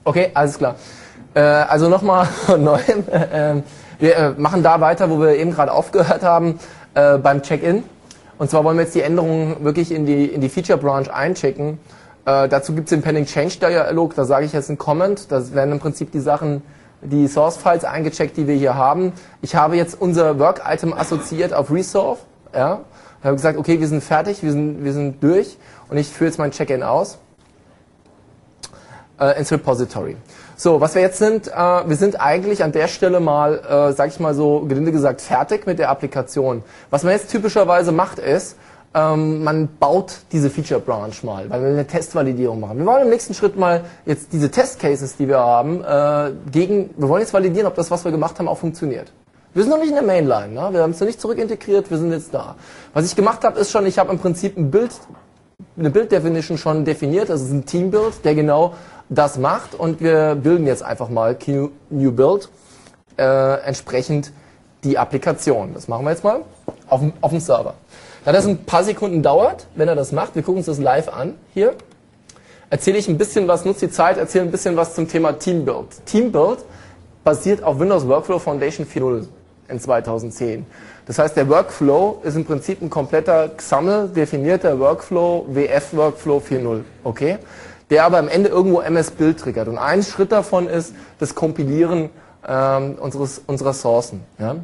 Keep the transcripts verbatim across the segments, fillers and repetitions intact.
Okay, alles klar. Äh, also nochmal von neuem. Äh, wir äh, machen da weiter, wo wir eben gerade aufgehört haben, äh, beim Check-in. Und zwar wollen wir jetzt die Änderungen wirklich in die, in die Feature Branch einchecken. Äh, dazu gibt es den Pending Change Dialog, da sage ich jetzt ein Comment. Das werden im Prinzip die Sachen, die Source-Files eingecheckt, die wir hier haben. Ich habe jetzt unser Work-Item assoziiert auf Resolve. Ja. Ich habe gesagt, okay, wir sind fertig, wir sind, wir sind durch. Und ich führe jetzt mein Check-in aus. Äh, ins Repository. So, was wir jetzt sind, äh, wir sind eigentlich an der Stelle mal, äh, sag ich mal so, gelinde gesagt, fertig mit der Applikation. Was man jetzt typischerweise macht ist, ähm, man baut diese Feature Branch mal, weil wir eine Testvalidierung machen. Wir wollen im nächsten Schritt mal jetzt diese Test Cases, die wir haben, äh, gegen, wir wollen jetzt validieren, ob das, was wir gemacht haben, auch funktioniert. Wir sind noch nicht in der Mainline, ne? Wir haben es noch nicht zurück integriert, wir sind jetzt da. Was ich gemacht habe, ist schon, ich habe im Prinzip ein Bild, eine Build Definition schon definiert, das ist ein Team Build, der genau das macht, und wir bilden jetzt einfach mal New Build äh, entsprechend die Applikation. Das machen wir jetzt mal auf, auf dem Server. Da das ein paar Sekunden dauert, wenn er das macht, wir gucken uns das live an, hier, erzähle ich ein bisschen was, nutze die Zeit, erzähle ein bisschen was zum Thema Team Build. Team Build basiert auf Windows Workflow Foundation vier Punkt null in zweitausendzehn. Das heißt, der Workflow ist im Prinzip ein kompletter X A M L definierter Workflow, W F Workflow vier Punkt null, okay? Der aber am Ende irgendwo M S Build triggert. Und ein Schritt davon ist das Kompilieren ähm, unseres, unserer Sourcen. Ja?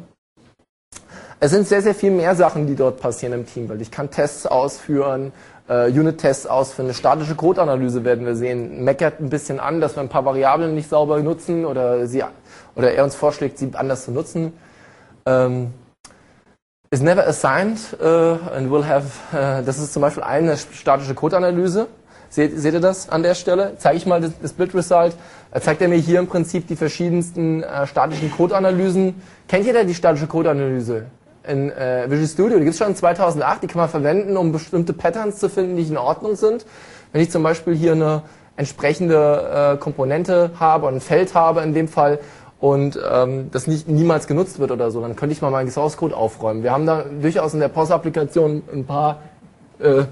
Es sind sehr, sehr viel mehr Sachen, die dort passieren im Teambuild. Ich kann Tests ausführen, äh, Unit-Tests ausführen, eine statische Code-Analyse werden wir sehen. Meckert ein bisschen an, dass wir ein paar Variablen nicht sauber nutzen oder, sie, oder er uns vorschlägt, sie anders zu nutzen. Ähm, is never assigned uh, and will have, uh, das ist zum Beispiel eine statische Code-Analyse. Seht, seht ihr das an der Stelle? Zeige ich mal das, das Build-Result. Da zeigt er mir hier im Prinzip die verschiedensten äh, statischen Code-Analysen. Kennt jeder die statische Code-Analyse in äh, Visual Studio? Die gibt es schon in zweitausendacht. Die kann man verwenden, um bestimmte Patterns zu finden, die in Ordnung sind. Wenn ich zum Beispiel hier eine entsprechende äh, Komponente habe und ein Feld habe in dem Fall und ähm, das nicht, niemals genutzt wird oder so, dann könnte ich mal meinen Source-Code aufräumen. Wir haben da durchaus in der P O S-Applikation ein paar Äh,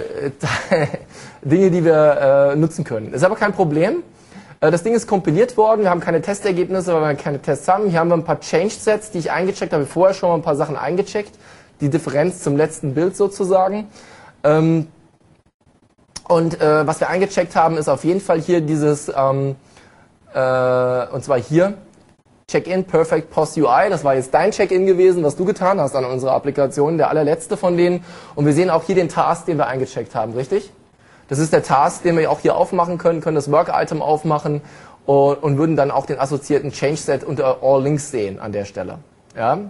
Dinge, die wir äh, nutzen können. Ist aber kein Problem. Äh, das Ding ist kompiliert worden. Wir haben keine Testergebnisse, weil wir keine Tests haben. Hier haben wir ein paar Change-Sets, die ich eingecheckt habe. Vorher schon mal ein paar Sachen eingecheckt. Die Differenz zum letzten Bild sozusagen. Ähm, und äh, was wir eingecheckt haben, ist auf jeden Fall hier dieses, ähm, äh, und zwar hier, Check-in Perfect Post U I, das war jetzt dein Check-in gewesen, was du getan hast an unserer Applikation, der allerletzte von denen. Und wir sehen auch hier den Task, den wir eingecheckt haben, richtig? Das ist der Task, den wir auch hier aufmachen können, können das Work-Item aufmachen und, und würden dann auch den assoziierten Change-Set unter All Links sehen an der Stelle. Ja?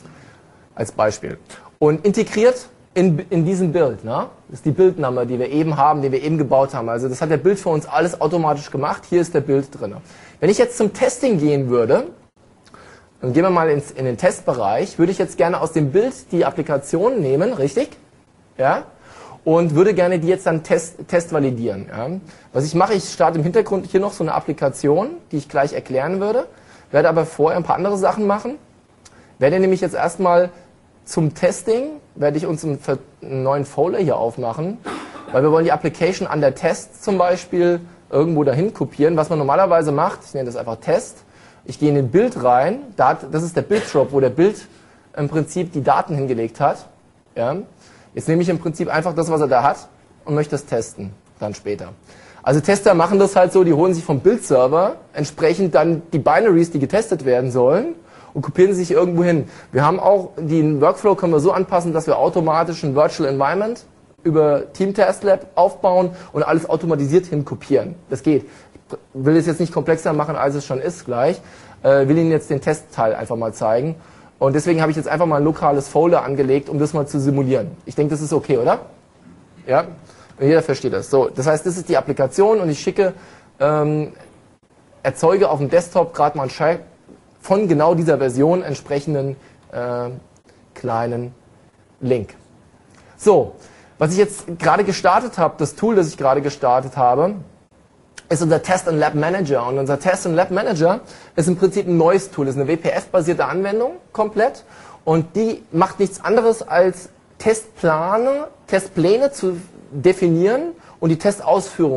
Als Beispiel. Und integriert in, in diesem Bild, ne? Das ist die Bildnummer, die wir eben haben, die wir eben gebaut haben. Also das hat der Bild für uns alles automatisch gemacht. Hier ist der Bild drin. Wenn ich jetzt zum Testing gehen würde, dann gehen wir mal ins, in den Testbereich, würde ich jetzt gerne aus dem Bild die Applikation nehmen, richtig? Ja? Und würde gerne die jetzt dann Test, Test validieren. Ja? Was ich mache, ich starte im Hintergrund hier noch so eine Applikation, die ich gleich erklären würde, werde aber vorher ein paar andere Sachen machen. Werde nämlich jetzt erstmal zum Testing, werde ich uns einen, einen neuen Folder hier aufmachen, weil wir wollen die Application under Test zum Beispiel irgendwo dahin kopieren, was man normalerweise macht. Ich nenne das einfach Test. Ich gehe in den Bild rein, das ist der Bilddrop, wo der Bild im Prinzip die Daten hingelegt hat. Ja. Jetzt nehme ich im Prinzip einfach das, was er da hat und möchte das testen, dann später. Also Tester machen das halt so, die holen sich vom Bildserver entsprechend dann die Binaries, die getestet werden sollen, und kopieren sie sich irgendwo hin. Wir haben auch, den Workflow können wir so anpassen, dass wir automatisch ein Virtual Environment über Team Test Lab aufbauen und alles automatisiert hin kopieren. Das geht. Ich will es jetzt nicht komplexer machen, als es schon ist gleich. Äh, will Ihnen jetzt den Testteil einfach mal zeigen. Und deswegen habe ich jetzt einfach mal ein lokales Folder angelegt, um das mal zu simulieren. Ich denke, das ist okay, oder? Ja? Und jeder versteht das. So, das heißt, das ist die Applikation und ich schicke, ähm, erzeuge auf dem Desktop gerade mal einen Schei von genau dieser Version entsprechenden äh, kleinen Link. So, was ich jetzt gerade gestartet habe, das Tool, das ich gerade gestartet habe, ist unser Test and Lab Manager. Und unser Test and Lab Manager ist im Prinzip ein neues Tool. Das ist eine W P F-basierte Anwendung komplett. Und die macht nichts anderes als Testpläne, Testpläne zu definieren und die Testausführung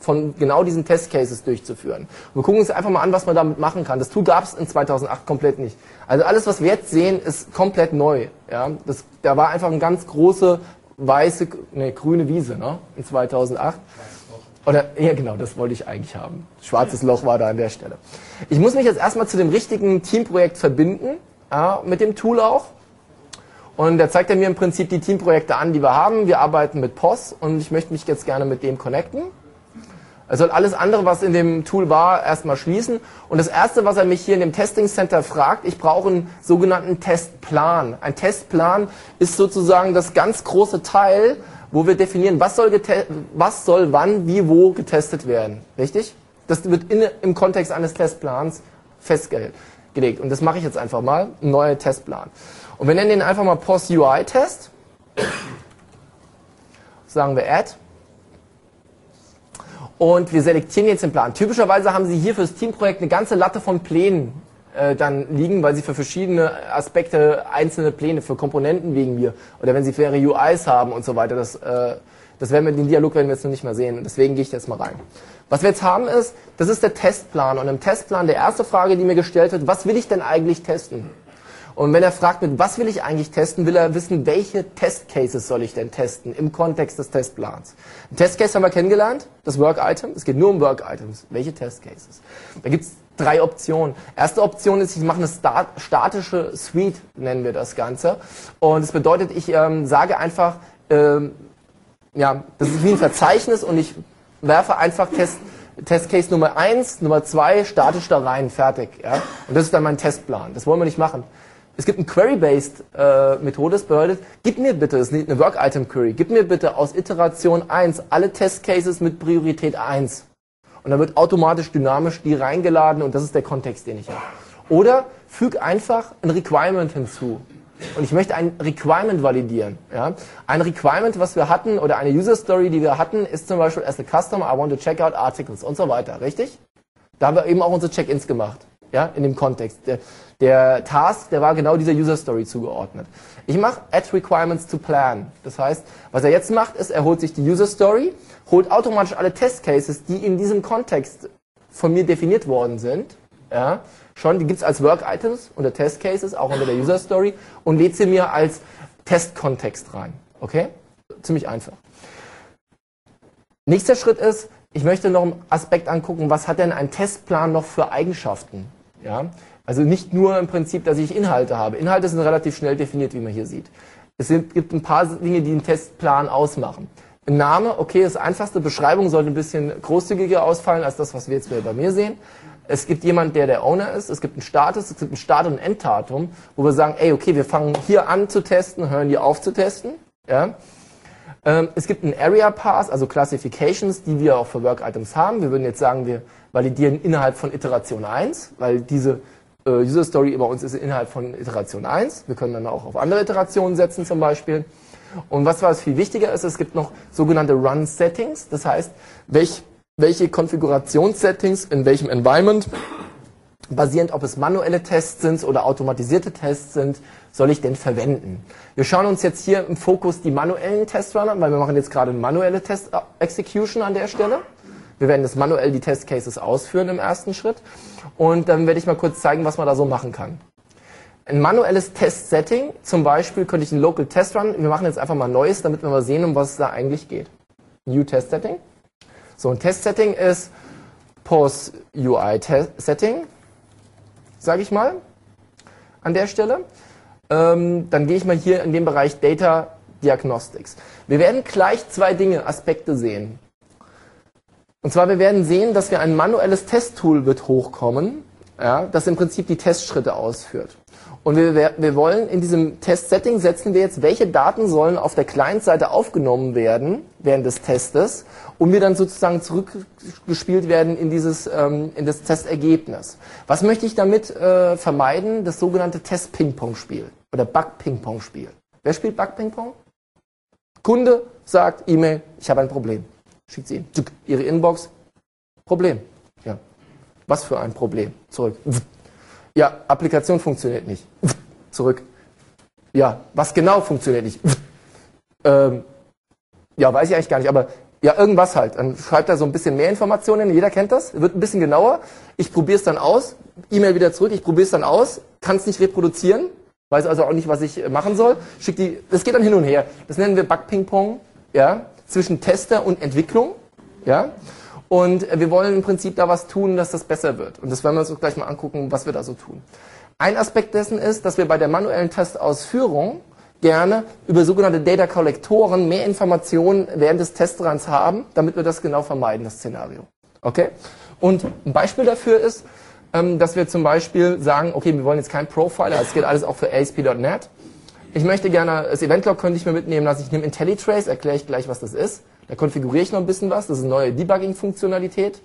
von genau diesen Testcases durchzuführen. Und wir gucken uns einfach mal an, was man damit machen kann. Das Tool gab es in zweitausendacht komplett nicht. Also alles, was wir jetzt sehen, ist komplett neu. Ja, das, da war einfach eine ganz große weiße, ne, grüne Wiese, ne, in zweitausendacht. Oder, ja genau, das wollte ich eigentlich haben. Schwarzes Loch war da an der Stelle. Ich muss mich jetzt erstmal zu dem richtigen Teamprojekt verbinden, ja, mit dem Tool auch. Und da zeigt er mir im Prinzip die Teamprojekte an, die wir haben. Wir arbeiten mit P O S und ich möchte mich jetzt gerne mit dem connecten. Er soll alles andere, was in dem Tool war, erstmal schließen. Und das Erste, was er mich hier in dem Testing Center fragt, ich brauche einen sogenannten Testplan. Ein Testplan ist sozusagen das ganz große Teil, wo wir definieren, was soll, was soll wann, wie, wo getestet werden. Richtig? Das wird in, im Kontext eines Testplans festgelegt. Und das mache ich jetzt einfach mal, ein neuer Testplan. Und wir nennen den einfach mal P O S U I Test. Sagen wir Add. Und wir selektieren jetzt den Plan. Typischerweise haben Sie hier für das Teamprojekt eine ganze Latte von Plänen äh, dann liegen, weil Sie für verschiedene Aspekte einzelne Pläne, für Komponenten wegen mir, oder wenn Sie mehrere U Is haben und so weiter, das, äh, das werden wir, den Dialog werden wir jetzt noch nicht mehr sehen. Und deswegen gehe ich jetzt mal rein. Was wir jetzt haben ist, das ist der Testplan. Und im Testplan, der erste Frage, die mir gestellt wird, was will ich denn eigentlich testen? Und wenn er fragt, mit was will ich eigentlich testen, will er wissen, welche Testcases soll ich denn testen im Kontext des Testplans. Ein Testcase haben wir kennengelernt, das Work-Item. Es geht nur um Work-Items. Welche Testcases? Da gibt es drei Optionen. Erste Option ist, ich mache eine stat statische Suite, nennen wir das Ganze. Und das bedeutet, ich ähm, sage einfach, ähm, ja, das ist wie ein Verzeichnis und ich werfe einfach Test, Testcase Nummer eins, Nummer zwei statisch da rein, fertig. Ja? Und das ist dann mein Testplan. Das wollen wir nicht machen. Es gibt eine Query-Based äh, Methode, das bedeutet, gib mir bitte, das ist eine Work-Item-Query, gib mir bitte aus Iteration eins alle Testcases mit Priorität eins. Und dann wird automatisch dynamisch die reingeladen und das ist der Kontext, den ich habe. Oder füg einfach ein Requirement hinzu. Und ich möchte ein Requirement validieren. Ja? Ein Requirement, was wir hatten, oder eine User-Story, die wir hatten, ist zum Beispiel, as a customer, I want to check out articles und so weiter, richtig? Da haben wir eben auch unsere Check-ins gemacht, ja, in dem Kontext. Der, der Task, der war genau dieser User-Story zugeordnet. Ich mache Add Requirements to Plan. Das heißt, was er jetzt macht, ist, er holt sich die User-Story, holt automatisch alle Test-Cases, die in diesem Kontext von mir definiert worden sind, ja, schon, die gibt es als Work-Items unter Test-Cases, auch unter der User-Story, und lädt sie mir als Test-Kontext rein. Okay? Ziemlich einfach. Nächster Schritt ist, ich möchte noch einen Aspekt angucken, was hat denn ein Testplan noch für Eigenschaften? Ja? Also nicht nur im Prinzip, dass ich Inhalte habe. Inhalte sind relativ schnell definiert, wie man hier sieht. Es sind, gibt ein paar Dinge, die einen Testplan ausmachen. Ein Name, okay, das einfachste. Beschreibung sollte ein bisschen großzügiger ausfallen als das, was wir jetzt bei mir sehen. Es gibt jemand, der der Owner ist. Es gibt einen Status, es gibt ein Start- und ein Enddatum, wo wir sagen, ey, okay, wir fangen hier an zu testen, hören hier auf zu testen. Ja? Ähm, es gibt einen Area Path, also Classifications, die wir auch für Work-Items haben. Wir würden jetzt sagen, wir validieren innerhalb von Iteration eins, weil diese äh, User-Story bei uns ist innerhalb von Iteration eins. Wir können dann auch auf andere Iterationen setzen zum Beispiel. Und was was viel wichtiger ist, es gibt noch sogenannte Run-Settings. Das heißt, welch welche Konfigurationssettings in welchem Environment, basierend ob es manuelle Tests sind oder automatisierte Tests sind, soll ich denn verwenden. Wir schauen uns jetzt hier im Fokus die manuellen Testrunner an, weil wir machen jetzt gerade eine manuelle Test-Execution an der Stelle. Wir werden jetzt manuell die Testcases ausführen im ersten Schritt und dann werde ich mal kurz zeigen, was man da so machen kann. Ein manuelles Test-Setting, zum Beispiel könnte ich ein Local Test Run, wir machen jetzt einfach mal ein neues, damit wir mal sehen, um was es da eigentlich geht. New Test Setting. So, ein Test-Setting ist P O S U I-Setting, sage ich mal, an der Stelle. Ähm, dann gehe ich mal hier in den Bereich Data Diagnostics. Wir werden gleich zwei Dinge, Aspekte sehen. Und zwar, wir werden sehen, dass wir ein manuelles Testtool wird hochkommen, ja, das im Prinzip die Testschritte ausführt. Und wir, wir wollen in diesem Test-Setting setzen wir jetzt, welche Daten sollen auf der Client-Seite aufgenommen werden während des Testes und mir dann sozusagen zurückgespielt werden in dieses ähm, in das Testergebnis. Was möchte ich damit äh, vermeiden? Das sogenannte Test-Ping-Pong-Spiel oder Bug-Ping-Pong-Spiel. Wer spielt Bug-Ping-Pong? Kunde sagt, E-Mail, ich habe ein Problem. Schickt sie in ihre Inbox. Problem. Ja. Was für ein Problem? Zurück. Ja, Applikation funktioniert nicht. Zurück. Ja, was genau funktioniert nicht? Ähm, ja, weiß ich eigentlich gar nicht, aber Ja, irgendwas halt. Dann schreibt er so ein bisschen mehr Informationen, jeder kennt das, wird ein bisschen genauer. Ich probiere es dann aus, E-Mail wieder zurück, ich probiere es dann aus, kann es nicht reproduzieren, weiß also auch nicht, was ich machen soll. Schick die, das geht dann hin und her. Das nennen wir Bug-Ping-Pong, ja, zwischen Tester und Entwicklung, ja. Und wir wollen im Prinzip da was tun, dass das besser wird. Und das werden wir uns auch gleich mal angucken, was wir da so tun. Ein Aspekt dessen ist, dass wir bei der manuellen Testausführung gerne über sogenannte Data Kollektoren mehr Informationen während des Testruns haben, damit wir das genau vermeiden, das Szenario. Okay? Und ein Beispiel dafür ist, dass wir zum Beispiel sagen, okay, wir wollen jetzt kein Profiler, das geht alles auch für A S P Punkt net. Ich möchte gerne, das Event-Log könnte ich mir mitnehmen lassen, ich nehme IntelliTrace, erkläre ich gleich, was das ist. Da konfiguriere ich noch ein bisschen was, das ist eine neue Debugging-Funktionalität,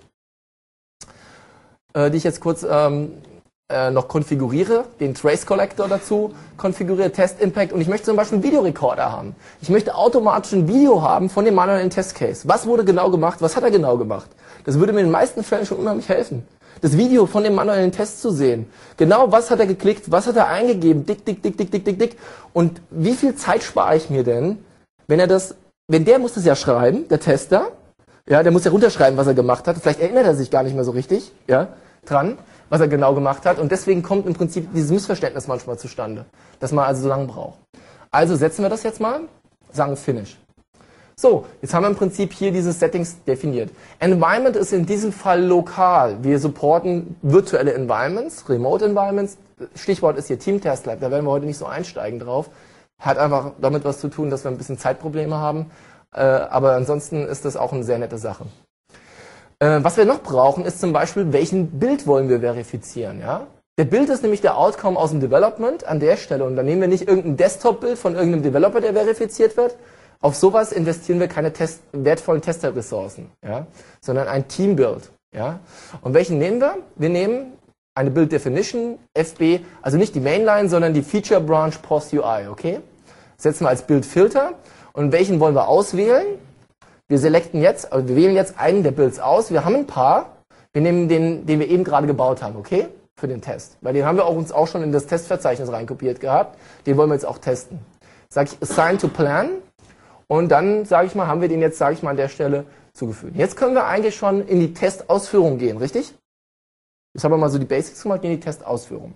die ich jetzt kurz ähm, äh, noch konfiguriere, den Trace Collector dazu konfiguriere, Test Impact, und ich möchte zum Beispiel einen Videorekorder haben. Ich möchte automatisch ein Video haben von dem manuellen Testcase. Was wurde genau gemacht, was hat er genau gemacht? Das würde mir in den meisten Fällen schon unheimlich helfen. Das Video von dem manuellen Test zu sehen. Genau, was hat er geklickt, was hat er eingegeben, dick, dick, dick, dick, dick, dick, dick. Und wie viel Zeit spare ich mir denn, wenn er das, wenn der muss das ja schreiben, der Tester, ja, der muss ja runterschreiben, was er gemacht hat. Vielleicht erinnert er sich gar nicht mehr so richtig, ja, dran, was er genau gemacht hat. Und deswegen kommt im Prinzip dieses Missverständnis manchmal zustande, dass man also so lange braucht. Also setzen wir das jetzt mal, sagen Finish. So, jetzt haben wir im Prinzip hier diese Settings definiert. Environment ist in diesem Fall lokal. Wir supporten virtuelle Environments, Remote Environments. Stichwort ist hier Team Test Lab, da werden wir heute nicht so einsteigen drauf. Hat einfach damit was zu tun, dass wir ein bisschen Zeitprobleme haben. Äh, aber ansonsten ist das auch eine sehr nette Sache. Äh, was wir noch brauchen, ist zum Beispiel, welchen Bild wollen wir verifizieren. Ja? Der Bild ist nämlich der Outcome aus dem Development an der Stelle. Und da nehmen wir nicht irgendein Desktop-Bild von irgendeinem Developer, der verifiziert wird. Auf sowas investieren wir keine Test, wertvollen Tester-Ressourcen, ja? Sondern ein Team-Build. Ja? Und welchen nehmen wir? Wir nehmen eine Build Definition, F B, also nicht die Mainline, sondern die Feature Branch Post U I, okay? Setzen wir als Build-Filter. Und welchen wollen wir auswählen? Wir selecten jetzt, also wir wählen jetzt einen der Builds aus. Wir haben ein paar. Wir nehmen den, den wir eben gerade gebaut haben, okay? Für den Test. Weil den haben wir auch uns auch schon in das Testverzeichnis reinkopiert gehabt. Den wollen wir jetzt auch testen. Sage ich Assign to Plan. Und dann, sage ich mal, haben wir den jetzt, sage ich mal, an der Stelle zugefügt. Jetzt können wir eigentlich schon in die Testausführung gehen, richtig? Jetzt haben wir mal so die Basics gemacht, in die Testausführung.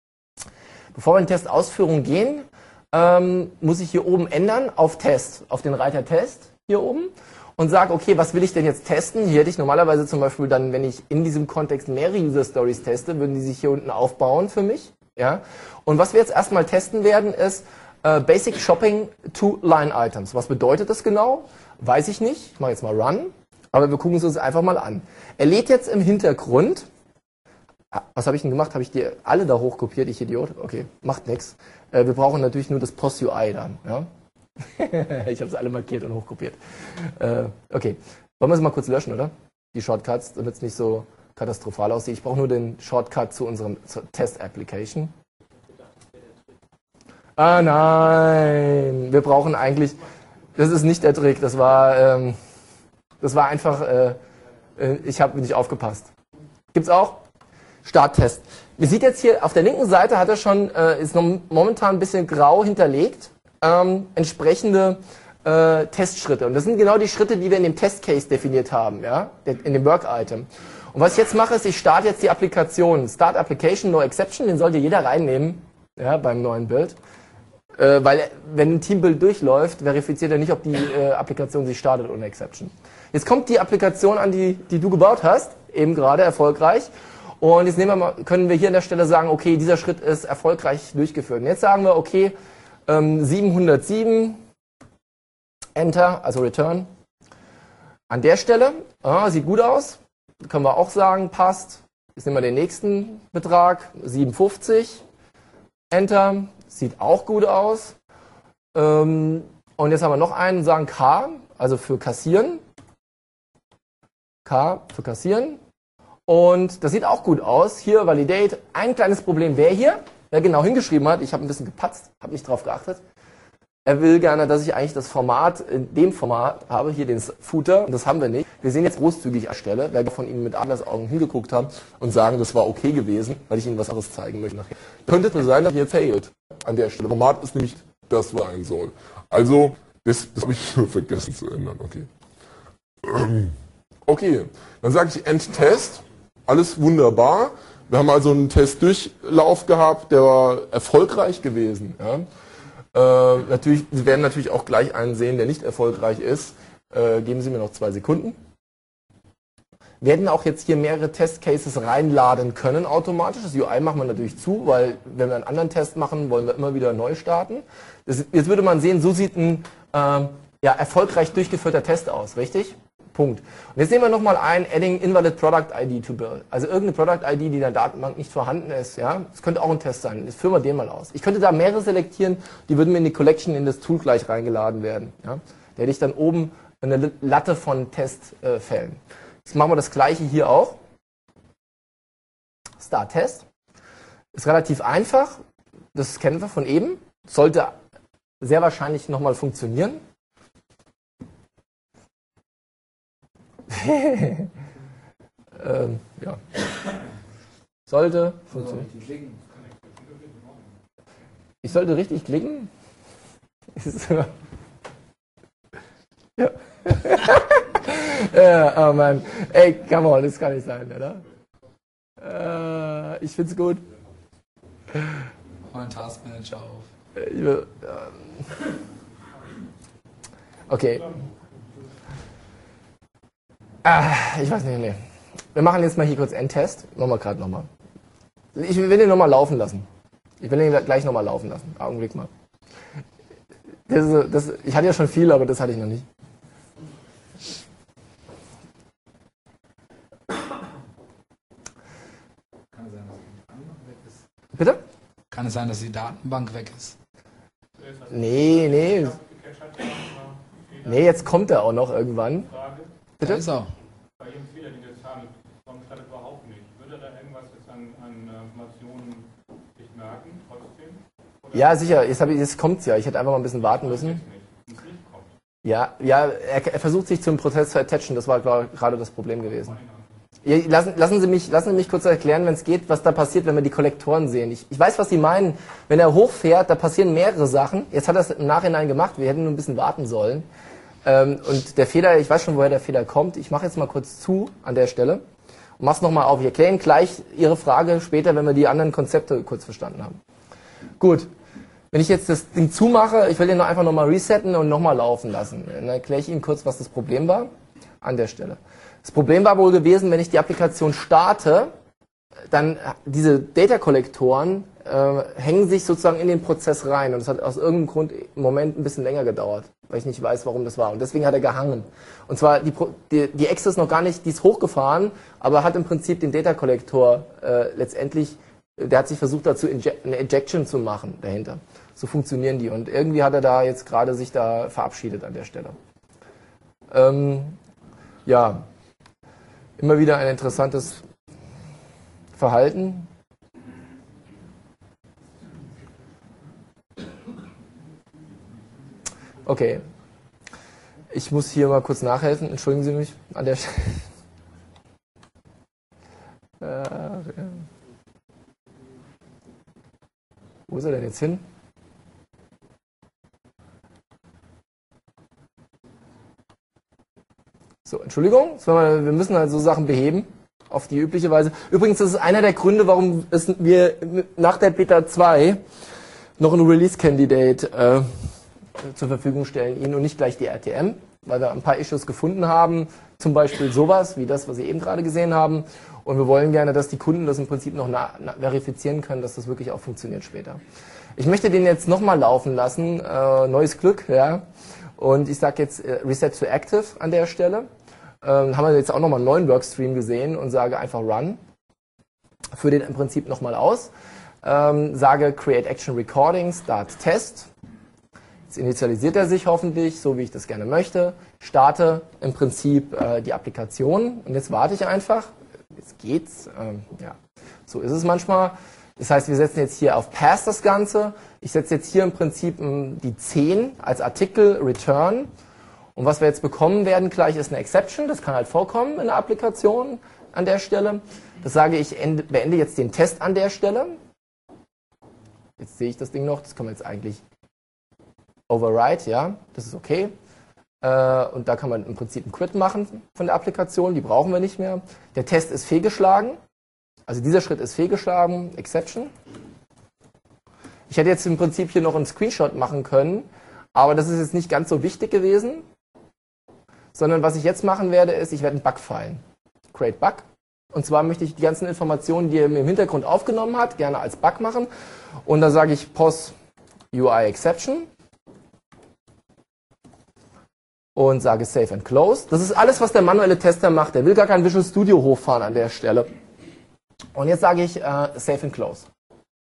Bevor wir in die Testausführung gehen, ähm, muss ich hier oben ändern auf Test, auf den Reiter Test hier oben und sage, okay, was will ich denn jetzt testen? Hier hätte ich normalerweise zum Beispiel dann, wenn ich in diesem Kontext mehrere User Stories teste, würden die sich hier unten aufbauen für mich. Ja? Und was wir jetzt erstmal testen werden, ist, Uh, Basic Shopping to Line Items. Was bedeutet das genau? Weiß ich nicht. Ich mache jetzt mal Run. Aber wir gucken es uns einfach mal an. Er lädt jetzt im Hintergrund. Was habe ich denn gemacht? Habe ich die alle da hochkopiert? Ich Idiot? Okay, macht nichts. Uh, wir brauchen natürlich nur das Post U I dann. Ja? Ich habe es alle markiert und hochkopiert. Uh, okay, wollen wir es mal kurz löschen, oder? Die Shortcuts, damit es nicht so katastrophal aussieht. Ich brauche nur den Shortcut zu unserem Test-Application. Ah nein, wir brauchen eigentlich, das ist nicht der Trick, das war, ähm, das war einfach, äh, ich habe nicht aufgepasst. Gibt's auch? Starttest. Man sieht jetzt hier, auf der linken Seite hat er schon, äh, ist noch momentan ein bisschen grau hinterlegt, ähm, entsprechende äh, Testschritte. Und das sind genau die Schritte, die wir in dem Testcase definiert haben, ja, in dem Work-Item. Und was ich jetzt mache, ist, ich starte jetzt die Applikation. Start Application, No Exception, den sollte jeder reinnehmen, ja, beim neuen Bild. Äh, weil, wenn ein Teambuild durchläuft, verifiziert er nicht, ob die äh, Applikation sich startet ohne Exception. Jetzt kommt die Applikation an, die, die du gebaut hast, eben gerade erfolgreich. Und jetzt nehmen wir mal, können wir hier an der Stelle sagen, okay, dieser Schritt ist erfolgreich durchgeführt. Und jetzt sagen wir, okay, ähm, siebenhundertsieben, Enter, also Return. An der Stelle, ah, sieht gut aus, können wir auch sagen, passt. Jetzt nehmen wir den nächsten Betrag, siebenundfünfzig, Enter. Sieht auch gut aus. Ähm, und jetzt haben wir noch einen, sagen K, also für Kassieren. K für Kassieren. Und das sieht auch gut aus. Hier Validate. Ein kleines Problem wäre hier, wer genau hingeschrieben hat, ich habe ein bisschen gepatzt, habe nicht drauf geachtet. Er will gerne, dass ich eigentlich das Format in dem Format habe, hier den Footer. Und das haben wir nicht. Wir sehen jetzt großzügig an der Stelle, weil wir von Ihnen mit Adlersaugen hingeguckt haben und sagen, das war okay gewesen, weil ich Ihnen was anderes zeigen möchte nachher. Könnte es nur sein, dass hier failed an der Stelle. Format ist nämlich das, was sein soll. Also, das, das habe ich nur vergessen zu ändern. Okay. Okay, dann sage ich End-Test, alles wunderbar. Wir haben also einen Testdurchlauf gehabt, der war erfolgreich gewesen. Ja. Äh, natürlich, Sie werden natürlich auch gleich einen sehen, der nicht erfolgreich ist. Äh, geben Sie mir noch zwei Sekunden. Wir hätten auch jetzt hier mehrere Testcases reinladen können automatisch. Das U I machen wir natürlich zu, weil wenn wir einen anderen Test machen, wollen wir immer wieder neu starten. Das, jetzt würde man sehen, so sieht ein ähm, ja, erfolgreich durchgeführter Test aus, richtig? Punkt. Und jetzt nehmen wir nochmal ein, adding invalid product I D to build. Also irgendeine Product I D, die in der Datenbank nicht vorhanden ist. Ja, das könnte auch ein Test sein. Jetzt führen wir den mal aus. Ich könnte da mehrere selektieren, die würden mir in die Collection in das Tool gleich reingeladen werden. Ja, da hätte ich dann oben eine Latte von Testfällen. Jetzt machen wir das gleiche hier auch. Start Test. Ist relativ einfach. Das kennen wir von eben. Sollte sehr wahrscheinlich nochmal funktionieren. ähm, ja. Sollte funktionieren. Ich sollte richtig klicken? Ja. Ja, oh Mann. Ey, come on, das kann nicht sein, oder? Äh, ich find's gut. Mach einen Taskmanager auf. Ich will, ähm. Okay. Ah, ich weiß nicht, nee. Wir machen jetzt mal hier kurz Endtest. Machen wir gerade nochmal. Ich will den nochmal laufen lassen. Ich will den gleich nochmal laufen lassen. Augenblick mal. Das ist, das, ich hatte ja schon viel, aber das hatte ich noch nicht. Bitte? Kann es sein, dass die Datenbank weg ist? Nee, nee. Nee, jetzt kommt er auch noch irgendwann. Bitte? Da ist er. Bei Ihrem Fehler, den wir jetzt haben, warum startet überhaupt nicht? Würde da irgendwas jetzt an, an Informationen nicht merken, trotzdem? Oder Ja, sicher. Jetzt, hab ich, jetzt kommt's ja. Ich hätte einfach mal ein bisschen warten müssen. nicht, wenn es nicht kommt? Ja, ja, er, er versucht sich zum Prozess zu attachen. Das war glaub, gerade das Problem gewesen. Ja, lassen, lassen, Sie mich, lassen Sie mich kurz erklären, wenn es geht, was da passiert, wenn wir die Kollektoren sehen. Ich, ich weiß, was Sie meinen. Wenn er hochfährt, da passieren mehrere Sachen. Jetzt hat er es im Nachhinein gemacht. Wir hätten nur ein bisschen warten sollen. Ähm, und der Fehler, ich weiß schon, woher der Fehler kommt. Ich mache jetzt mal kurz zu an der Stelle und mache es nochmal auf. Ich erkläre Ihnen gleich Ihre Frage später, wenn wir die anderen Konzepte kurz verstanden haben. Gut. Wenn ich jetzt das Ding zumache, ich will den noch einfach nochmal resetten und nochmal laufen lassen. Dann erkläre ich Ihnen kurz, was das Problem war an der Stelle. Das Problem war wohl gewesen, wenn ich die Applikation starte, dann diese Data-Kollektoren äh, hängen sich sozusagen in den Prozess rein. Und es hat aus irgendeinem Grund im Moment ein bisschen länger gedauert, weil ich nicht weiß, warum das war. Und deswegen hat er gehangen. Und zwar, die, die, die Exe ist noch gar nicht, die ist hochgefahren, aber hat im Prinzip den Data-Kollektor äh, letztendlich, der hat sich versucht dazu eine Ejection zu machen dahinter. So funktionieren die. Und irgendwie hat er da jetzt gerade sich da verabschiedet an der Stelle. Ähm, ja, immer wieder ein interessantes Verhalten. Okay. Ich muss hier mal kurz nachhelfen. Entschuldigen Sie mich an der Stelle. Äh, ja. Wo ist er denn jetzt hin? So, Entschuldigung, wir müssen halt so Sachen beheben, auf die übliche Weise. Übrigens, das ist einer der Gründe, warum es wir nach der Beta zwei noch ein Release-Candidate äh, zur Verfügung stellen, Ihnen und nicht gleich die R T M, weil wir ein paar Issues gefunden haben, zum Beispiel sowas, wie das, was Sie eben gerade gesehen haben. Und wir wollen gerne, dass die Kunden das im Prinzip noch na, na, verifizieren können, dass das wirklich auch funktioniert später. Ich möchte den jetzt nochmal laufen lassen, äh, neues Glück, ja. Und ich sage jetzt äh, Reset to Active an der Stelle. Ähm, haben wir jetzt auch nochmal einen neuen Workstream gesehen und sage einfach Run. Führe den im Prinzip nochmal aus. Ähm, sage Create Action Recording, Start Test. Jetzt initialisiert er sich hoffentlich, so wie ich das gerne möchte. Starte im Prinzip äh, die Applikation und jetzt warte ich einfach. Jetzt geht's. Ähm, ja. So ist es manchmal. Das heißt, wir setzen jetzt hier auf Pass das Ganze. Ich setze jetzt hier im Prinzip ähm, die zehn als Artikel Return. Und was wir jetzt bekommen werden gleich ist eine Exception. Das kann halt vorkommen in der Applikation an der Stelle. Das sage ich, ende, beende jetzt den Test an der Stelle. Jetzt sehe ich das Ding noch. Das können wir jetzt eigentlich override, ja. Das ist okay. Äh, und da kann man im Prinzip einen Quit machen von der Applikation, die brauchen wir nicht mehr. Der Test ist fehlgeschlagen, also dieser Schritt ist fehlgeschlagen, Exception. Ich hätte jetzt im Prinzip hier noch einen Screenshot machen können, aber das ist jetzt nicht ganz so wichtig gewesen, sondern was ich jetzt machen werde, ist, ich werde einen Bug feilen. Create Bug. Und zwar möchte ich die ganzen Informationen, die er mir im Hintergrund aufgenommen hat, gerne als Bug machen. Und da sage ich pos U I Exception und sage Save and Close. Das ist alles, was der manuelle Tester macht. Der will gar kein Visual Studio hochfahren an der Stelle. Und jetzt sage ich äh, Save and Close.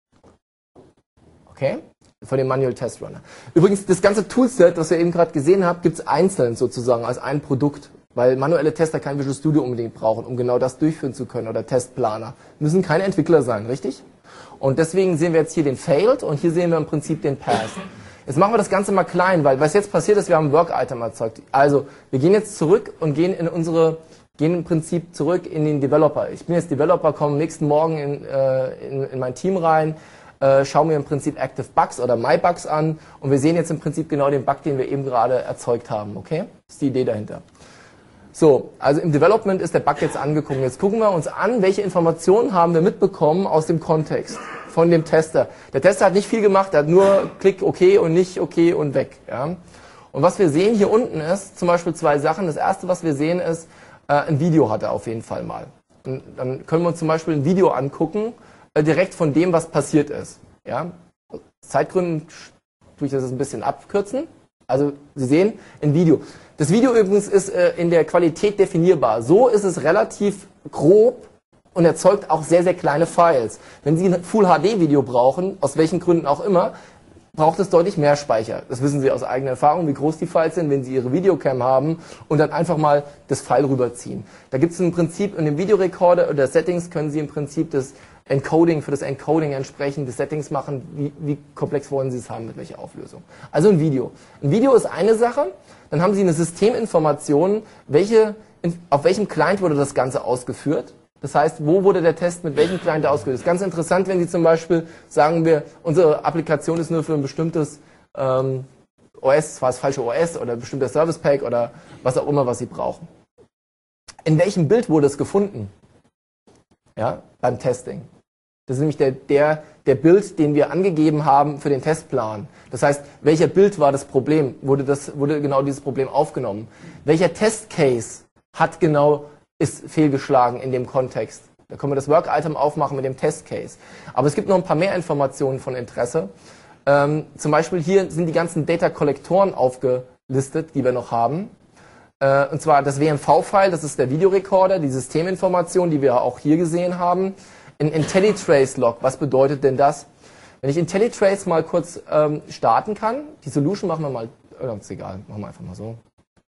Okay? Von dem Manual Test Runner. Übrigens, das ganze Toolset, was ihr eben gerade gesehen habt, gibt es einzeln sozusagen als ein Produkt, weil manuelle Tester kein Visual Studio unbedingt brauchen, um genau das durchführen zu können, oder Testplaner. Müssen keine Entwickler sein, richtig? Und deswegen sehen wir jetzt hier den Failed und hier sehen wir im Prinzip den Pass. Jetzt machen wir das Ganze mal klein, weil was jetzt passiert ist, wir haben ein Work-Item erzeugt. Also, wir gehen jetzt zurück und gehen in unsere, gehen im Prinzip zurück in den Developer. Ich bin jetzt Developer, komme am nächsten Morgen in, äh, in, in mein Team rein, Äh, schauen wir im Prinzip Active Bugs oder MyBugs an und wir sehen jetzt im Prinzip genau den Bug, den wir eben gerade erzeugt haben. Okay? Das ist die Idee dahinter. So, also im Development ist der Bug jetzt angekommen. Jetzt gucken wir uns an, welche Informationen haben wir mitbekommen aus dem Kontext von dem Tester. Der Tester hat nicht viel gemacht, er hat nur Klick OK und nicht OK und weg. Ja? Und was wir sehen hier unten ist zum Beispiel zwei Sachen. Das erste, was wir sehen, ist, äh, ein Video hat er auf jeden Fall mal. Und dann können wir uns zum Beispiel ein Video angucken, direkt von dem, was passiert ist. Ja? Aus Zeitgründen tue ich das ein bisschen abkürzen. Also Sie sehen, ein Video. Das Video übrigens ist äh, in der Qualität definierbar. So ist es relativ grob und erzeugt auch sehr, sehr kleine Files. Wenn Sie ein Full-H D-Video brauchen, aus welchen Gründen auch immer, braucht es deutlich mehr Speicher. Das wissen Sie aus eigener Erfahrung, wie groß die Files sind, wenn Sie Ihre Videocam haben und dann einfach mal das File rüberziehen. Da gibt es im Prinzip in dem Videorekorder oder Settings können Sie im Prinzip das Encoding, für das Encoding entsprechende Settings machen, wie, wie komplex wollen Sie es haben, mit welcher Auflösung. Also ein Video. Ein Video ist eine Sache, dann haben Sie eine Systeminformation, welche, auf welchem Client wurde das Ganze ausgeführt. Das heißt, wo wurde der Test mit welchem Client ausgeführt. Das ist ganz interessant, wenn Sie zum Beispiel sagen wir, unsere Applikation ist nur für ein bestimmtes ähm, O S, zwar das falsche O S oder ein bestimmter Service Pack oder was auch immer, was Sie brauchen. In welchem Bild wurde es gefunden? Ja, beim Testing. Das ist nämlich der, der, der Bild, den wir angegeben haben für den Testplan. Das heißt, welcher Bild war das Problem? Wurde, das, wurde genau dieses Problem aufgenommen? Welcher Testcase hat genau, ist fehlgeschlagen in dem Kontext? Da können wir das Work-Item aufmachen mit dem Testcase. Aber es gibt noch ein paar mehr Informationen von Interesse. Ähm, zum Beispiel hier sind die ganzen Data-Kollektoren aufgelistet, die wir noch haben. Äh, und zwar das W M V-File, das ist der Videorekorder, die Systeminformation, die wir auch hier gesehen haben. Ein IntelliTrace-Log, was bedeutet denn das? Wenn ich IntelliTrace mal kurz ähm, starten kann, die Solution machen wir mal, äh, ist egal, machen wir einfach mal so.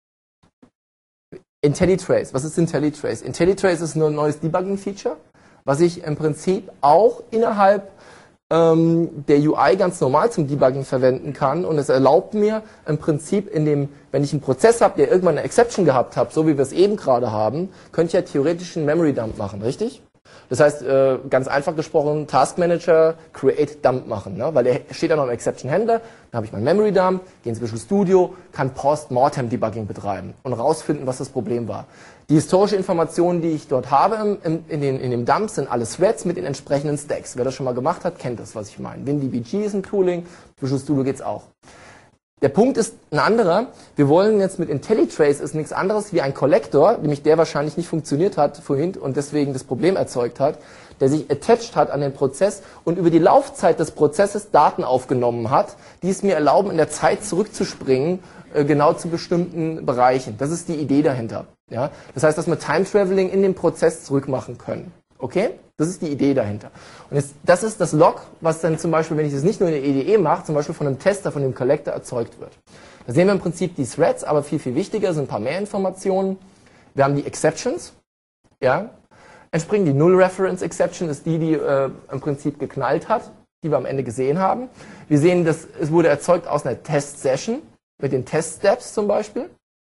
IntelliTrace, was ist IntelliTrace? IntelliTrace ist nur ein neues Debugging-Feature, was ich im Prinzip auch innerhalb ähm, der U I ganz normal zum Debugging verwenden kann und es erlaubt mir im Prinzip in dem, wenn ich einen Prozess habe, der irgendwann eine Exception gehabt hat, so wie wir es eben gerade haben, könnte ich ja theoretisch einen Memory Dump machen, richtig? Das heißt, äh, ganz einfach gesprochen, Task Manager, Create Dump machen, ne? Weil der steht da noch im Exception Handler, dann habe ich mein Memory Dump, gehe ins Visual Studio, kann Post-Mortem Debugging betreiben und rausfinden, was das Problem war. Die historische Information, die ich dort habe im, im, in, den, in dem Dump, sind alle Threads mit den entsprechenden Stacks. Wer das schon mal gemacht hat, kennt das, was ich meine. WinDBG ist ein Tooling, Visual Studio geht's auch. Der Punkt ist ein anderer. Wir wollen jetzt mit IntelliTrace ist nichts anderes wie ein Collector, nämlich der wahrscheinlich nicht funktioniert hat vorhin und deswegen das Problem erzeugt hat, der sich attached hat an den Prozess und über die Laufzeit des Prozesses Daten aufgenommen hat, die es mir erlauben, in der Zeit zurückzuspringen, äh, genau zu bestimmten Bereichen. Das ist die Idee dahinter. Ja? Das heißt, dass wir Time Traveling in den Prozess zurückmachen können. Okay? Das ist die Idee dahinter. Und jetzt, das ist das Log, was dann zum Beispiel, wenn ich das nicht nur in der E D E mache, zum Beispiel von einem Tester, von dem Collector erzeugt wird. Da sehen wir im Prinzip die Threads, aber viel, viel wichtiger sind ein paar mehr Informationen. Wir haben die Exceptions. Ja? Entsprechend die Null Reference Exception ist die, die äh, im Prinzip geknallt hat, die wir am Ende gesehen haben. Wir sehen, dass es wurde erzeugt aus einer Test-Session mit den Test-Steps zum Beispiel.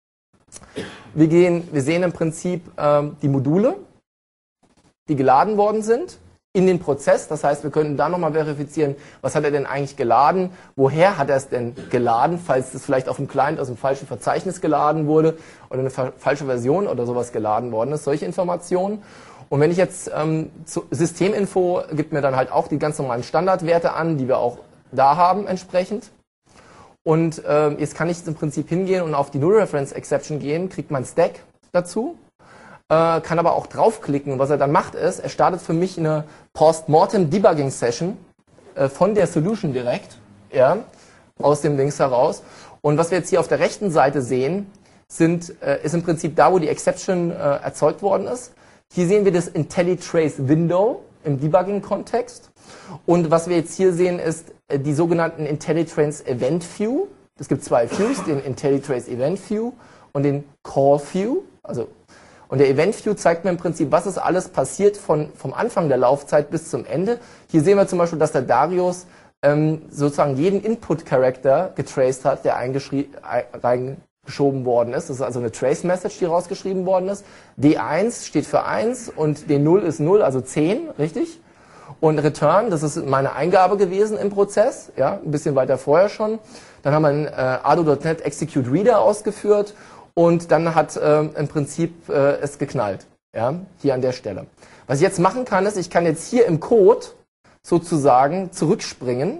Wir, gehen, wir sehen im Prinzip ähm, die Module, die geladen worden sind. in den Prozess. Das heißt, wir können da nochmal verifizieren, was hat er denn eigentlich geladen, woher hat er es denn geladen, falls es vielleicht auf dem Client aus dem falschen Verzeichnis geladen wurde oder eine falsche Version oder sowas geladen worden ist, solche Informationen. Und wenn ich jetzt ähm, zu, Systeminfo gibt mir dann halt auch die ganz normalen Standardwerte an, die wir auch da haben entsprechend. Und äh, jetzt kann ich jetzt im Prinzip hingehen und auf die Null Reference Exception gehen, kriegt man Stack dazu. Äh, kann aber auch draufklicken. Und was er dann macht ist, er startet für mich eine Postmortem Debugging Session äh, von der Solution direkt, ja, aus dem Links heraus. Und was wir jetzt hier auf der rechten Seite sehen, sind, äh, ist im Prinzip da, wo die Exception äh, erzeugt worden ist. Hier sehen wir das IntelliTrace Window im Debugging-Kontext. Und was wir jetzt hier sehen, ist äh, die sogenannten IntelliTrace Event View. Es gibt zwei Views, den IntelliTrace Event View und den Call View, also und der Event View zeigt mir im Prinzip, was ist alles passiert von, vom Anfang der Laufzeit bis zum Ende. Hier sehen wir zum Beispiel, dass der Darius ähm, sozusagen jeden Input-Character getraced hat, der reingeschoben worden ist. Das ist also eine Trace-Message, die rausgeschrieben worden ist. D eins steht für eins und D null ist null, also zehn, richtig? Und Return, das ist meine Eingabe gewesen im Prozess, ja, ein bisschen weiter vorher schon. Dann haben wir einen äh, Ardo Punkt net Execute Reader ausgeführt. Und dann hat äh, im Prinzip äh, es geknallt, ja, hier an der Stelle. Was ich jetzt machen kann, ist, ich kann jetzt hier im Code sozusagen zurückspringen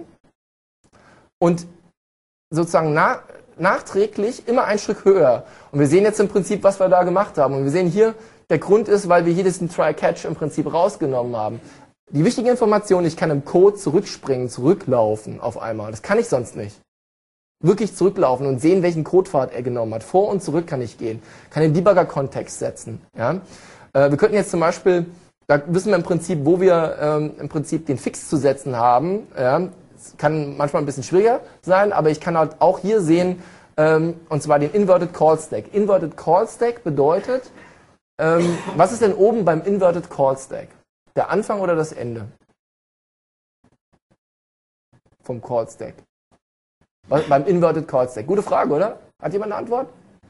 und sozusagen na, nachträglich immer ein Stück höher. Und wir sehen jetzt im Prinzip, was wir da gemacht haben. Und wir sehen hier, der Grund ist, weil wir hier diesen Try-Catch im Prinzip rausgenommen haben. Die wichtige Information, ich kann im Code zurückspringen, zurücklaufen auf einmal. Das kann ich sonst nicht. Wirklich zurücklaufen und sehen, welchen Codepfad er genommen hat. Vor und zurück kann ich gehen. Kann den Debugger-Kontext setzen. Ja? Äh, wir könnten jetzt zum Beispiel, da wissen wir im Prinzip, wo wir ähm, im Prinzip den Fix zu setzen haben. Ja? Das kann manchmal ein bisschen schwieriger sein, aber ich kann halt auch hier sehen, ähm, und zwar den Inverted Call Stack. Inverted Call Stack bedeutet, ähm, was ist denn oben beim Inverted Call Stack? Der Anfang oder das Ende? Vom Call Stack. Beim Inverted Call Stack. Gute Frage, oder? Hat jemand eine Antwort?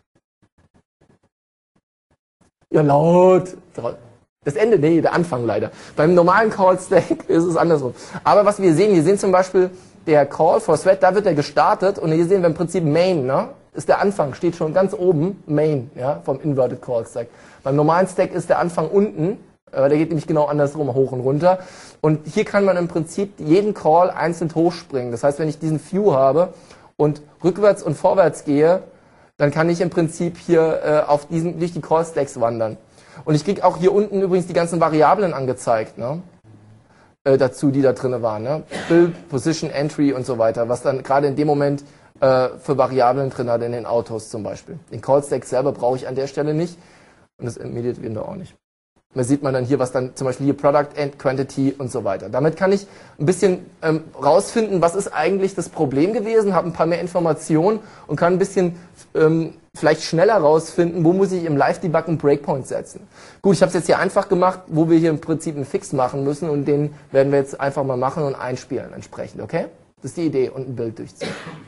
Ja, laut. Das Ende, nee, der Anfang leider. Beim normalen Call Stack ist es andersrum. Aber was wir sehen, wir sehen zum Beispiel der Call for Thread, da wird er gestartet und hier sehen wir im Prinzip Main, ne? Ist der Anfang, steht schon ganz oben, Main, ja, vom Inverted Call Stack. Beim normalen Stack ist der Anfang unten, äh, der geht nämlich genau andersrum, hoch und runter. Und hier kann man im Prinzip jeden Call einzeln hochspringen. Das heißt, wenn ich diesen View habe und rückwärts und vorwärts gehe, dann kann ich im Prinzip hier äh, auf diesen, durch die Call Stacks wandern. Und ich kriege auch hier unten übrigens die ganzen Variablen angezeigt, ne? äh, dazu, die da drin waren. Ne? Build, Position, Entry und so weiter, was dann gerade in dem Moment äh, für Variablen drin hat in den Autos zum Beispiel. Den Call Stack selber brauche ich an der Stelle nicht und das Immediate Window auch nicht. Da sieht man dann hier, was dann zum Beispiel hier Product, End, Quantity und so weiter. Damit kann ich ein bisschen ähm, rausfinden, was ist eigentlich das Problem gewesen, habe ein paar mehr Informationen und kann ein bisschen ähm, vielleicht schneller rausfinden, wo muss ich im Live-Debug einen Breakpoint setzen. Gut, ich habe es jetzt hier einfach gemacht, wo wir hier im Prinzip einen Fix machen müssen und den werden wir jetzt einfach mal machen und einspielen entsprechend, okay? Das ist die Idee und ein Bild durchziehen.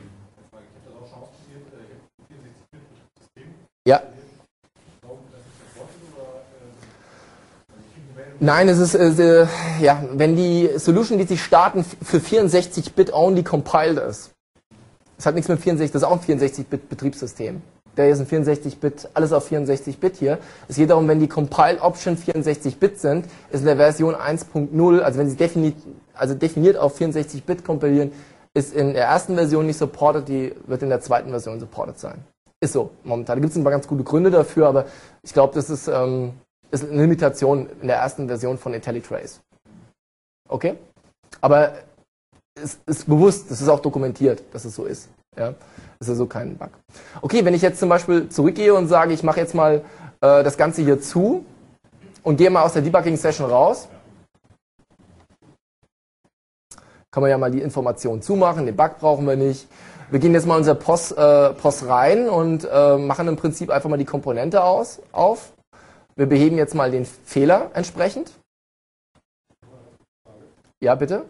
Ja. Nein, es ist, äh, ja, wenn die Solution, die Sie starten, für vierundsechzig Bit only compiled ist. Das hat nichts mit vierundsechzig, das ist auch ein vierundsechzig Bit Betriebssystem. Der hier ist ein vierundsechzig Bit, alles auf vierundsechzig Bit hier. Es geht darum, wenn die Compile Option vierundsechzig Bit sind, ist in der Version eins Punkt null, also wenn Sie definiert, also definiert auf vierundsechzig Bit kompilieren, ist in der ersten Version nicht supported, die wird in der zweiten Version supported sein. Ist so, momentan. Da gibt es ein paar ganz gute Gründe dafür, aber ich glaube, das ist, ähm, ist eine Limitation in der ersten Version von IntelliTrace. Okay? Aber es ist bewusst, das ist auch dokumentiert, dass es so ist. Ja? Das ist also kein Bug. Okay, wenn ich jetzt zum Beispiel zurückgehe und sage, ich mache jetzt mal äh, das Ganze hier zu und gehe mal aus der Debugging-Session raus, kann man ja mal die Informationen zumachen, den Bug brauchen wir nicht. Wir gehen jetzt mal in unser P O S, äh, P O S rein und äh, machen im Prinzip einfach mal die Komponente aus, auf. Wir beheben jetzt mal den Fehler entsprechend. Ja, bitte?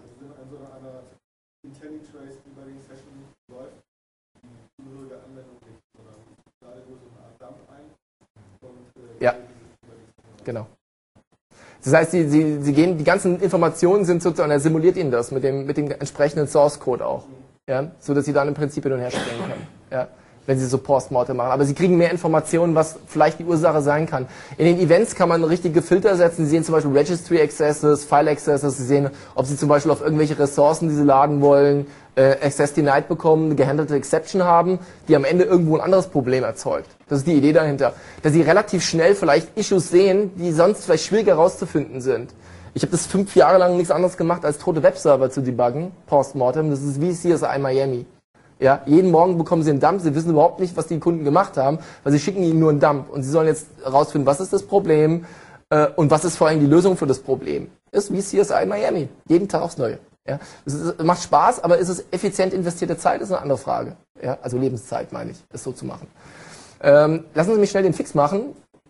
Ja, genau. Das heißt, sie, sie, sie gehen, die ganzen Informationen sind sozusagen, er simuliert ihnen das mit dem, mit dem entsprechenden Source Code auch. Ja, so dass sie dann im Prinzip hin und her springen können. Ja, wenn sie so Postmortem machen. Aber sie kriegen mehr Informationen, was vielleicht die Ursache sein kann. In den Events kann man richtige Filter setzen. Sie sehen zum Beispiel Registry Accesses, File Accesses. Sie sehen, ob sie zum Beispiel auf irgendwelche Ressourcen, die sie laden wollen, äh, Access Denied bekommen, eine gehandelte Exception haben, die am Ende irgendwo ein anderes Problem erzeugt. Das ist die Idee dahinter. Dass sie relativ schnell vielleicht Issues sehen, die sonst vielleicht schwieriger herauszufinden sind. Ich habe das fünf Jahre lang nichts anderes gemacht, als tote Webserver zu debuggen, Postmortem. Das ist wie C S I Miami. Ja, jeden Morgen bekommen sie einen Dump, sie wissen überhaupt nicht, was die Kunden gemacht haben, weil sie schicken ihnen nur einen Dump. Und sie sollen jetzt herausfinden, was ist das Problem äh, und was ist vor allem die Lösung für das Problem. Ist wie C S I Miami. Jeden Tag aufs Neue. Ja, es ist, macht Spaß, aber ist es effizient investierte Zeit, ist eine andere Frage. Ja, also Lebenszeit, meine ich, es so zu machen. Ähm, lassen Sie mich schnell den Fix machen.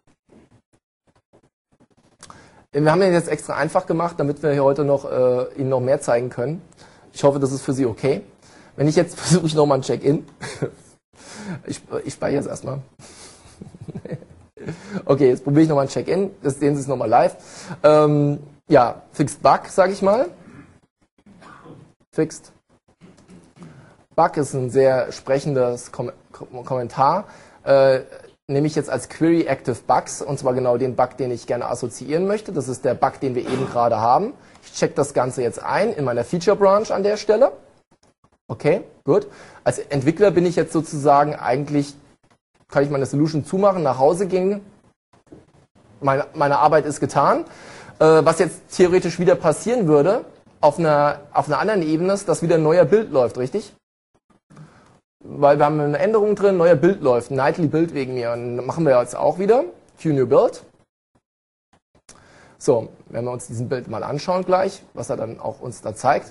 Wir haben den jetzt extra einfach gemacht, damit wir hier heute noch äh, Ihnen noch mehr zeigen können. Ich hoffe, das ist für Sie okay. Wenn ich jetzt versuche ich nochmal ein Check-in. ich, ich speichere es erstmal. Okay, jetzt probiere ich nochmal ein Check-in. Das sehen Sie es nochmal live. Ähm, ja, Fixed Bug, sage ich mal. Fixed Bug ist ein sehr sprechendes Kom Kommentar. Äh, nehme ich jetzt als Query Active Bugs, und zwar genau den Bug, den ich gerne assoziieren möchte. Das ist der Bug, den wir eben gerade haben. Ich check das Ganze jetzt ein in meiner Feature Branch an der Stelle. Okay, gut. Als Entwickler bin ich jetzt sozusagen eigentlich, kann ich meine Solution zumachen, nach Hause gehen. Meine, meine Arbeit ist getan. Äh, was jetzt theoretisch wieder passieren würde, auf einer, auf einer anderen Ebene ist, dass wieder ein neuer Build läuft, richtig? Weil wir haben eine Änderung drin, neuer Build läuft, Nightly Build wegen mir. Und das machen wir jetzt auch wieder. Q New Build. So, wenn wir uns diesen Build mal anschauen gleich, was er dann auch uns da zeigt.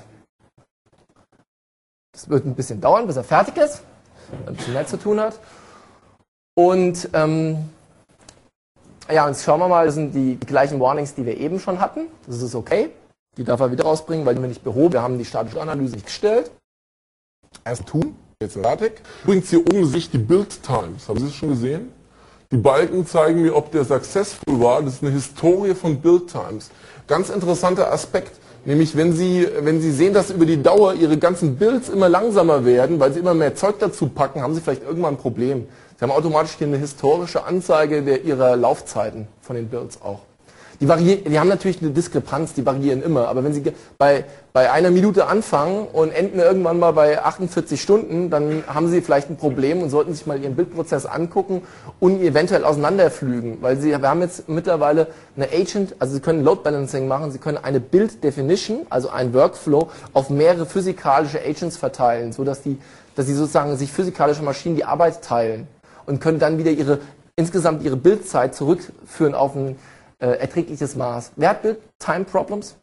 Das wird ein bisschen dauern, bis er fertig ist, ein bisschen mehr zu tun hat. Und ähm, ja, jetzt schauen wir mal, das sind die, die gleichen Warnings, die wir eben schon hatten. Das ist okay. Die darf er wieder rausbringen, weil die wir nicht behoben. Wir haben die statische Analyse nicht gestellt. Erst tun. Jetzt fertig. Übrigens hier oben sehe ich die Build Times. Haben Sie das schon gesehen? Die Balken zeigen mir, ob der successful war. Das ist eine Historie von Build Times. Ganz interessanter Aspekt. Nämlich, wenn Sie, wenn Sie sehen, dass über die Dauer Ihre ganzen Builds immer langsamer werden, weil Sie immer mehr Zeug dazu packen, haben Sie vielleicht irgendwann ein Problem. Sie haben automatisch hier eine historische Anzeige der, Ihrer Laufzeiten von den Builds auch. Die, variieren, die haben natürlich eine Diskrepanz, die variieren immer. Aber wenn Sie bei, bei einer Minute anfangen und enden irgendwann mal bei achtundvierzig Stunden, dann haben Sie vielleicht ein Problem und sollten sich mal Ihren Bildprozess angucken und eventuell auseinanderpflügen. Weil Sie, wir haben jetzt mittlerweile eine Agent, also Sie können Load Balancing machen, Sie können eine Build Definition, also ein Workflow, auf mehrere physikalische Agents verteilen, sodass die, dass Sie sozusagen sich physikalische Maschinen die Arbeit teilen und können dann wieder ihre, insgesamt Ihre Bildzeit zurückführen auf ein Äh, erträgliches Maß. Wer hat Build-Time-Problems?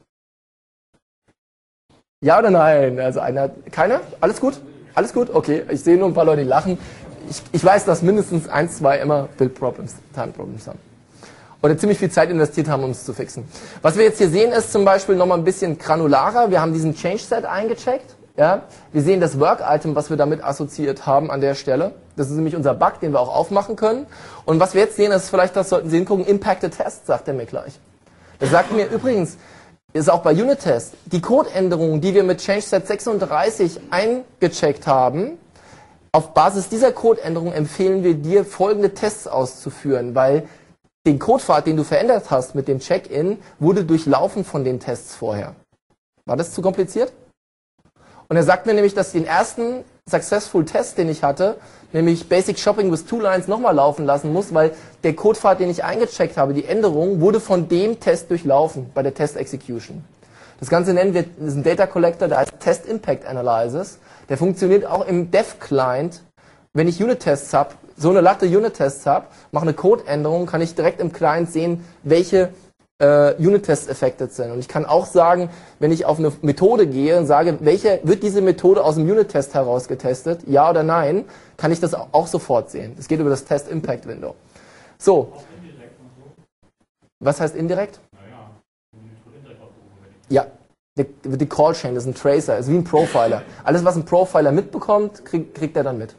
Ja oder nein? Also einer, keiner? Alles gut? Alles gut? Okay, ich sehe nur ein paar Leute, die lachen. Ich, ich weiß, dass mindestens ein, zwei immer Build-Problems, Time-Problems haben. Oder ziemlich viel Zeit investiert haben, um es zu fixen. Was wir jetzt hier sehen, ist zum Beispiel nochmal ein bisschen granularer. Wir haben diesen Change-Set eingecheckt. Ja? Wir sehen das Work-Item, was wir damit assoziiert haben an der Stelle. Das ist nämlich unser Bug, den wir auch aufmachen können. Und was wir jetzt sehen, ist vielleicht, das sollten Sie hingucken, Impacted Test, sagt er mir gleich. Das sagt mir übrigens, ist auch bei Unit-Test, die Codeänderungen, die wir mit ChangeSet sechsunddreißig eingecheckt haben, auf Basis dieser Codeänderung empfehlen wir dir, folgende Tests auszuführen, weil den Codepfad, den du verändert hast mit dem Check-in, wurde durchlaufen von den Tests vorher. War das zu kompliziert? Und er sagt mir nämlich, dass den ersten Successful Test, den ich hatte, nämlich Basic Shopping with Two Lines nochmal laufen lassen muss, weil der Codepfad, den ich eingecheckt habe, die Änderung, wurde von dem Test durchlaufen bei der Test Execution. Das Ganze nennen wir, das ist ein Data Collector, der heißt Test Impact Analysis. Der funktioniert auch im Dev Client. Wenn ich Unit-Tests habe, so eine Latte Unit-Tests habe, mache eine Codeänderung, kann ich direkt im Client sehen, welche äh, Unit-Tests affected sind. Und ich kann auch sagen, wenn ich auf eine Methode gehe und sage, welche wird diese Methode aus dem Unit-Test heraus getestet, ja oder nein, kann ich das auch sofort sehen. Das geht über das Test Impact Window. So. Was heißt indirekt? Ja, die, die Call Chain ist ein Tracer, ist wie ein Profiler. Alles, was ein Profiler mitbekommt, krieg, kriegt er dann mit.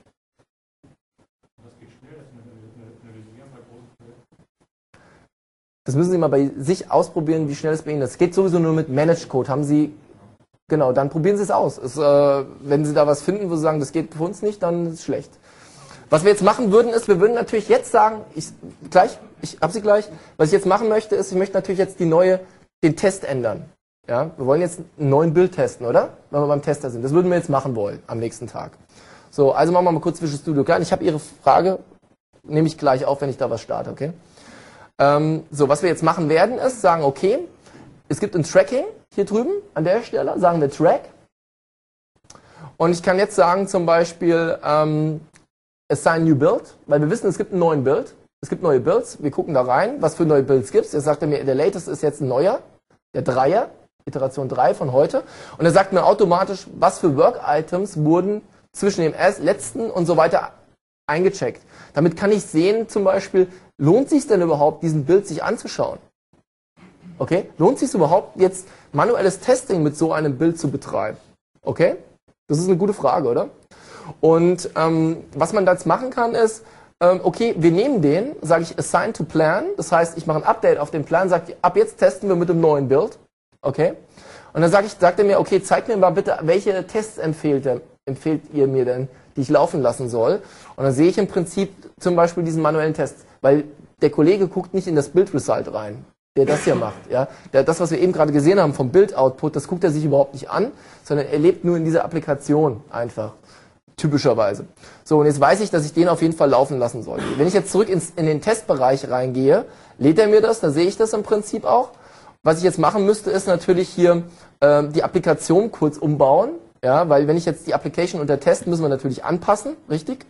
Das müssen Sie mal bei sich ausprobieren, wie schnell es bei Ihnen ist. Es geht sowieso nur mit Managed Code. Haben Sie, genau, dann probieren Sie es aus. Es, äh, wenn Sie da was finden, wo Sie sagen, das geht für uns nicht, dann ist es schlecht. Was wir jetzt machen würden, ist, wir würden natürlich jetzt sagen, ich, gleich, ich habe Sie gleich, was ich jetzt machen möchte, ist, ich möchte natürlich jetzt die neue, den Test ändern. Ja, wir wollen jetzt einen neuen Bild testen, oder? Wenn wir beim Tester sind. Das würden wir jetzt machen wollen, am nächsten Tag. So, also machen wir mal kurz Visual Studio Code. Ich habe Ihre Frage, nehme ich gleich auf, wenn ich da was starte, okay? Ähm, so, was wir jetzt machen werden, ist sagen, okay, es gibt ein Tracking hier drüben an der Stelle, sagen wir Track. Und ich kann jetzt sagen zum Beispiel ähm, Assign New Build, weil wir wissen, es gibt einen neuen Build. Es gibt neue Builds, wir gucken da rein, was für neue Builds gibt es. Jetzt sagt er mir, der latest ist jetzt ein neuer, der Dreier, Iteration drei von heute. Und er sagt mir automatisch, was für Work-Items wurden zwischen dem letzten und so weiter eingecheckt. Damit kann ich sehen zum Beispiel, lohnt es sich denn überhaupt, diesen Bild sich anzuschauen? Okay? Lohnt es sich überhaupt, jetzt manuelles Testing mit so einem Bild zu betreiben? Okay? Das ist eine gute Frage, oder? Und ähm, was man jetzt machen kann, ist, ähm, okay, wir nehmen den, sage ich Assign to Plan, das heißt, ich mache ein Update auf den Plan, sage ab jetzt testen wir mit dem neuen Bild. Okay? Und dann sage ich, sagt er mir, okay, zeig mir mal bitte, welche Tests empfiehlt, er, empfiehlt ihr mir denn, die ich laufen lassen soll. Und dann sehe ich im Prinzip zum Beispiel diesen manuellen Test, weil der Kollege guckt nicht in das Bildresult rein, der das hier macht. Ja? Der, das, was wir eben gerade gesehen haben vom Bildoutput, das guckt er sich überhaupt nicht an, sondern er lebt nur in dieser Applikation einfach, typischerweise. So, und jetzt weiß ich, dass ich den auf jeden Fall laufen lassen sollte. Wenn ich jetzt zurück ins, in den Testbereich reingehe, lädt er mir das, da sehe ich das im Prinzip auch. Was ich jetzt machen müsste, ist natürlich hier äh, die Applikation kurz umbauen. Ja, weil wenn ich jetzt die Application unter Test, müssen wir natürlich anpassen, richtig?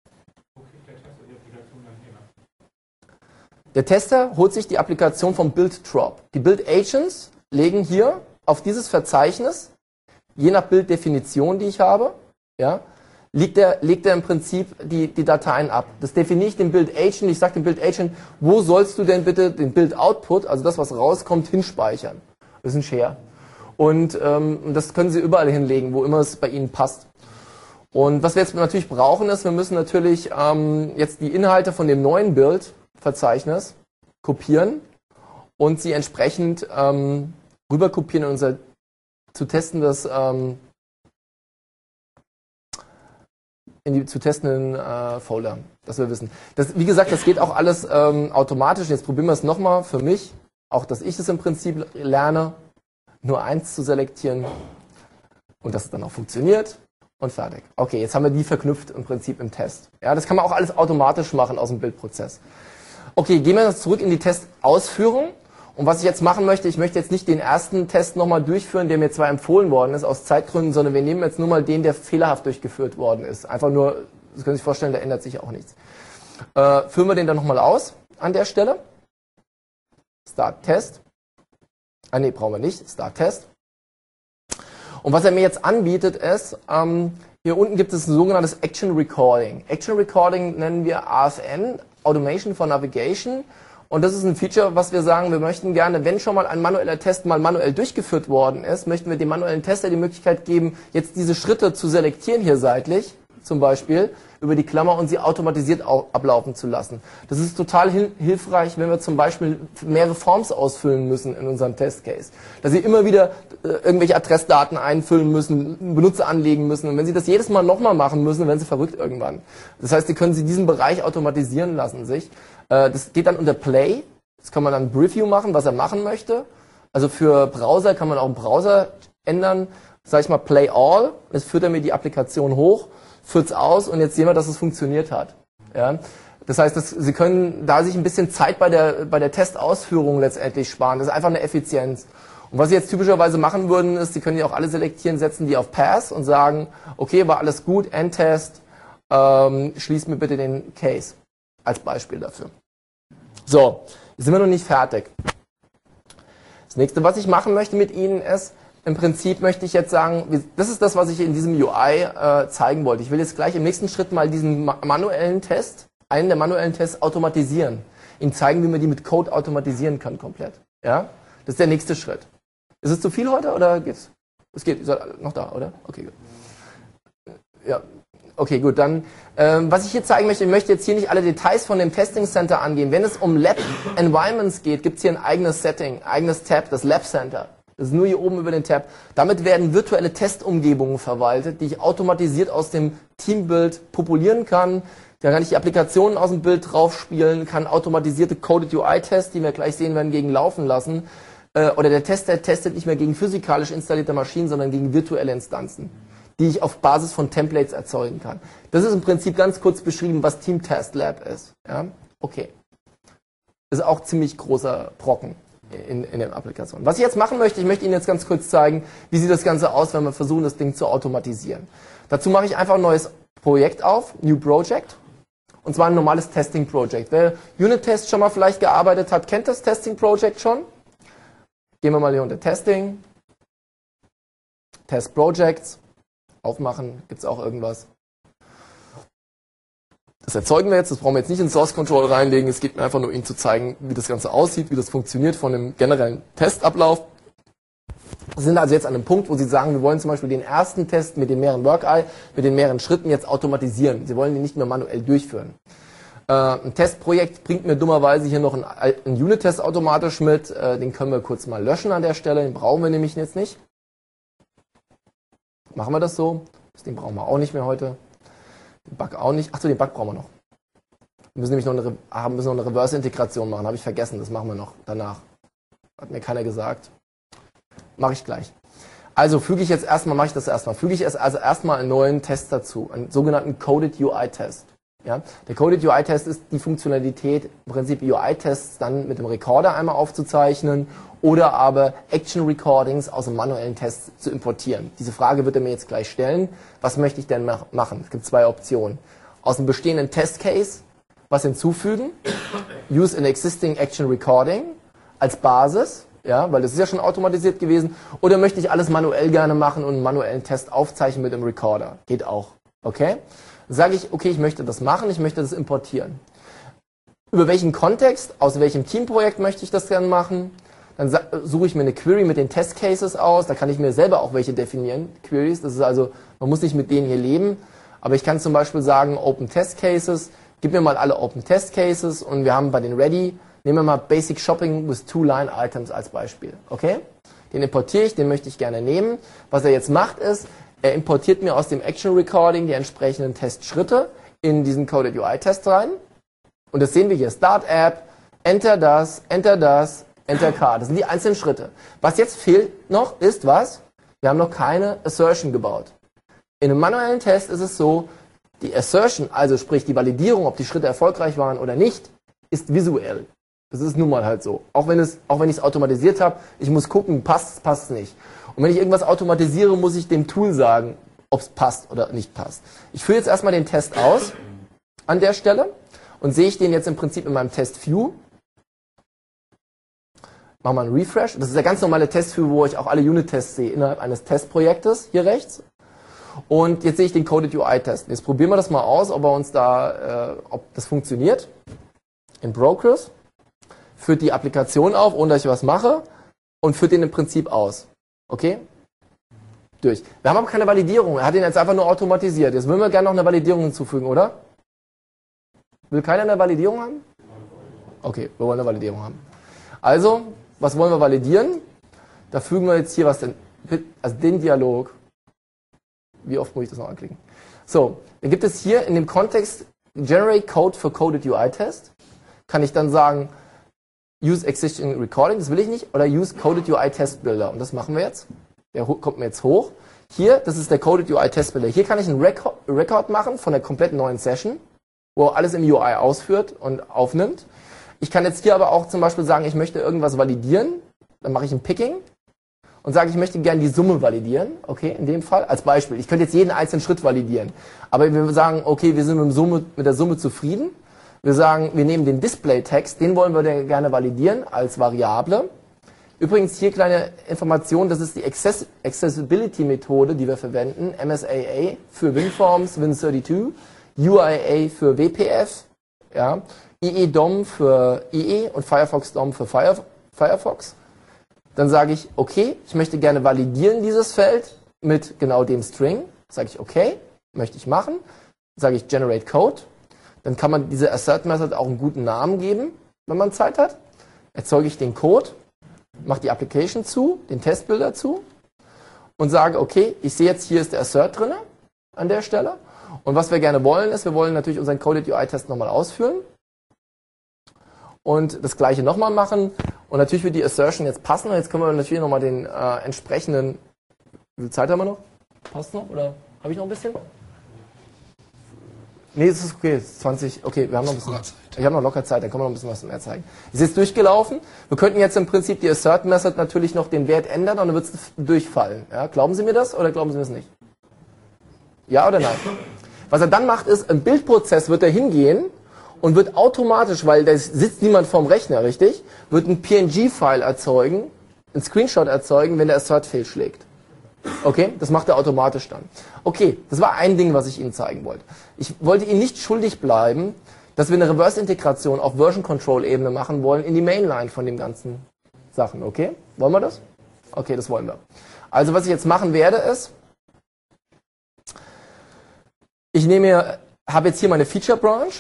Der Tester holt sich die Applikation vom Build Drop. Die Build Agents legen hier auf dieses Verzeichnis, je nach Bilddefinition, die ich habe, ja, legt er, legt er im Prinzip die, die Dateien ab. Das definiere ich dem Build Agent. Ich sage dem Build Agent, wo sollst du denn bitte den Build Output, also das, was rauskommt, hinspeichern? Das ist ein Share. Und ähm, das können Sie überall hinlegen, wo immer es bei Ihnen passt. Und was wir jetzt natürlich brauchen, ist, wir müssen natürlich ähm, jetzt die Inhalte von dem neuen Build-Verzeichnis kopieren und sie entsprechend ähm, rüber kopieren in unser zu testendes ähm, in die zu testenden äh, Folder, dass wir wissen. Das, wie gesagt, das geht auch alles ähm, automatisch. Jetzt probieren wir es nochmal für mich, auch dass ich es im Prinzip lerne, nur eins zu selektieren und dass es dann auch funktioniert und fertig. Okay, jetzt haben wir die verknüpft im Prinzip im Test. Ja, das kann man auch alles automatisch machen aus dem Bildprozess. Okay, gehen wir jetzt zurück in die Testausführung. Und was ich jetzt machen möchte, ich möchte jetzt nicht den ersten Test nochmal durchführen, der mir zwar empfohlen worden ist aus Zeitgründen, sondern wir nehmen jetzt nur mal den, der fehlerhaft durchgeführt worden ist. Einfach nur, das können Sie sich vorstellen, da ändert sich auch nichts. Äh, führen wir den dann nochmal aus an der Stelle. Start Test. Ah ne, brauchen wir nicht. Start Test. Und was er mir jetzt anbietet ist, ähm, hier unten gibt es ein sogenanntes Action Recording. Action Recording nennen wir A F N, Automation for Navigation. Und das ist ein Feature, was wir sagen, wir möchten gerne, wenn schon mal ein manueller Test mal manuell durchgeführt worden ist, möchten wir dem manuellen Tester die Möglichkeit geben, jetzt diese Schritte zu selektieren hier seitlich, zum Beispiel, über die Klammer und sie automatisiert ablaufen zu lassen. Das ist total hil- hilfreich, wenn wir zum Beispiel mehrere Forms ausfüllen müssen in unserem Testcase. Dass Sie immer wieder äh, irgendwelche Adressdaten einfüllen müssen, Benutzer anlegen müssen. Und wenn Sie das jedes Mal nochmal machen müssen, dann werden Sie verrückt irgendwann. Das heißt, Sie können Sie diesen Bereich automatisieren lassen sich. Äh, das geht dann unter Play. Das kann man dann Preview machen, was er machen möchte. Also für Browser kann man auch einen Browser ändern. Sag ich mal Play All. Jetzt führt er mir die Applikation hoch, führt's aus und jetzt sehen wir, dass es funktioniert hat. Ja? Das heißt, dass Sie können da sich ein bisschen Zeit bei der, bei der Testausführung letztendlich sparen. Das ist einfach eine Effizienz. Und was Sie jetzt typischerweise machen würden, ist, Sie können ja auch alle selektieren, setzen die auf Pass und sagen, okay, war alles gut, Endtest, ähm, schließ mir bitte den Case als Beispiel dafür. So, jetzt sind wir noch nicht fertig. Das nächste, was ich machen möchte mit Ihnen ist, im Prinzip möchte ich jetzt sagen, das ist das, was ich in diesem U I äh, zeigen wollte. Ich will jetzt gleich im nächsten Schritt mal diesen ma- manuellen Test, einen der manuellen Tests automatisieren. Ihnen zeigen, wie man die mit Code automatisieren kann komplett. Ja? Das ist der nächste Schritt. Ist es zu viel heute oder geht's? Es geht, ihr seid alle noch da, oder? Okay, gut. Ja. Okay, gut, dann, ähm, was ich hier zeigen möchte, ich möchte jetzt hier nicht alle Details von dem Testing Center angehen. Wenn es um Lab Environments geht, gibt es hier ein eigenes Setting, eigenes Tab, das Lab Center. Das ist nur hier oben über den Tab. Damit werden virtuelle Testumgebungen verwaltet, die ich automatisiert aus dem Teambild populieren kann. Da kann ich die Applikationen aus dem Bild draufspielen, kann automatisierte Coded U I-Tests, die wir gleich sehen werden, gegen laufen lassen. Äh, oder der Tester testet nicht mehr gegen physikalisch installierte Maschinen, sondern gegen virtuelle Instanzen, die ich auf Basis von Templates erzeugen kann. Das ist im Prinzip ganz kurz beschrieben, was Team Test Lab ist. Ja? Okay. Das ist auch ziemlich großer Brocken in, in den Applikationen. Was ich jetzt machen möchte, ich möchte Ihnen jetzt ganz kurz zeigen, wie sieht das Ganze aus, wenn wir versuchen, das Ding zu automatisieren. Dazu mache ich einfach ein neues Projekt auf, New Project. Und zwar ein normales Testing Project. Wer Unit-Test schon mal vielleicht gearbeitet hat, kennt das Testing Project schon. Gehen wir mal hier unter Testing. Test Projects. Aufmachen. Gibt es auch irgendwas? Das erzeugen wir jetzt. Das brauchen wir jetzt nicht in Source Control reinlegen. Es geht mir einfach nur, Ihnen zu zeigen, wie das Ganze aussieht, wie das funktioniert von dem generellen Testablauf. Wir sind also jetzt an einem Punkt, wo Sie sagen, wir wollen zum Beispiel den ersten Test mit den mehreren Work-I, mit den mehreren Schritten jetzt automatisieren. Sie wollen den nicht mehr manuell durchführen. Äh, ein Testprojekt bringt mir dummerweise hier noch einen, einen Unit-Test automatisch mit. Äh, den können wir kurz mal löschen an der Stelle. Den brauchen wir nämlich jetzt nicht. Machen wir das so. Den brauchen wir auch nicht mehr heute. Den Bug auch nicht. Achso, den Bug brauchen wir noch. Wir müssen nämlich noch eine, ah, müssen noch eine Reverse-Integration machen. Habe ich vergessen. Das machen wir noch danach. Hat mir keiner gesagt. Mache ich gleich. Also füge ich jetzt erstmal, mache ich das erstmal, füge ich jetzt also erstmal einen neuen Test dazu, einen sogenannten Coded U I-Test. Ja? Der Coded U I-Test ist die Funktionalität, im Prinzip U I-Tests dann mit dem Recorder einmal aufzuzeichnen oder aber Action-Recordings aus dem manuellen Test zu importieren. Diese Frage wird er mir jetzt gleich stellen. Was möchte ich denn machen? Es gibt zwei Optionen. Aus dem bestehenden Test-Case was hinzufügen, use an existing Action Recording als Basis. Ja, weil das ist ja schon automatisiert gewesen. Oder möchte ich alles manuell gerne machen und einen manuellen Test aufzeichnen mit dem Recorder? Geht auch. Okay? Dann sage ich, okay, ich möchte das machen, ich möchte das importieren. Über welchen Kontext, aus welchem Teamprojekt möchte ich das gerne machen? Dann suche ich mir eine Query mit den Test Cases aus. Da kann ich mir selber auch welche definieren, Queries. Das ist also, man muss nicht mit denen hier leben. Aber ich kann zum Beispiel sagen, Open Test Cases. Gib mir mal alle Open Test Cases und wir haben bei den Ready, nehmen wir mal Basic Shopping with Two Line Items als Beispiel. Okay? Den importiere ich, den möchte ich gerne nehmen. Was er jetzt macht ist, er importiert mir aus dem Action Recording die entsprechenden Testschritte in diesen Coded U I-Test rein. Und das sehen wir hier. Start App, Enter das, Enter das, Enter Card. Das sind die einzelnen Schritte. Was jetzt fehlt noch, ist was? Wir haben noch keine Assertion gebaut. In einem manuellen Test ist es so, die Assertion, also sprich die Validierung, ob die Schritte erfolgreich waren oder nicht, ist visuell. Das ist nun mal halt so. Auch wenn es, auch wenn ich es automatisiert habe, ich muss gucken, passt es, passt es nicht. Und wenn ich irgendwas automatisiere, muss ich dem Tool sagen, ob es passt oder nicht passt. Ich führe jetzt erstmal den Test aus an der Stelle und sehe ich den jetzt im Prinzip in meinem Test View. Machen wir einen Refresh. Das ist der ganz normale Test View, wo ich auch alle Unit-Tests sehe innerhalb eines Testprojektes, hier rechts. Und jetzt sehe ich den Coded U I-Test. Jetzt probieren wir das mal aus, ob er uns da, äh, ob das funktioniert. In Brokers. Führt die Applikation auf, ohne dass ich was mache, und führt den im Prinzip aus. Okay? Durch. Wir haben aber keine Validierung. Er hat den jetzt einfach nur automatisiert. Jetzt würden wir gerne noch eine Validierung hinzufügen, oder? Will keiner eine Validierung haben? Okay, wir wollen eine Validierung haben. Also, was wollen wir validieren? Da fügen wir jetzt hier was denn, also den Dialog. Wie oft muss ich das noch anklicken? So, dann gibt es hier in dem Kontext Generate Code for Coded U I-Test. Kann ich dann sagen, Use Existing Recording, das will ich nicht, oder Use Coded U I-Test Builder. Und das machen wir jetzt. Der kommt mir jetzt hoch. Hier, das ist der Coded U I-Test Builder. Hier kann ich einen Record, Record machen von der kompletten neuen Session, wo er alles im U I ausführt und aufnimmt. Ich kann jetzt hier aber auch zum Beispiel sagen, ich möchte irgendwas validieren. Dann mache ich ein Picking und sage, ich möchte gerne die Summe validieren. Okay, in dem Fall. Als Beispiel. Ich könnte jetzt jeden einzelnen Schritt validieren. Aber wir sagen, okay, wir sind mit, dem Summe, mit der Summe zufrieden. Wir sagen, wir nehmen den Display-Text, den wollen wir gerne validieren als Variable. Übrigens hier kleine Information, das ist die Access Accessibility-Methode, die wir verwenden. M S A A für WinForms, Win zweiunddreißig, U I A für W P F, ja, I E D O M für I E und Firefox D O M für Fire, Firefox. Dann sage ich, okay, ich möchte gerne validieren dieses Feld mit genau dem String. Sage ich, okay. möchte ich machen. Sage ich Generate Code. Dann kann man diese Assert Method auch einen guten Namen geben, wenn man Zeit hat. Erzeuge ich den Code, mache die Application zu, den Testbuilder zu und sage, okay, ich sehe jetzt, hier ist der Assert drin an der Stelle. Und was wir gerne wollen, ist, wir wollen natürlich unseren Coded U I-Test nochmal ausführen und das gleiche nochmal machen. Und natürlich wird die Assertion jetzt passen. Und jetzt können wir natürlich nochmal den äh, entsprechenden... Wie viel Zeit haben wir noch? Passt noch? Oder habe ich noch ein bisschen? Nee, es ist okay. zwanzig. Okay, wir haben noch ein bisschen. Ich habe noch locker Zeit, dann können wir noch ein bisschen was mehr zeigen. Ist jetzt durchgelaufen. Wir könnten jetzt im Prinzip die Assert Method natürlich noch den Wert ändern und dann wird es durchfallen. Ja, glauben Sie mir das oder glauben Sie mir das nicht? Ja oder nein? Was er dann macht, ist, im Bildprozess wird er hingehen und wird automatisch, weil da sitzt niemand vorm Rechner, richtig, wird ein P N G-File erzeugen, ein Screenshot erzeugen, wenn der Assert fehlschlägt. Okay, das macht er automatisch dann. Okay, das war ein Ding, was ich Ihnen zeigen wollte. Ich wollte Ihnen nicht schuldig bleiben, dass wir eine Reverse-Integration auf Version-Control-Ebene machen wollen in die Mainline von den ganzen Sachen. Okay, wollen wir das? Okay, das wollen wir. Also was ich jetzt machen werde ist, ich nehme, habe jetzt hier meine Feature-Branch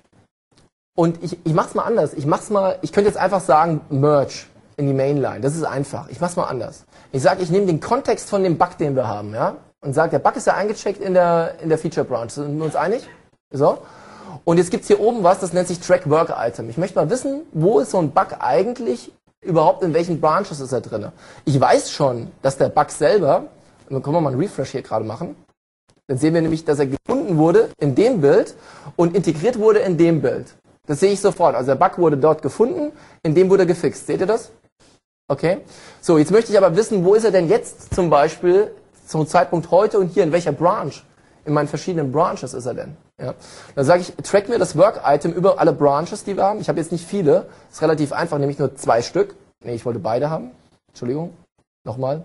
und ich, ich mache es mal anders. Ich mach's mal, ich könnte jetzt einfach sagen Merge in die Mainline. Das ist einfach. Ich mache es mal anders. Ich sage, ich nehme den Kontext von dem Bug, den wir haben, ja, und sage, der Bug ist ja eingecheckt in der, in der Feature Branch. Sind wir uns einig? So. Und jetzt gibt es hier oben was, das nennt sich Track Work Item. Ich möchte mal wissen, wo ist so ein Bug eigentlich, überhaupt in welchen Branches ist er drin? Ich weiß schon, dass der Bug selber, und dann können wir mal einen Refresh hier gerade machen, dann sehen wir nämlich, dass er gefunden wurde in dem Bild und integriert wurde in dem Bild. Das sehe ich sofort. Also der Bug wurde dort gefunden, in dem wurde er gefixt. Seht ihr das? Okay. So, jetzt möchte ich aber wissen, wo ist er denn jetzt zum Beispiel zum Zeitpunkt heute und hier in welcher Branch? In meinen verschiedenen Branches ist er denn? Ja. Dann sage ich, track mir das Work-Item über alle Branches, die wir haben. Ich habe jetzt nicht viele. Das ist relativ einfach, nämlich nur zwei Stück. Nee, ich wollte beide haben. Entschuldigung. Nochmal.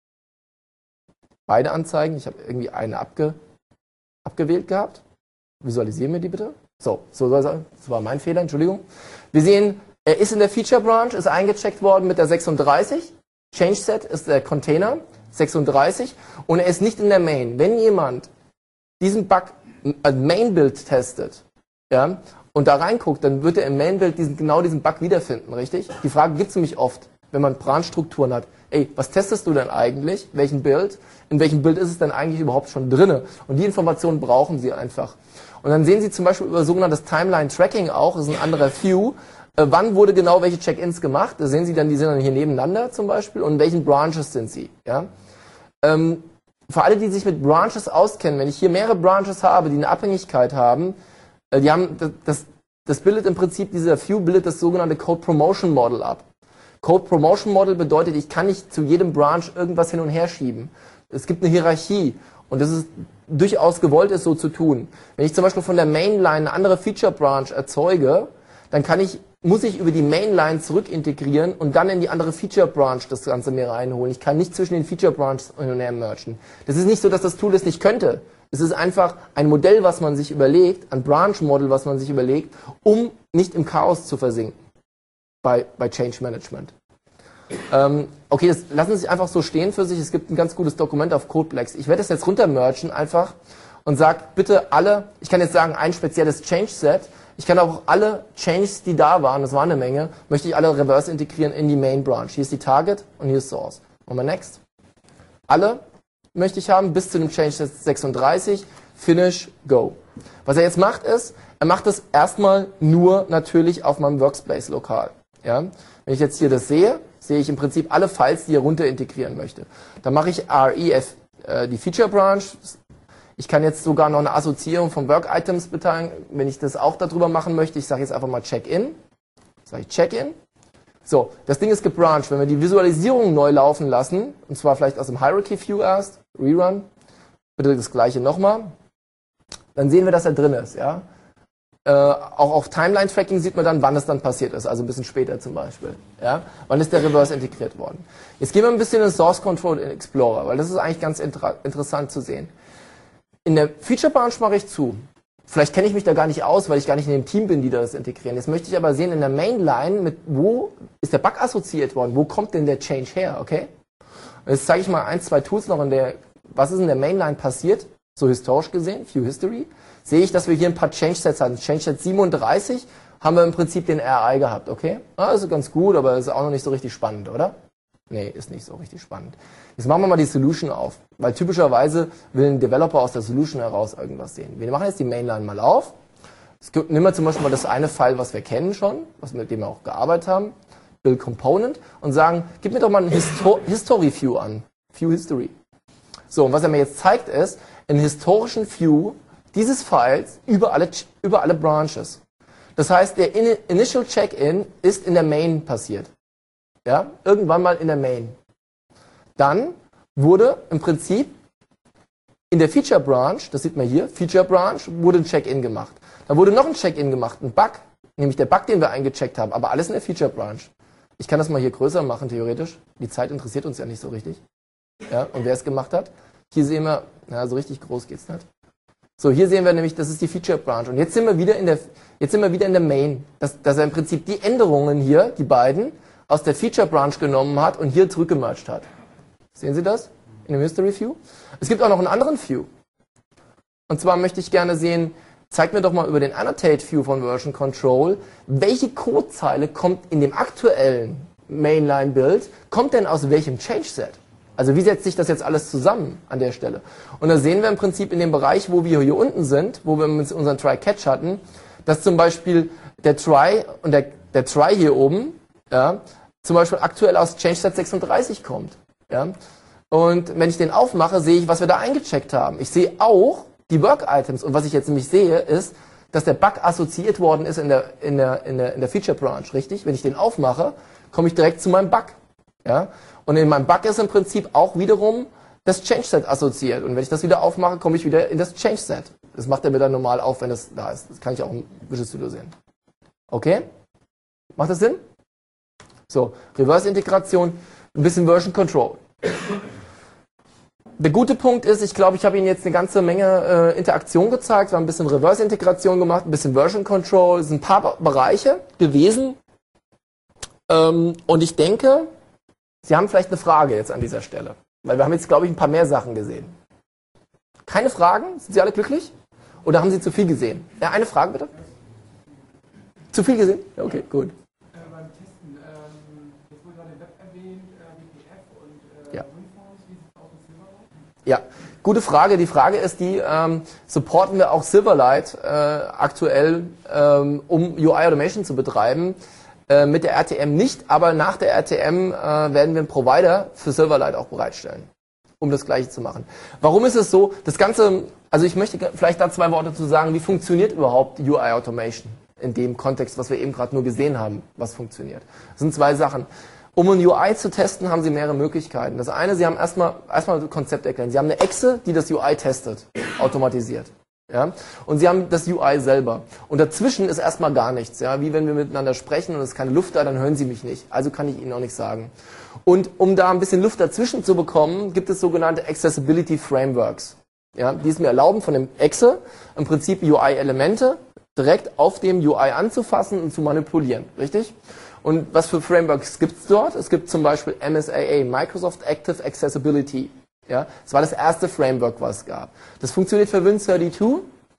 Beide anzeigen. Ich habe irgendwie eine abge, abgewählt gehabt. Visualisieren wir die bitte. So, so soll es sein. Das war mein Fehler, Entschuldigung. Wir sehen, er ist in der Feature Branch, ist eingecheckt worden mit der sechsunddreißig. Change Set ist der Container, sechsunddreißig. Und er ist nicht in der Main. Wenn jemand diesen Bug als Main-Bild testet, ja, und da reinguckt, dann wird er im Main-Bild diesen, genau diesen Bug wiederfinden, richtig? Die Frage gibt es nämlich oft, wenn man Branch-Strukturen hat. Ey, was testest du denn eigentlich? Welchen Bild? In welchem Bild ist es denn eigentlich überhaupt schon drinne? Und die Informationen brauchen Sie einfach. Und dann sehen Sie zum Beispiel über sogenanntes Timeline-Tracking auch, das ist ein anderer View, äh, wann wurde genau welche Check-ins gemacht. Da sehen Sie dann, die sind dann hier nebeneinander zum Beispiel und in welchen Branches sind sie. Ja? Ähm, für alle, die sich mit Branches auskennen, wenn ich hier mehrere Branches habe, die eine Abhängigkeit haben, äh, die haben das, das, das bildet im Prinzip, dieser View bildet das sogenannte Code Promotion Model ab. Code Promotion Model bedeutet, ich kann nicht zu jedem Branch irgendwas hin und her schieben. Es gibt eine Hierarchie und das ist durchaus gewollt, es so zu tun. Wenn ich zum Beispiel von der Mainline eine andere Feature Branch erzeuge, dann kann ich, muss ich über die Mainline zurück integrieren und dann in die andere Feature Branch das Ganze mir reinholen. Ich kann nicht zwischen den Feature Branches hin und her mergen. Das ist nicht so, dass das Tool es nicht könnte. Es ist einfach ein Modell, was man sich überlegt, ein Branch Model, was man sich überlegt, um nicht im Chaos zu versinken bei, bei Change Management. Ähm, okay, das lassen Sie sich einfach so stehen für sich. Es gibt ein ganz gutes Dokument auf Codeplex. Ich werde das jetzt runtermergen einfach und sage bitte alle, ich kann jetzt sagen, ein spezielles Change-Set. Ich kann auch alle Changes, die da waren, das war eine Menge, möchte ich alle reverse integrieren in die Main Branch. Hier ist die Target und hier ist Source. Machen wir Next. Alle möchte ich haben bis zu dem Change-Set sechsunddreißig. Finish, Go. Was er jetzt macht ist, er macht das erstmal nur natürlich auf meinem Workspace lokal. Ja? Wenn ich jetzt hier das sehe, sehe ich im Prinzip alle Files, die er runter integrieren möchte. Dann mache ich ref, äh, die Feature Branch. Ich kann jetzt sogar noch eine Assoziierung von Work Items beteiligen, wenn ich das auch darüber machen möchte. Ich sage jetzt einfach mal Check-in. Sage ich Check-in. So, das Ding ist gebrancht. Wenn wir die Visualisierung neu laufen lassen, und zwar vielleicht aus dem Hierarchy View erst, Rerun, bitte das gleiche nochmal, dann sehen wir, dass er drin ist. Ja? Äh, auch auf Timeline-Tracking sieht man dann, wann es dann passiert ist, also ein bisschen später zum Beispiel. Ja? Wann ist der Reverse integriert worden? Jetzt gehen wir ein bisschen in Source Control Explorer, weil das ist eigentlich ganz inter interessant zu sehen. In der Feature Branch mache ich zu. Vielleicht kenne ich mich da gar nicht aus, weil ich gar nicht in dem Team bin, die das integrieren. Jetzt möchte ich aber sehen in der Mainline, mit wo ist der Bug assoziiert worden? Wo kommt denn der Change her? Okay? Und jetzt zeige ich mal ein, zwei Tools noch in der, was ist in der Mainline passiert. so historisch gesehen, View History, sehe ich, dass wir hier ein paar Change-Sets hatten. Change-Set siebenunddreißig haben wir im Prinzip den R I gehabt, okay? Ah, ist ganz gut, aber ist auch noch nicht so richtig spannend, oder? Nee, ist nicht so richtig spannend. Jetzt machen wir mal die Solution auf, weil typischerweise will ein Developer aus der Solution heraus irgendwas sehen. Wir machen jetzt die Mainline mal auf. Es gibt, nehmen wir zum Beispiel mal das eine File, was wir kennen schon, was mit dem wir auch gearbeitet haben, Build Component, und sagen, gib mir doch mal ein Histo History View an, View History. So, und was er mir jetzt zeigt ist, einen historischen View dieses Files über alle, über alle Branches. Das heißt, der In Initial Check-in ist in der Main passiert. Ja, irgendwann mal in der Main. Dann wurde im Prinzip in der Feature Branch, das sieht man hier, Feature Branch, wurde ein Check-in gemacht. Da wurde noch ein Check-in gemacht, ein Bug, nämlich der Bug, den wir eingecheckt haben, aber alles in der Feature Branch. Ich kann das mal hier größer machen, theoretisch. Die Zeit interessiert uns ja nicht so richtig. Ja, und wer es gemacht hat? Hier sehen wir, na, so richtig groß geht's nicht. So, hier sehen wir nämlich, das ist die Feature Branch. Und jetzt sind wir wieder in der, jetzt sind wir wieder in der Main. Dass, dass er im Prinzip die Änderungen hier, die beiden, aus der Feature Branch genommen hat und hier zurückgemerged hat. Sehen Sie das? In dem History View. Es gibt auch noch einen anderen View. Und zwar möchte ich gerne sehen, zeig mir doch mal über den Annotate View von Version Control, welche Codezeile kommt in dem aktuellen Mainline Build, kommt denn aus welchem Change Set? Also wie setzt sich das jetzt alles zusammen an der Stelle? Und da sehen wir im Prinzip in dem Bereich, wo wir hier unten sind, wo wir unseren Try-Catch hatten, dass zum Beispiel der Try und der, der Try hier oben, ja, zum Beispiel aktuell aus Change Set sechsunddreißig kommt. Ja. Und wenn ich den aufmache, sehe ich, was wir da eingecheckt haben. Ich sehe auch die Work-Items. Und was ich jetzt nämlich sehe, ist, dass der Bug assoziiert worden ist in der, in der, in der, in der Feature-Branch, richtig? Wenn ich den aufmache, komme ich direkt zu meinem Bug. Ja. Und in meinem Bug ist im Prinzip auch wiederum das Change-Set assoziiert. Und wenn ich das wieder aufmache, komme ich wieder in das Change-Set. Das macht er mir dann normal auf, wenn es da ist. Das kann ich auch im Visual Studio sehen. Okay? Macht das Sinn? So, Reverse-Integration, ein bisschen Version Control. Der gute Punkt ist, ich glaube, ich habe Ihnen jetzt eine ganze Menge äh, Interaktion gezeigt. Wir haben ein bisschen Reverse-Integration gemacht, ein bisschen Version Control. Es sind ein paar Bereiche gewesen. Ähm, und ich denke, Sie haben vielleicht eine Frage jetzt an dieser Stelle. Weil wir haben jetzt, glaube ich, ein paar mehr Sachen gesehen. Keine Fragen? Sind Sie alle glücklich? Oder haben Sie zu viel gesehen? Ja, eine Frage bitte. Zu viel gesehen? Ja, okay, gut. Ja, gute Frage. Die Frage ist die, ähm, supporten wir auch Silverlight äh, aktuell, ähm, um U I Automation zu betreiben? Äh, mit der R T M nicht, aber nach der R T M äh, werden wir einen Provider für Silverlight auch bereitstellen, um das Gleiche zu machen. Warum ist es so? Das Ganze, also ich möchte vielleicht da zwei Worte zu sagen, wie funktioniert überhaupt U I Automation in dem Kontext, was wir eben gerade nur gesehen haben, was funktioniert. Das sind zwei Sachen. Um ein U I zu testen, haben Sie mehrere Möglichkeiten. Das eine, Sie haben erstmal erstmal das Konzept erkennen. Sie haben eine Exe, die das U I testet, automatisiert. Ja? Und Sie haben das U I selber. Und dazwischen ist erstmal gar nichts. Ja? Wie wenn wir miteinander sprechen und es ist keine Luft da, dann hören Sie mich nicht. Also kann ich Ihnen auch nichts sagen. Und um da ein bisschen Luft dazwischen zu bekommen, gibt es sogenannte Accessibility Frameworks. Ja? Die es mir erlauben, von dem Exe im Prinzip U I-Elemente direkt auf dem U I anzufassen und zu manipulieren. Richtig? Und was für Frameworks gibt es dort? Es gibt zum Beispiel M S A A, Microsoft Active Accessibility. Ja, das war das erste Framework, was es gab. Das funktioniert für Win zweiunddreißig,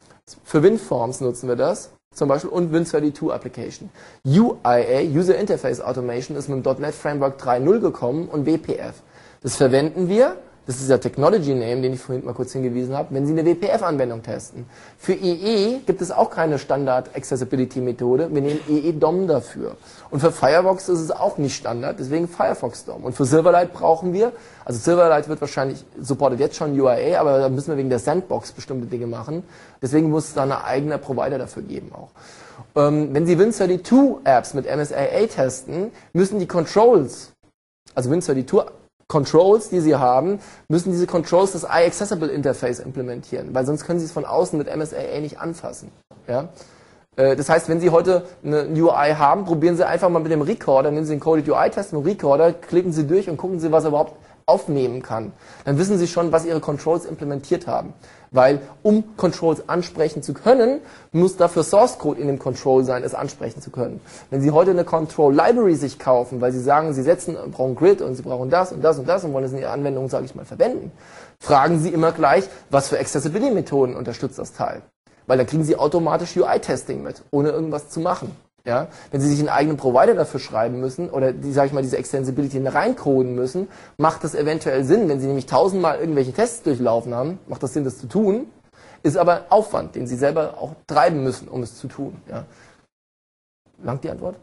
für WinForms nutzen wir das, zum Beispiel, und Win zweiundzwanzig Application. U I A, User Interface Automation, ist mit dem .NET Framework drei Punkt null gekommen und W P F. Das verwenden wir, das ist der Technology Name, den ich vorhin mal kurz hingewiesen habe, wenn Sie eine W P F-Anwendung testen. Für E E gibt es auch keine Standard-Accessibility-Methode, wir nehmen E E D O M dafür. Und für Firefox ist es auch nicht Standard, deswegen Firefox D O M. Und für Silverlight brauchen wir, also Silverlight wird wahrscheinlich, supportet jetzt schon U I A, aber da müssen wir wegen der Sandbox bestimmte Dinge machen. Deswegen muss es da eine eigene Provider dafür geben auch. Ähm, wenn Sie Win zweiundzwanzig Apps mit M S A A testen, müssen die Controls, also Win zweiundzwanzig Controls, die Sie haben, müssen diese Controls das iAccessible Interface implementieren, weil sonst können Sie es von außen mit M S A A nicht anfassen. Ja? Das heißt, wenn Sie heute eine U I haben, probieren Sie einfach mal mit dem Recorder, nehmen Sie den Coded U I-Test mit dem Recorder, klicken Sie durch und gucken Sie, was er überhaupt aufnehmen kann, dann wissen Sie schon, was Ihre Controls implementiert haben. Weil, um Controls ansprechen zu können, muss dafür Source Code in dem Control sein, es ansprechen zu können. Wenn Sie heute eine Control Library sich kaufen, weil Sie sagen, Sie setzen, brauchen Grid und Sie brauchen das und das und das und wollen es in Ihrer Anwendung, sage ich mal, verwenden, fragen Sie immer gleich, was für Accessibility-Methoden unterstützt das Teil. Weil dann kriegen Sie automatisch U I-Testing mit, ohne irgendwas zu machen. Ja, wenn Sie sich einen eigenen Provider dafür schreiben müssen oder die, sag ich mal, diese Extensibility reincoden müssen, macht das eventuell Sinn, wenn Sie nämlich tausendmal irgendwelche Tests durchlaufen haben, macht das Sinn, das zu tun, ist aber Aufwand, den Sie selber auch treiben müssen, um es zu tun. Ja. Langt die Antwort?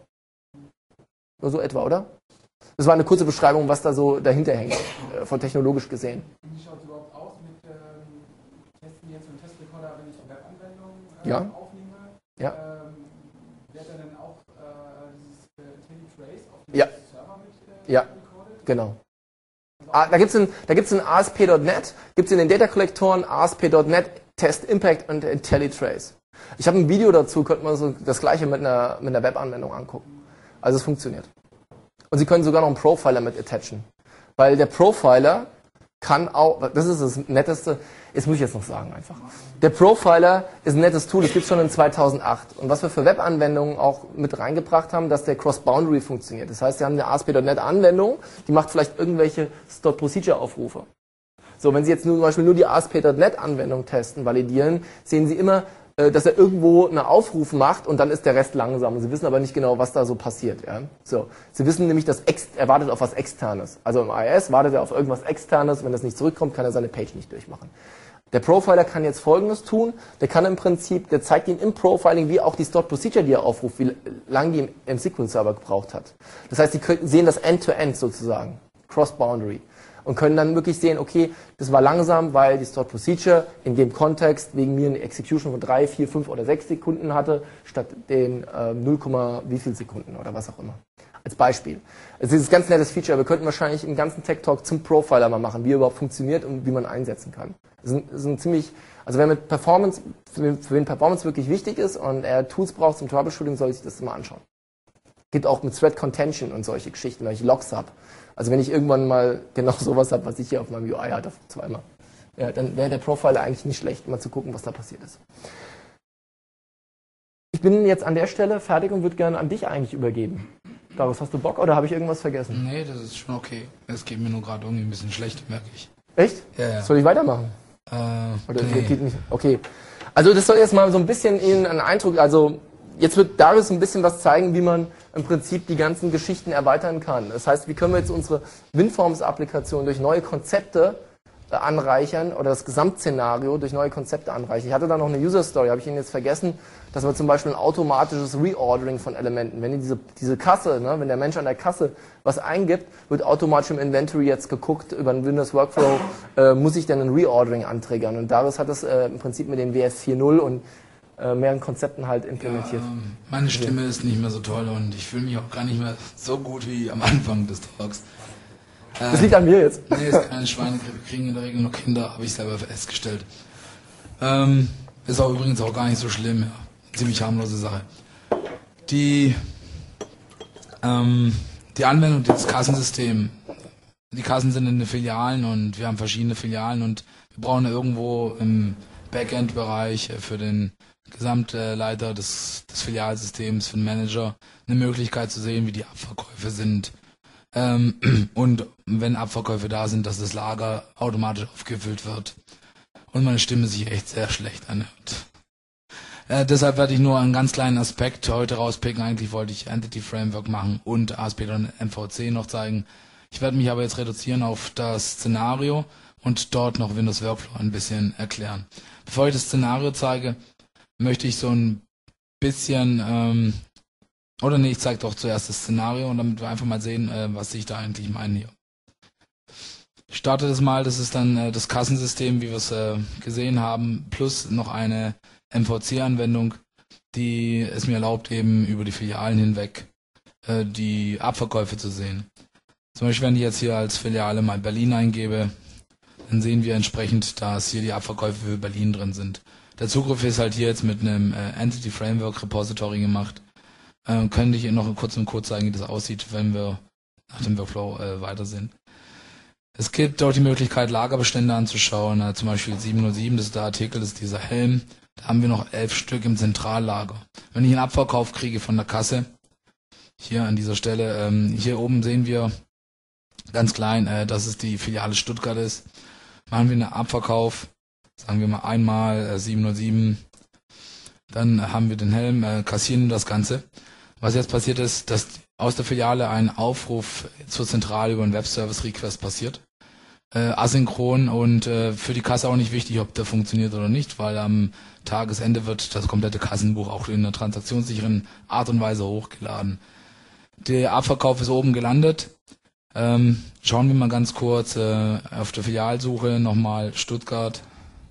Nur so etwa, oder? Das war eine kurze Beschreibung, was da so dahinter hängt, äh, von technologisch gesehen. Wie schaut es überhaupt aus mit ähm, Testen jetzt im Testrecorder, wenn ich Webanwendungen äh, Ja. aufnehme? Ja. Ähm, wird er dann auch äh, dieses äh, IntelliTrace auf dem Ja. Server mit äh, Ja. recorded? Genau. Ah, da gibt es in, da gibt's in A S P Punkt net, gibt es in den Data-Kollektoren A S P Punkt net, Test Impact und IntelliTrace. Ich habe ein Video dazu, könnte man so das gleiche mit einer, mit einer Webanwendung angucken. Also es funktioniert. Und Sie können sogar noch einen Profiler mit attachen. Weil der Profiler kann auch, das ist das Netteste, das muss ich jetzt noch sagen einfach. Der Profiler ist ein nettes Tool, das gibt es schon in zweitausendacht. Und was wir für Webanwendungen auch mit reingebracht haben, dass der Cross-Boundary funktioniert. Das heißt, Sie haben eine A S P Punkt net Anwendung, die macht vielleicht irgendwelche Stored-Procedure-Aufrufe. So, wenn Sie jetzt nur, zum Beispiel nur die A S P Punkt net Anwendung testen, validieren, sehen Sie immer, dass er irgendwo einen Aufruf macht und dann ist der Rest langsam. Sie wissen aber nicht genau, was da so passiert. Ja? So. Sie wissen nämlich, dass ex er wartet auf was Externes. Also im I I S wartet er auf irgendwas Externes. Wenn das nicht zurückkommt, kann er seine Page nicht durchmachen. Der Profiler kann jetzt Folgendes tun. Der kann im Prinzip, der zeigt Ihnen im Profiling, wie auch die Stored Procedure, die er aufruft, wie lange die im, im S Q L-Server gebraucht hat. Das heißt, Sie sehen das End-to-End sozusagen. Cross-Boundary. Und können dann wirklich sehen, okay, das war langsam, weil die Stored Procedure in dem Kontext wegen mir eine Execution von drei, vier, fünf oder sechs Sekunden hatte, statt den äh, null, wie viel Sekunden oder was auch immer. Als Beispiel. Es ist ein ganz nettes Feature. Wir könnten wahrscheinlich einen ganzen Tech-Talk zum Profiler mal machen, wie er überhaupt funktioniert und wie man einsetzen kann. Das ist ein, das ist ein ziemlich, also wer mit Performance, für wen Performance wirklich wichtig ist und er Tools braucht zum Troubleshooting, soll sich das mal anschauen. Gibt auch mit Thread Contention und solche Geschichten, weil ich Logs habe. Also wenn ich irgendwann mal genau sowas habe, was ich hier auf meinem U I hatte, zweimal, ja, dann wäre der Profiler eigentlich nicht schlecht, mal zu gucken, was da passiert ist. Ich bin jetzt an der Stelle fertig und würde gerne an dich eigentlich übergeben. Daraus, hast du Bock oder habe ich irgendwas vergessen? Nee, das ist schon okay. Es geht mir nur gerade irgendwie ein bisschen schlecht, merke ich. Echt? Ja, ja. Soll ich weitermachen? Äh, Oder nee. geht nicht? Okay. Also das soll jetzt mal so ein bisschen Ihnen einen Eindruck, also jetzt wird Darius ein bisschen was zeigen, wie man im Prinzip die ganzen Geschichten erweitern kann. Das heißt, wie können wir jetzt unsere WinForms-Applikation durch neue Konzepte äh, anreichern oder das Gesamtszenario durch neue Konzepte anreichern. Ich hatte da noch eine User-Story, habe ich Ihnen jetzt vergessen, dass wir zum Beispiel ein automatisches Reordering von Elementen, wenn diese, diese Kasse, ne, wenn der Mensch an der Kasse was eingibt, wird automatisch im Inventory jetzt geguckt, über einen Windows Workflow, äh, muss ich dann ein Reordering antriggern. Und Darius hat das äh, im Prinzip mit den W F vier Punkt null und mehreren Konzepten halt implementiert. Ja, ähm, meine Stimme ist nicht mehr so toll und ich fühle mich auch gar nicht mehr so gut wie am Anfang des Talks. Äh, Das liegt an mir jetzt. Nee, ist keine Schweinegrippe, kriegen in der Regel nur Kinder, habe ich selber festgestellt. Ähm, ist auch übrigens auch gar nicht so schlimm, ja. Ziemlich harmlose Sache. Die, ähm, die Anwendung des Kassensystems. Die Kassen sind in den Filialen und wir haben verschiedene Filialen und wir brauchen irgendwo im Backend-Bereich für den Gesamtleiter des, des Filialsystems, für den Manager, eine Möglichkeit zu sehen, wie die Abverkäufe sind. Ähm, und wenn Abverkäufe da sind, dass das Lager automatisch aufgefüllt wird. Und meine Stimme sich echt sehr schlecht anhört. Äh, deshalb werde ich nur einen ganz kleinen Aspekt heute rauspicken. Eigentlich wollte ich Entity Framework machen und A S P Punkt net M V C noch zeigen. Ich werde mich aber jetzt reduzieren auf das Szenario und dort noch Windows Workflow ein bisschen erklären. Bevor ich das Szenario zeige, möchte ich so ein bisschen, ähm, oder nee, ich zeige doch zuerst das Szenario und damit wir einfach mal sehen, äh, was ich da eigentlich meine hier. Ich starte das mal, das ist dann äh, das Kassensystem, wie wir es äh, gesehen haben, plus noch eine M V C-Anwendung, die es mir erlaubt, eben über die Filialen hinweg äh, die Abverkäufe zu sehen. Zum Beispiel, wenn ich jetzt hier als Filiale mal Berlin eingebe, dann sehen wir entsprechend, dass hier die Abverkäufe für Berlin drin sind. Der Zugriff ist halt hier jetzt mit einem äh, Entity Framework Repository gemacht. Äh, könnte ich Ihnen noch kurz im Code zeigen, wie das aussieht, wenn wir nach dem Workflow äh, weiter sind. Es gibt auch die Möglichkeit, Lagerbestände anzuschauen, äh, zum Beispiel sieben null sieben, das ist der Artikel, das ist dieser Helm. Da haben wir noch elf Stück im Zentrallager. Wenn ich einen Abverkauf kriege von der Kasse, hier an dieser Stelle, ähm, hier oben sehen wir ganz klein, äh, dass es die Filiale Stuttgart ist. Machen wir einen Abverkauf, sagen wir mal einmal äh, sieben null sieben, dann haben wir den Helm, äh, kassieren das Ganze. Was jetzt passiert ist, dass aus der Filiale ein Aufruf zur Zentrale über einen Web-Service-Request passiert. Äh, asynchron und äh, für die Kasse auch nicht wichtig, ob der funktioniert oder nicht, weil am Tagesende wird das komplette Kassenbuch auch in einer transaktionssicheren Art und Weise hochgeladen. Der Abverkauf ist oben gelandet. Ähm, schauen wir mal ganz kurz äh, auf der Filialsuche nochmal Stuttgart.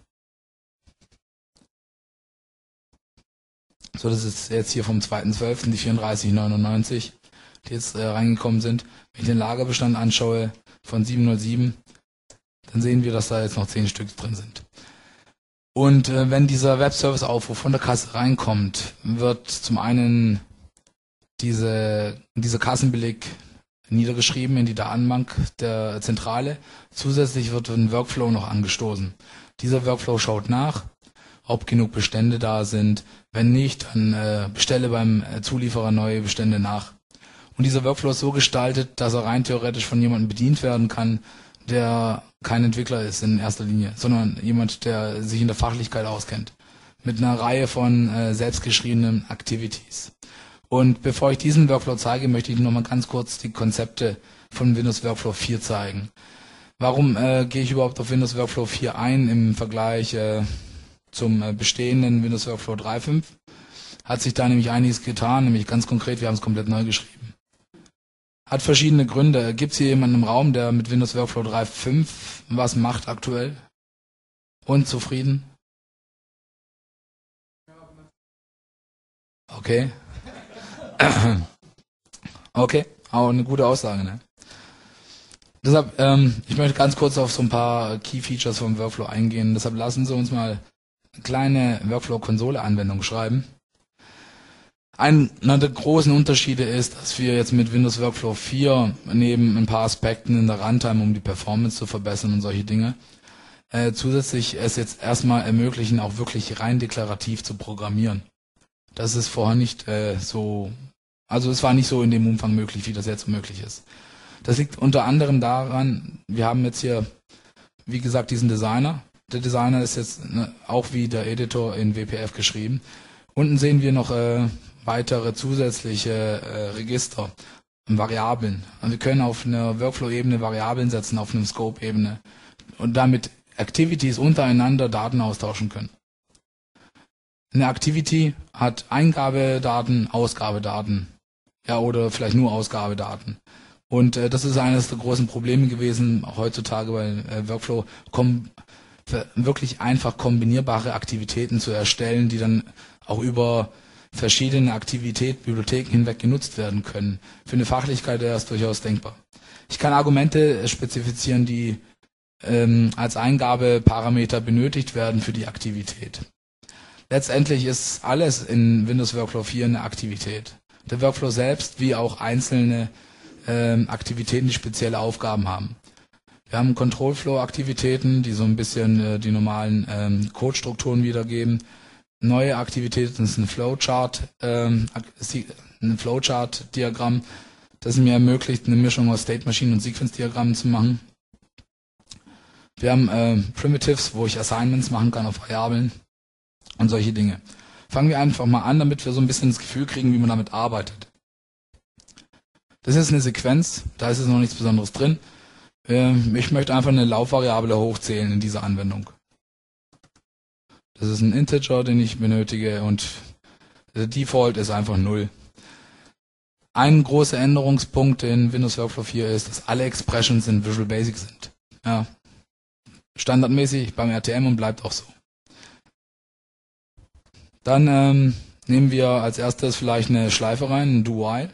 So, das ist jetzt hier vom zweiten zwölften die vierunddreißig neunundneunzig, die jetzt äh, reingekommen sind. Wenn ich den Lagerbestand anschaue von sieben null sieben, dann sehen wir, dass da jetzt noch zehn Stück drin sind. Und äh, wenn dieser Webservice-Aufruf von der Kasse reinkommt, wird zum einen diese, dieser Kassenbeleg niedergeschrieben in die Datenbank der Zentrale. Zusätzlich wird ein Workflow noch angestoßen. Dieser Workflow schaut nach, ob genug Bestände da sind. Wenn nicht, dann äh, bestelle beim äh, Zulieferer neue Bestände nach. Und dieser Workflow ist so gestaltet, dass er rein theoretisch von jemandem bedient werden kann, der kein Entwickler ist in erster Linie, sondern jemand, der sich in der Fachlichkeit auskennt. Mit einer Reihe von äh, selbstgeschriebenen Activities. Und bevor ich diesen Workflow zeige, möchte ich nochmal ganz kurz die Konzepte von Windows Workflow vier zeigen. Warum äh, gehe ich überhaupt auf Windows Workflow vier ein im Vergleich äh, zum äh, bestehenden Windows Workflow drei Punkt fünf? Hat sich da nämlich einiges getan, nämlich ganz konkret, wir haben es komplett neu geschrieben. Hat verschiedene Gründe. Gibt es hier jemanden im Raum, der mit Windows Workflow drei Punkt fünf was macht aktuell? Unzufrieden? Okay. Okay, auch eine gute Aussage, ne? Deshalb, ähm, ich möchte ganz kurz auf so ein paar Key Features vom Workflow eingehen. Deshalb lassen Sie uns mal eine kleine Workflow-Konsole-Anwendung schreiben. Einer der großen Unterschiede ist, dass wir jetzt mit Windows Workflow vier neben ein paar Aspekten in der Runtime, um die Performance zu verbessern und solche Dinge, äh, zusätzlich es jetzt erstmal ermöglichen, auch wirklich rein deklarativ zu programmieren. Das ist vorher nicht äh, so, also es war nicht so in dem Umfang möglich, wie das jetzt möglich ist. Das liegt unter anderem daran, wir haben jetzt hier, wie gesagt, diesen Designer. Der Designer ist jetzt ne, auch wie der Editor in W P F geschrieben. Unten sehen wir noch äh, weitere zusätzliche äh, Register, Variablen. Und wir können auf einer Workflow-Ebene Variablen setzen, auf einer Scope-Ebene und damit Activities untereinander Daten austauschen können. Eine Activity hat Eingabedaten, Ausgabedaten, ja, oder vielleicht nur Ausgabedaten. Und äh, das ist eines der großen Probleme gewesen, auch heutzutage bei äh, Workflow, kom wirklich einfach kombinierbare Aktivitäten zu erstellen, die dann auch über verschiedene Aktivitäten, Bibliotheken hinweg genutzt werden können. Für eine Fachlichkeit wäre das durchaus denkbar. Ich kann Argumente spezifizieren, die ähm, als Eingabeparameter benötigt werden für die Aktivität. Letztendlich ist alles in Windows Workflow vier eine Aktivität. Der Workflow selbst, wie auch einzelne ähm, Aktivitäten, die spezielle Aufgaben haben. Wir haben Control-Flow-Aktivitäten, die so ein bisschen äh, die normalen ähm, Codestrukturen wiedergeben. Neue Aktivitäten ist ein Flowchart, ähm, ein Flowchart-Diagramm, das mir ermöglicht, eine Mischung aus State-Machine und Sequence-Diagrammen zu machen. Wir haben äh, Primitives, wo ich Assignments machen kann auf Variablen und solche Dinge. Fangen wir einfach mal an, damit wir so ein bisschen das Gefühl kriegen, wie man damit arbeitet. Das ist eine Sequenz, da ist jetzt noch nichts Besonderes drin. Ähm, ich möchte einfach eine Laufvariable hochzählen in dieser Anwendung. Das ist ein Integer, den ich benötige und der Default ist einfach null. Ein großer Änderungspunkt in Windows Workflow vier ist, dass alle Expressions in Visual Basic sind. Ja, standardmäßig beim R T M und bleibt auch so. Dann ähm, nehmen wir als erstes vielleicht eine Schleife rein, ein Do-While.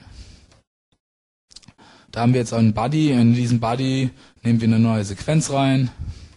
Da haben wir jetzt einen Body. In diesem Body nehmen wir eine neue Sequenz rein.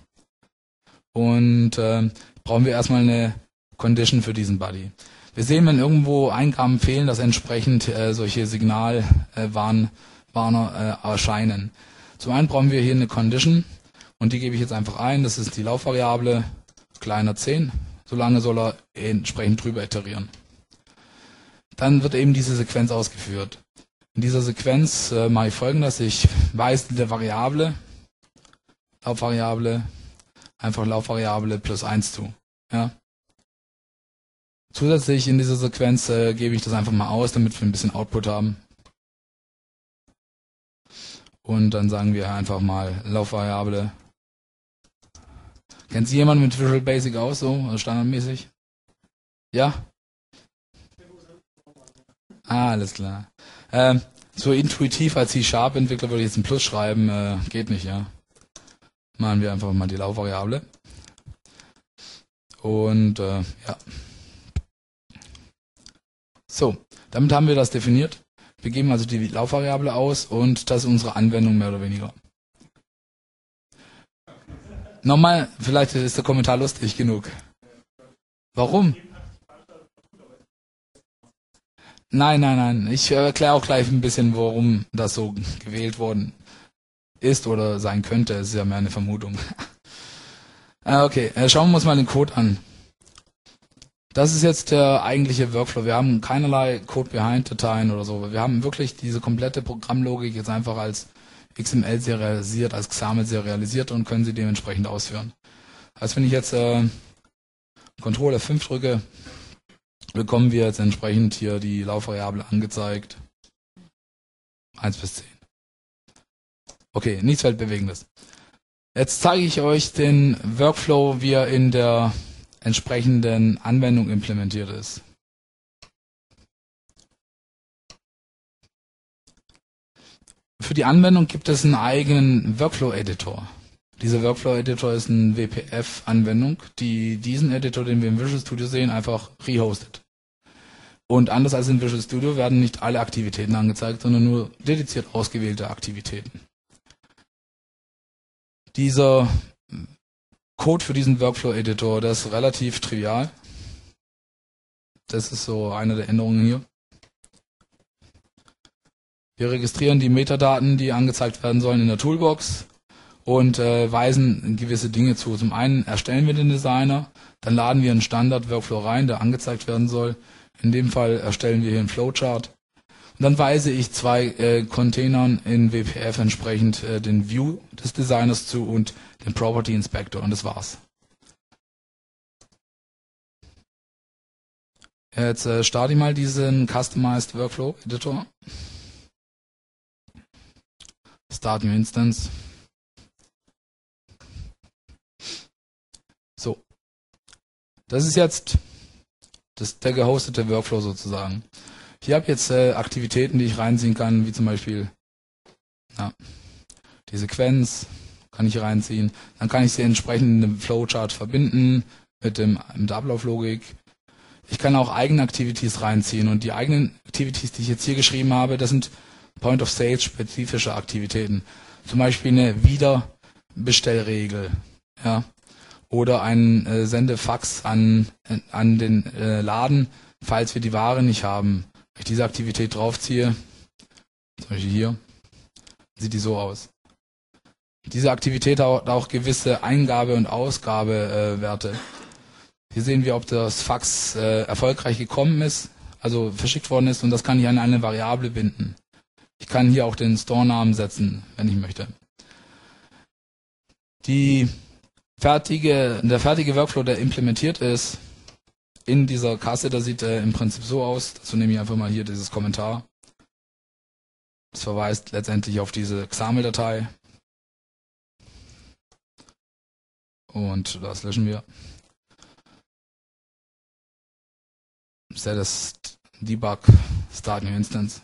Und äh, brauchen wir erstmal eine Condition für diesen Body. Wir sehen, wenn irgendwo Eingaben fehlen, dass entsprechend äh, solche Signalwarner äh, äh, erscheinen. Zum einen brauchen wir hier eine Condition und die gebe ich jetzt einfach ein. Das ist die Laufvariable kleiner zehn. Solange soll er entsprechend drüber iterieren. Dann wird eben diese Sequenz ausgeführt. In dieser Sequenz äh, mache ich Folgendes. Ich weise der Variable, Laufvariable, einfach Laufvariable plus eins zu. Ja. Zusätzlich in dieser Sequenz äh, gebe ich das einfach mal aus, damit wir ein bisschen Output haben. Und dann sagen wir einfach mal Laufvariable. Kennt Sie jemand mit Visual Basic aus, so also standardmäßig? Ja? Ah, alles klar. Ähm, so intuitiv als C-Sharp-Entwickler würde ich jetzt ein Plus schreiben, äh, geht nicht, ja. Machen wir einfach mal die Laufvariable. Und äh, ja. So, damit haben wir das definiert. Wir geben also die Laufvariable aus und das ist unsere Anwendung mehr oder weniger. Nochmal, vielleicht ist der Kommentar lustig genug. Warum? Nein, nein, nein. Ich erkläre auch gleich ein bisschen, warum das so gewählt worden ist oder sein könnte. Es ist ja mehr eine Vermutung. Okay, schauen wir uns mal den Code an. Das ist jetzt der eigentliche Workflow. Wir haben keinerlei Code-Behind-Dateien oder so. Wir haben wirklich diese komplette Programmlogik jetzt einfach als X M L serialisiert, als X A M L serialisiert und können sie dementsprechend ausführen. Also wenn ich jetzt äh, Control F fünf drücke, bekommen wir jetzt entsprechend hier die Laufvariable angezeigt. eins bis zehn. Okay, nichts Weltbewegendes. Jetzt zeige ich euch den Workflow, wie er in der entsprechenden Anwendung implementiert ist. Für die Anwendung gibt es einen eigenen Workflow-Editor. Dieser Workflow-Editor ist eine W P F-Anwendung, die diesen Editor, den wir im Visual Studio sehen, einfach rehostet. Und anders als in Visual Studio werden nicht alle Aktivitäten angezeigt, sondern nur dediziert ausgewählte Aktivitäten. Dieser Code für diesen Workflow-Editor, das ist relativ trivial. Das ist so eine der Änderungen hier. Wir registrieren die Metadaten, die angezeigt werden sollen in der Toolbox und äh, weisen gewisse Dinge zu. Zum einen erstellen wir den Designer, dann laden wir einen Standard-Workflow rein, der angezeigt werden soll. In dem Fall erstellen wir hier einen Flowchart. Und dann weise ich zwei äh, Containern in W P F entsprechend äh, den View des Designers zu und den Property Inspector und das war's. Jetzt äh, starte ich mal diesen Customized Workflow Editor. Start New Instance. So. Das ist jetzt das, der gehostete Workflow sozusagen. Ich habe jetzt äh, Aktivitäten, die ich reinziehen kann, wie zum Beispiel ja, die Sequenz kann ich reinziehen. Dann kann ich sie entsprechend in dem Flowchart verbinden mit, dem, mit der Ablauflogik. Ich kann auch eigene Activities reinziehen und die eigenen Activities, die ich jetzt hier geschrieben habe, das sind Point-of-Sale-spezifische Aktivitäten. Zum Beispiel eine Wiederbestellregel, ja, oder ein äh, Sendefax an, an den äh, Laden, falls wir die Ware nicht haben. Wenn ich diese Aktivität draufziehe, zum Beispiel hier, sieht die so aus. Diese Aktivität hat auch gewisse Eingabe- und Ausgabewerte. Äh, hier sehen wir, ob das Fax äh, erfolgreich gekommen ist, also verschickt worden ist, und das kann ich an eine Variable binden. Ich kann hier auch den Store-Namen setzen, wenn ich möchte. Die fertige, der fertige Workflow, der implementiert ist in dieser Kasse, der sieht äh, im Prinzip so aus. Dazu nehme ich einfach mal hier dieses Kommentar. Das verweist letztendlich auf diese X A M L-Datei. Und das löschen wir. Status Debug Start New Instance.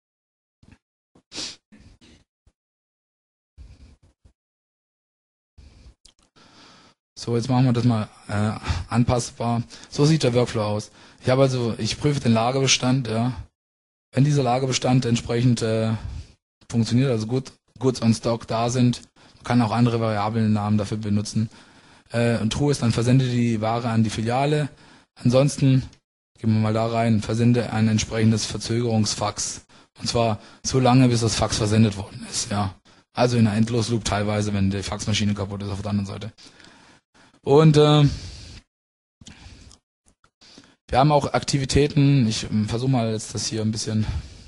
So, jetzt machen wir das mal äh, anpassbar. So sieht der Workflow aus. Ich habe also, ich prüfe den Lagerbestand, ja. Wenn dieser Lagerbestand entsprechend äh, funktioniert, also gut, Goods on Stock da sind, man kann auch andere Variablennamen dafür benutzen. Äh, und True ist, dann versende die Ware an die Filiale. Ansonsten, gehen wir mal da rein, versende ein entsprechendes Verzögerungsfax. Und zwar so lange, bis das Fax versendet worden ist, ja. Also in einer Endlosloop teilweise, wenn die Faxmaschine kaputt ist auf der anderen Seite. Und äh, wir haben auch Aktivitäten, ich äh, versuche mal jetzt das hier ein bisschen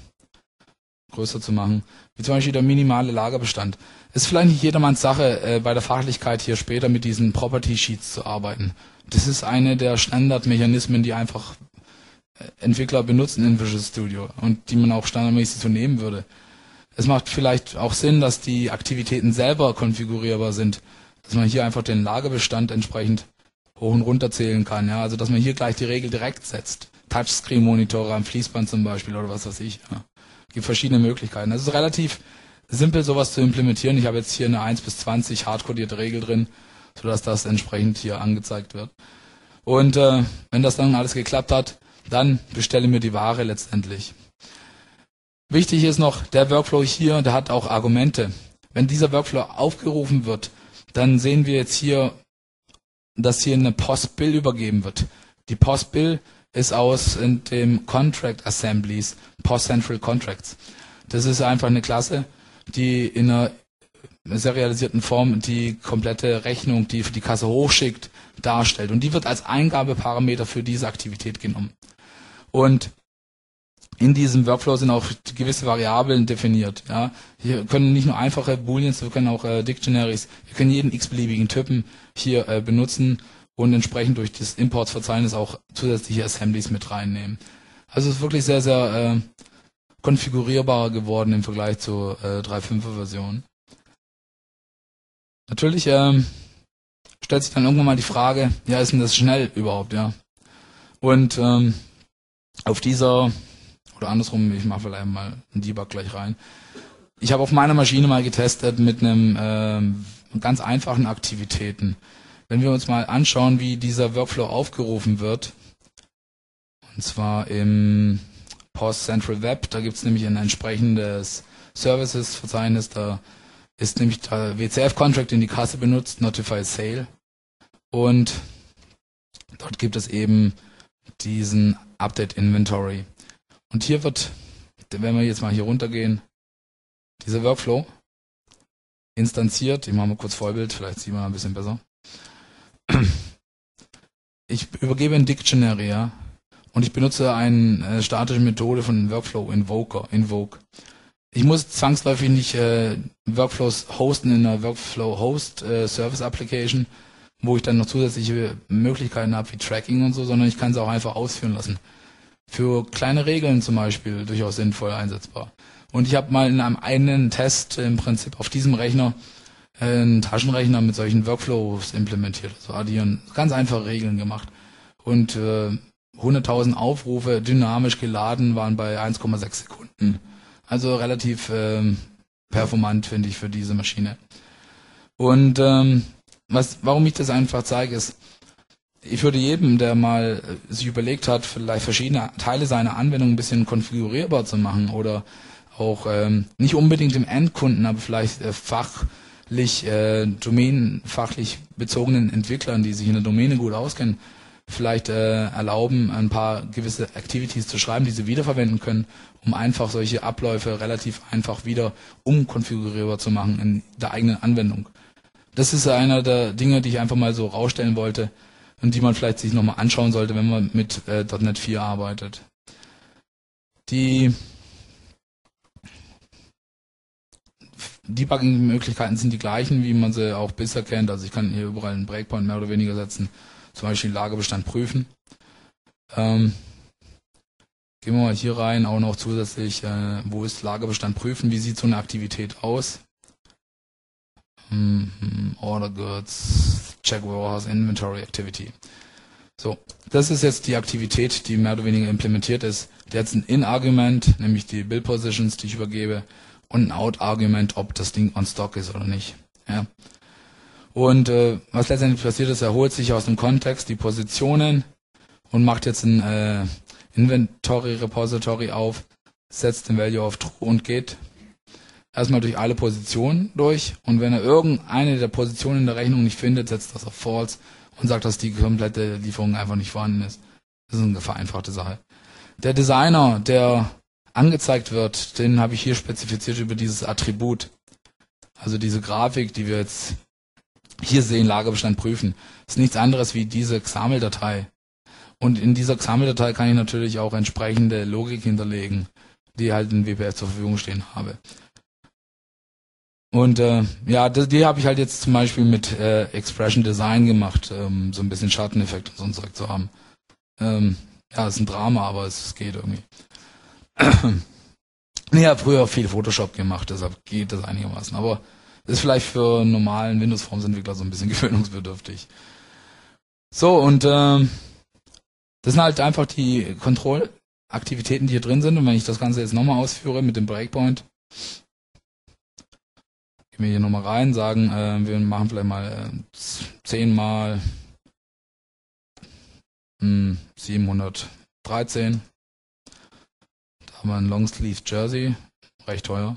größer zu machen, wie zum Beispiel der minimale Lagerbestand. Ist vielleicht nicht jedermanns Sache, äh, bei der Fachlichkeit hier später mit diesen Property Sheets zu arbeiten. Das ist eine der Standardmechanismen, die einfach äh, Entwickler benutzen in Visual Studio und die man auch standardmäßig so nehmen würde. Es macht vielleicht auch Sinn, dass die Aktivitäten selber konfigurierbar sind, dass man hier einfach den Lagerbestand entsprechend hoch und runter zählen kann. Ja? Also dass man hier gleich die Regel direkt setzt. Touchscreen-Monitore am Fließband zum Beispiel oder was weiß ich. Ja. Gibt verschiedene Möglichkeiten. Es ist relativ simpel, sowas zu implementieren. Ich habe jetzt hier eine eins bis zwanzig hardcodierte Regel drin, sodass das entsprechend hier angezeigt wird. Und äh, wenn das dann alles geklappt hat, dann bestelle mir die Ware letztendlich. Wichtig ist noch, der Workflow hier, der hat auch Argumente. Wenn dieser Workflow aufgerufen wird, dann sehen wir jetzt hier, dass hier eine Post-Bill übergeben wird. Die Post-Bill ist aus in dem Contract Assemblies, Post Central Contracts. Das ist einfach eine Klasse, die in einer serialisierten Form die komplette Rechnung, die für die Kasse hochschickt, darstellt. Und die wird als Eingabeparameter für diese Aktivität genommen. Und in diesem Workflow sind auch gewisse Variablen definiert. Ja. Hier können nicht nur einfache Booleans, wir können auch äh, Dictionaries, wir können jeden x-beliebigen Typen hier äh, benutzen und entsprechend durch das Importsverzeichnis auch zusätzliche Assemblies mit reinnehmen. Also es ist wirklich sehr, sehr äh, konfigurierbar geworden im Vergleich zur äh, drei Punkt fünfer Version. Natürlich ähm, stellt sich dann irgendwann mal die Frage, ja, ist denn das schnell überhaupt, ja? Und ähm, auf dieser Oder andersrum, ich mache vielleicht mal einen Debug gleich rein. Ich habe auf meiner Maschine mal getestet mit einem ähm, ganz einfachen Aktivitäten. Wenn wir uns mal anschauen, wie dieser Workflow aufgerufen wird, und zwar im Post Central Web, da gibt es nämlich ein entsprechendes Services-Verzeichnis, da ist nämlich der W C F-Contract, den die Kasse benutzt, Notify Sale. Und dort gibt es eben diesen Update Inventory. Und hier wird, wenn wir jetzt mal hier runtergehen, dieser Workflow instanziert. Ich mache mal kurz Vollbild, vielleicht sieht man ein bisschen besser. Ich übergebe ein Dictionary, ja, und ich benutze eine äh, statische Methode von Workflow Invoker, Invoke. Ich muss zwangsläufig nicht äh, Workflows hosten in einer Workflow Host äh, Service Application, wo ich dann noch zusätzliche Möglichkeiten habe wie Tracking und so, sondern ich kann es auch einfach ausführen lassen. Für kleine Regeln zum Beispiel durchaus sinnvoll einsetzbar. Und ich habe mal in einem einen Test im Prinzip auf diesem Rechner äh, einen Taschenrechner mit solchen Workflows implementiert, also addieren, ganz einfache Regeln gemacht. Und äh, hunderttausend Aufrufe dynamisch geladen waren bei eins Komma sechs Sekunden. Also relativ äh, performant, finde ich, für diese Maschine. Und ähm, was, warum ich das einfach zeige, ist, ich würde jedem, der mal sich überlegt hat, vielleicht verschiedene Teile seiner Anwendung ein bisschen konfigurierbar zu machen oder auch ähm, nicht unbedingt dem Endkunden, aber vielleicht äh, fachlich, äh, domänenfachlich bezogenen Entwicklern, die sich in der Domäne gut auskennen, vielleicht äh, erlauben, ein paar gewisse Activities zu schreiben, die sie wiederverwenden können, um einfach solche Abläufe relativ einfach wieder umkonfigurierbar zu machen in der eigenen Anwendung. Das ist einer der Dinge, die ich einfach mal so rausstellen wollte, und die man vielleicht sich nochmal anschauen sollte, wenn man mit äh, .NET vier arbeitet. Die Debugging-Möglichkeiten sind die gleichen, wie man sie auch bisher kennt. Also ich kann hier überall einen Breakpoint mehr oder weniger setzen, zum Beispiel Lagerbestand prüfen. Ähm, gehen wir mal hier rein, auch noch zusätzlich, äh, wo ist Lagerbestand prüfen, wie sieht so eine Aktivität aus? Order Goods, Check Warehouse Inventory Activity. So, das ist jetzt die Aktivität, die mehr oder weniger implementiert ist. Der hat ein In-Argument, nämlich die Bill Positions, die ich übergebe, und ein Out-Argument, ob das Ding on Stock ist oder nicht. Ja. Und äh, was letztendlich passiert ist, er holt sich aus dem Kontext die Positionen und macht jetzt ein äh, Inventory Repository auf, setzt den Value auf True und geht erstmal durch alle Positionen durch, und wenn er irgendeine der Positionen in der Rechnung nicht findet, setzt das auf False und sagt, dass die komplette Lieferung einfach nicht vorhanden ist. Das ist eine vereinfachte Sache. Der Designer, der angezeigt wird, den habe ich hier spezifiziert über dieses Attribut. Also diese Grafik, die wir jetzt hier sehen, Lagerbestand prüfen, ist nichts anderes wie diese X A M L-Datei. Und in dieser X A M L-Datei kann ich natürlich auch entsprechende Logik hinterlegen, die halt in W P F zur Verfügung stehen habe. Und äh, ja, die, die habe ich halt jetzt zum Beispiel mit äh, Expression Design gemacht, ähm, so ein bisschen Schatteneffekt und so ein Zeug zu haben. Ähm, ja, ist ein Drama, aber es geht irgendwie. Ich habe früher viel Photoshop gemacht, deshalb geht das einigermaßen. Aber ist vielleicht für einen normalen Windows-Forms-Entwickler so ein bisschen gewöhnungsbedürftig. So, und ähm, das sind halt einfach die Kontrollaktivitäten, die hier drin sind. Und wenn ich das Ganze jetzt nochmal ausführe mit dem Breakpoint, gehen wir hier nochmal rein, sagen, äh, wir machen vielleicht mal äh, zehn mal mh, siebenhundertdreizehn. Da haben wir ein Longsleeve Jersey, recht teuer.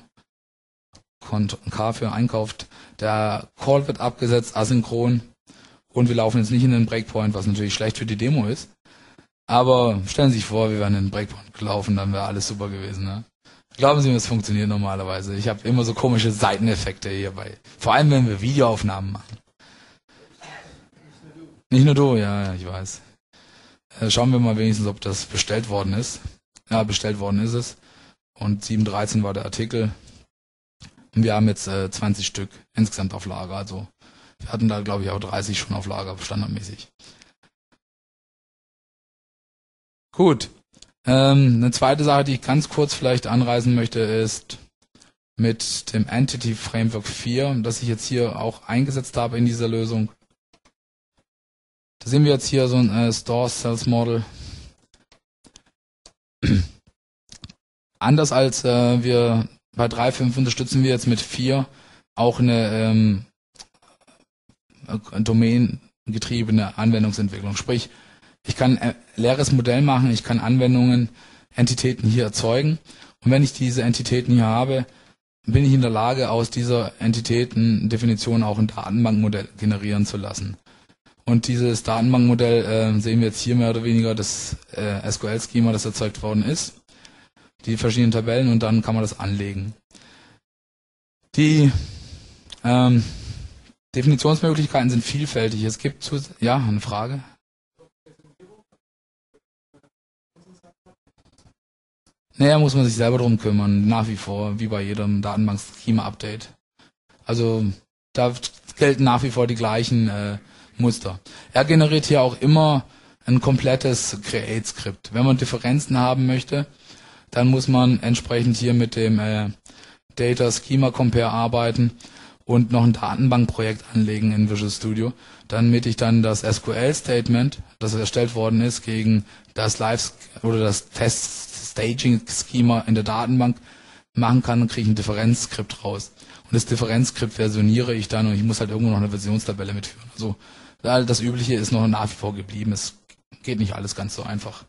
K für einkauft. Der Call wird abgesetzt, asynchron. Und wir laufen jetzt nicht in den Breakpoint, was natürlich schlecht für die Demo ist. Aber stellen Sie sich vor, wir wären in den Breakpoint gelaufen, dann wäre alles super gewesen. Ne? Glauben Sie mir, das funktioniert normalerweise. Ich habe immer so komische Seiteneffekte hierbei. Vor allem, wenn wir Videoaufnahmen machen. Nicht nur du, ja, ja, ich weiß. Äh, schauen wir mal wenigstens, ob das bestellt worden ist. Ja, bestellt worden ist es. Und sieben dreizehn war der Artikel. Und wir haben jetzt äh, zwanzig Stück insgesamt auf Lager. Also wir hatten da, glaube ich, auch dreißig schon auf Lager, standardmäßig. Gut. Ähm, eine zweite Sache, die ich ganz kurz vielleicht anreißen möchte, ist mit dem Entity Framework vier, das ich jetzt hier auch eingesetzt habe in dieser Lösung. Da sehen wir jetzt hier so ein äh, Store Sales Model. Anders als äh, wir bei drei Punkt fünf unterstützen wir jetzt mit vier auch eine ähm, domaingetriebene Anwendungsentwicklung. Sprich, ich kann ein leeres Modell machen, ich kann Anwendungen, Entitäten hier erzeugen. Und wenn ich diese Entitäten hier habe, bin ich in der Lage, aus dieser Entitätendefinition auch ein Datenbankmodell generieren zu lassen. Und dieses Datenbankmodell äh, sehen wir jetzt hier mehr oder weniger das äh, S Q L-Schema, das erzeugt worden ist. Die verschiedenen Tabellen und dann kann man das anlegen. Die ähm, Definitionsmöglichkeiten sind vielfältig. Es gibt zu, ja, eine Frage. Naja, muss man sich selber drum kümmern, nach wie vor, wie bei jedem Datenbank-Schema-Update. Also da gelten nach wie vor die gleichen äh, Muster. Er generiert hier auch immer ein komplettes Create-Skript. Wenn man Differenzen haben möchte, dann muss man entsprechend hier mit dem äh, Data Schema Compare arbeiten und noch ein Datenbankprojekt anlegen in Visual Studio, damit ich dann das S Q L-Statement, das erstellt worden ist, gegen das Live- oder das Test-Staging-Schema in der Datenbank machen kann und kriege ich ein Differenzskript raus. Und das Differenzskript versioniere ich dann und ich muss halt irgendwo noch eine Versionstabelle mitführen. Also das Übliche ist noch nach wie vor geblieben. Es geht nicht alles ganz so einfach.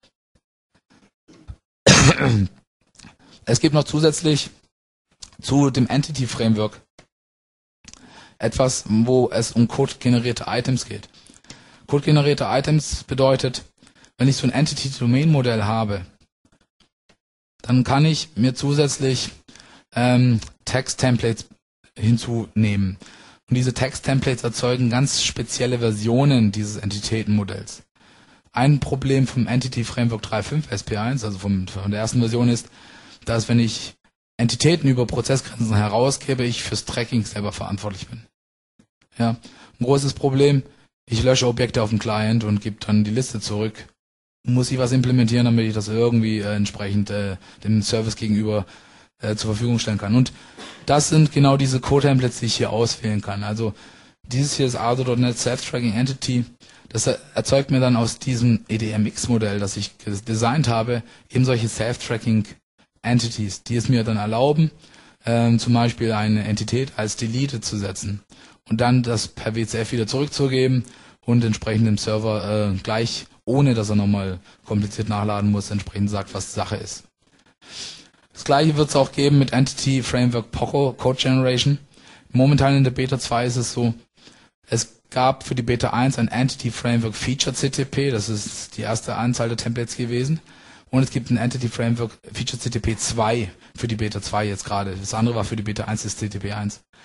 Es gibt noch zusätzlich zu dem Entity Framework etwas, wo es um Code-generierte Items geht. Code-generierte Items bedeutet, wenn ich so ein Entity-Domain-Modell habe, dann kann ich mir zusätzlich ähm, Text-Templates hinzunehmen. Und diese Text-Templates erzeugen ganz spezielle Versionen dieses Entitätenmodells. Ein Problem vom Entity Framework drei Punkt fünf S P eins, also vom, von der ersten Version, ist, dass wenn ich Entitäten über Prozessgrenzen herausgebe, ich fürs Tracking selber verantwortlich bin. Ja, ein großes Problem, ich lösche Objekte auf dem Client und gebe dann die Liste zurück. Muss ich was implementieren, damit ich das irgendwie äh, entsprechend äh, dem Service gegenüber äh, zur Verfügung stellen kann. Und das sind genau diese Code-Templates, die ich hier auswählen kann. Also dieses hier ist Ardo Punkt net Self-Tracking Entity. Das erzeugt mir dann aus diesem E D M X-Modell, das ich designt habe, eben solche Self-Tracking Entities, die es mir dann erlauben, ähm, zum Beispiel eine Entität als Deleted zu setzen und dann das per W C F wieder zurückzugeben und entsprechend dem Server äh, gleich, ohne dass er nochmal kompliziert nachladen muss, entsprechend sagt, was Sache ist. Das gleiche wird es auch geben mit Entity Framework Poco Code Generation. Momentan in der Beta zwei ist es so, es gab für die Beta eins ein Entity Framework Feature C T P, das ist die erste Anzahl der Templates gewesen. Und es gibt ein Entity Framework Feature C T P zwei für die Beta zwei jetzt gerade. Das andere war für die Beta eins, das C T P eins.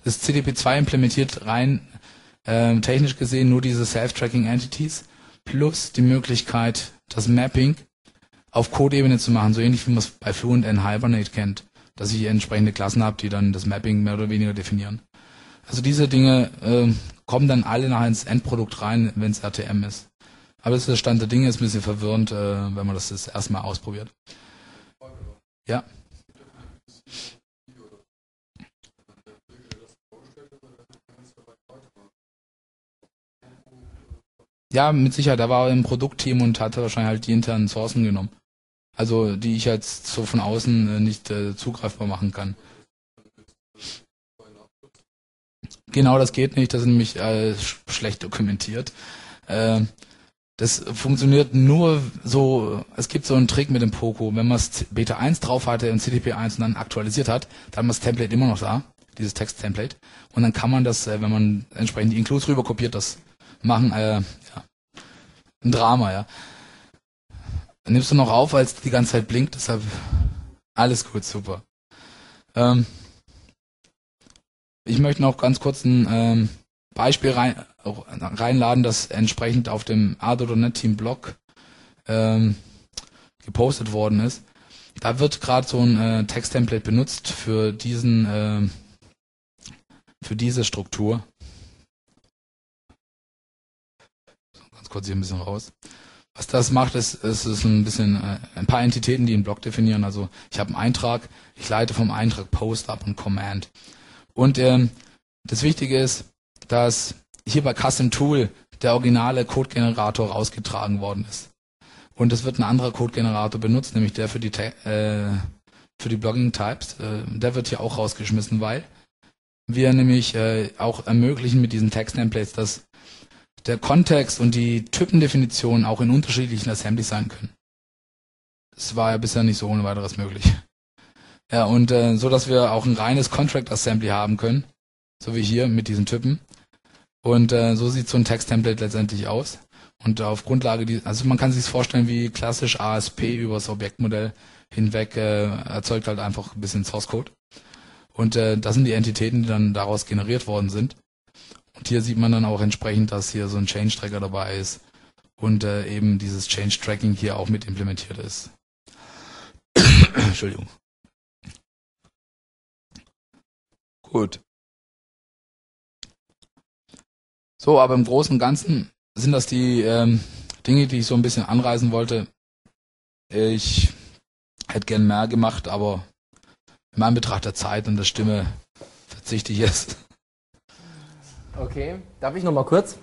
Das C D P zwei implementiert rein äh, technisch gesehen nur diese Self-Tracking Entities plus die Möglichkeit, das Mapping auf Code-Ebene zu machen, so ähnlich wie man es bei Fluent and Hibernate kennt, dass ich entsprechende Klassen habe, die dann das Mapping mehr oder weniger definieren. Also diese Dinge äh, kommen dann alle nachher ins Endprodukt rein, wenn es R T M ist. Aber das ist der Stand der Dinge, ist ein bisschen verwirrend, äh, wenn man das das erste Mal ausprobiert. Ja. Ja, mit Sicherheit, er war im Produktteam und hatte wahrscheinlich halt die internen Sourcen genommen. Also die ich jetzt so von außen äh, nicht äh, zugreifbar machen kann. Genau, das geht nicht, das ist nämlich äh, sch schlecht dokumentiert. Äh, das funktioniert nur so, es gibt so einen Trick mit dem Poco, wenn man es Beta eins drauf hatte und C T P eins und dann aktualisiert hat, dann hat man das Template immer noch da, dieses Text-Template, und dann kann man das, äh, wenn man entsprechend die Includes rüber kopiert, das machen, äh, ja, ein Drama, ja. Dann nimmst du noch auf, als die ganze Zeit blinkt, deshalb alles gut, super. Ähm, ich möchte noch ganz kurz ein ähm, Beispiel rein, reinladen, das entsprechend auf dem Ardo Punkt net Team Blog ähm, gepostet worden ist. Da wird gerade so ein äh, Text-Template benutzt für diesen, äh, für diese Struktur. So, ganz kurz hier ein bisschen raus. Was das macht, ist, ist, ist ein bisschen äh, ein paar Entitäten, die einen Block definieren. Also ich habe einen Eintrag, ich leite vom Eintrag Post ab und Command. Und ähm, das Wichtige ist, dass hier bei Custom Tool der originale Codegenerator rausgetragen worden ist. Und es wird ein anderer Codegenerator benutzt, nämlich der für die äh, für die Blogging Types. Äh, der wird hier auch rausgeschmissen, weil wir nämlich äh, auch ermöglichen mit diesen Text-Templates, dass der Kontext und die Typendefinition auch in unterschiedlichen Assemblies sein können. Das war ja bisher nicht so ohne weiteres möglich. Ja, und äh, so, dass wir auch ein reines Contract Assembly haben können, so wie hier mit diesen Typen. Und äh, so sieht so ein Text-Template letztendlich aus. Und auf Grundlage, die, also man kann sich vorstellen wie klassisch A S P über das Objektmodell hinweg, äh, erzeugt halt einfach ein bisschen Source Code. Und äh, das sind die Entitäten, die dann daraus generiert worden sind. Und hier sieht man dann auch entsprechend, dass hier so ein Change-Tracker dabei ist und äh, eben dieses Change-Tracking hier auch mit implementiert ist. Entschuldigung. Gut. So, aber im Großen und Ganzen sind das die ähm, Dinge, die ich so ein bisschen anreißen wollte. Ich hätte gern mehr gemacht, aber in Anbetracht der Zeit und der Stimme verzichte ich jetzt. Okay, darf ich noch mal kurz?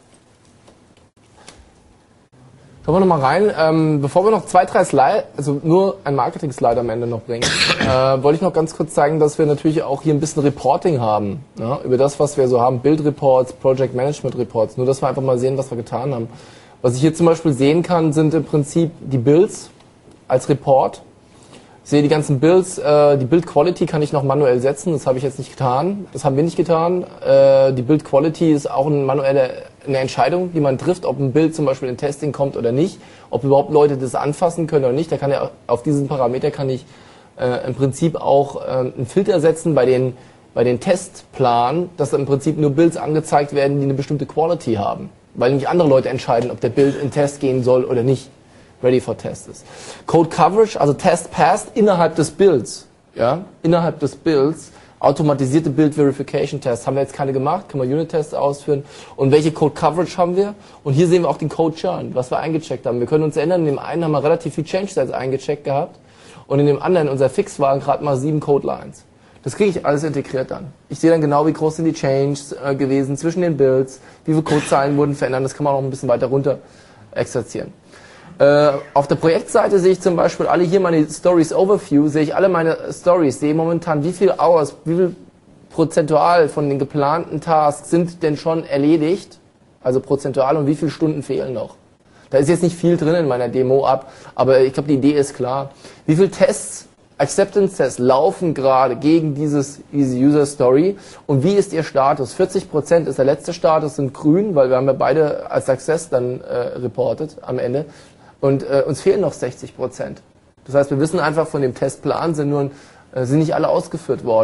Schauen wir noch mal rein. Ähm, bevor wir noch zwei, drei Slides, also nur ein Marketing-Slide am Ende noch bringen, äh, wollte ich noch ganz kurz zeigen, dass wir natürlich auch hier ein bisschen Reporting haben. Ja, über das, was wir so haben, Build-Reports, Project-Management-Reports. Nur, dass wir einfach mal sehen, was wir getan haben. Was ich hier zum Beispiel sehen kann, sind im Prinzip die Builds als Report. Ich sehe die ganzen Builds, äh, die Build Quality kann ich noch manuell setzen, das habe ich jetzt nicht getan, das haben wir nicht getan. Äh, die Build Quality ist auch eine manuelle eine Entscheidung, die man trifft, ob ein Bild zum Beispiel in Testing kommt oder nicht, ob überhaupt Leute das anfassen können oder nicht. Da kann ja auf diesen Parameter kann ich äh, im Prinzip auch äh, einen Filter setzen bei den bei den Testplan, dass im Prinzip nur Builds angezeigt werden, die eine bestimmte Quality haben, weil nämlich andere Leute entscheiden, ob der Build in Test gehen soll oder nicht. Ready for Test ist. Code Coverage, also Test Passed innerhalb des Builds, ja, innerhalb des Builds, automatisierte Build Verification Tests, haben wir jetzt keine gemacht, können wir Unit Tests ausführen. Und welche Code Coverage haben wir? Und hier sehen wir auch den Code Churn, was wir eingecheckt haben. Wir können uns erinnern, in dem einen haben wir relativ viel Change Sets eingecheckt gehabt und in dem anderen, unser Fix waren gerade mal sieben Code Lines. Das kriege ich alles integriert dann. Ich sehe dann genau, wie groß sind die Changes äh, gewesen zwischen den Builds, wie viele Codezeilen wurden verändert, das kann man auch ein bisschen weiter runter exerzieren. Äh, auf der Projektseite sehe ich zum Beispiel alle hier meine Stories Overview, sehe ich alle meine Stories, sehe momentan, wie viel Hours, wie viel prozentual von den geplanten Tasks sind denn schon erledigt, also prozentual, und wie viele Stunden fehlen noch. Da ist jetzt nicht viel drin in meiner Demo ab, aber ich glaube, die Idee ist klar. Wie viele Tests, Acceptance-Tests laufen gerade gegen dieses, diese User Story und wie ist ihr Status? vierzig Prozent ist der letzte Status in grün, weil wir haben ja beide als Success dann äh, reportet am Ende. Und äh, uns fehlen noch sechzig Prozent. Das heißt, wir wissen einfach, von dem Testplan sind nur äh, sind nicht alle ausgeführt worden.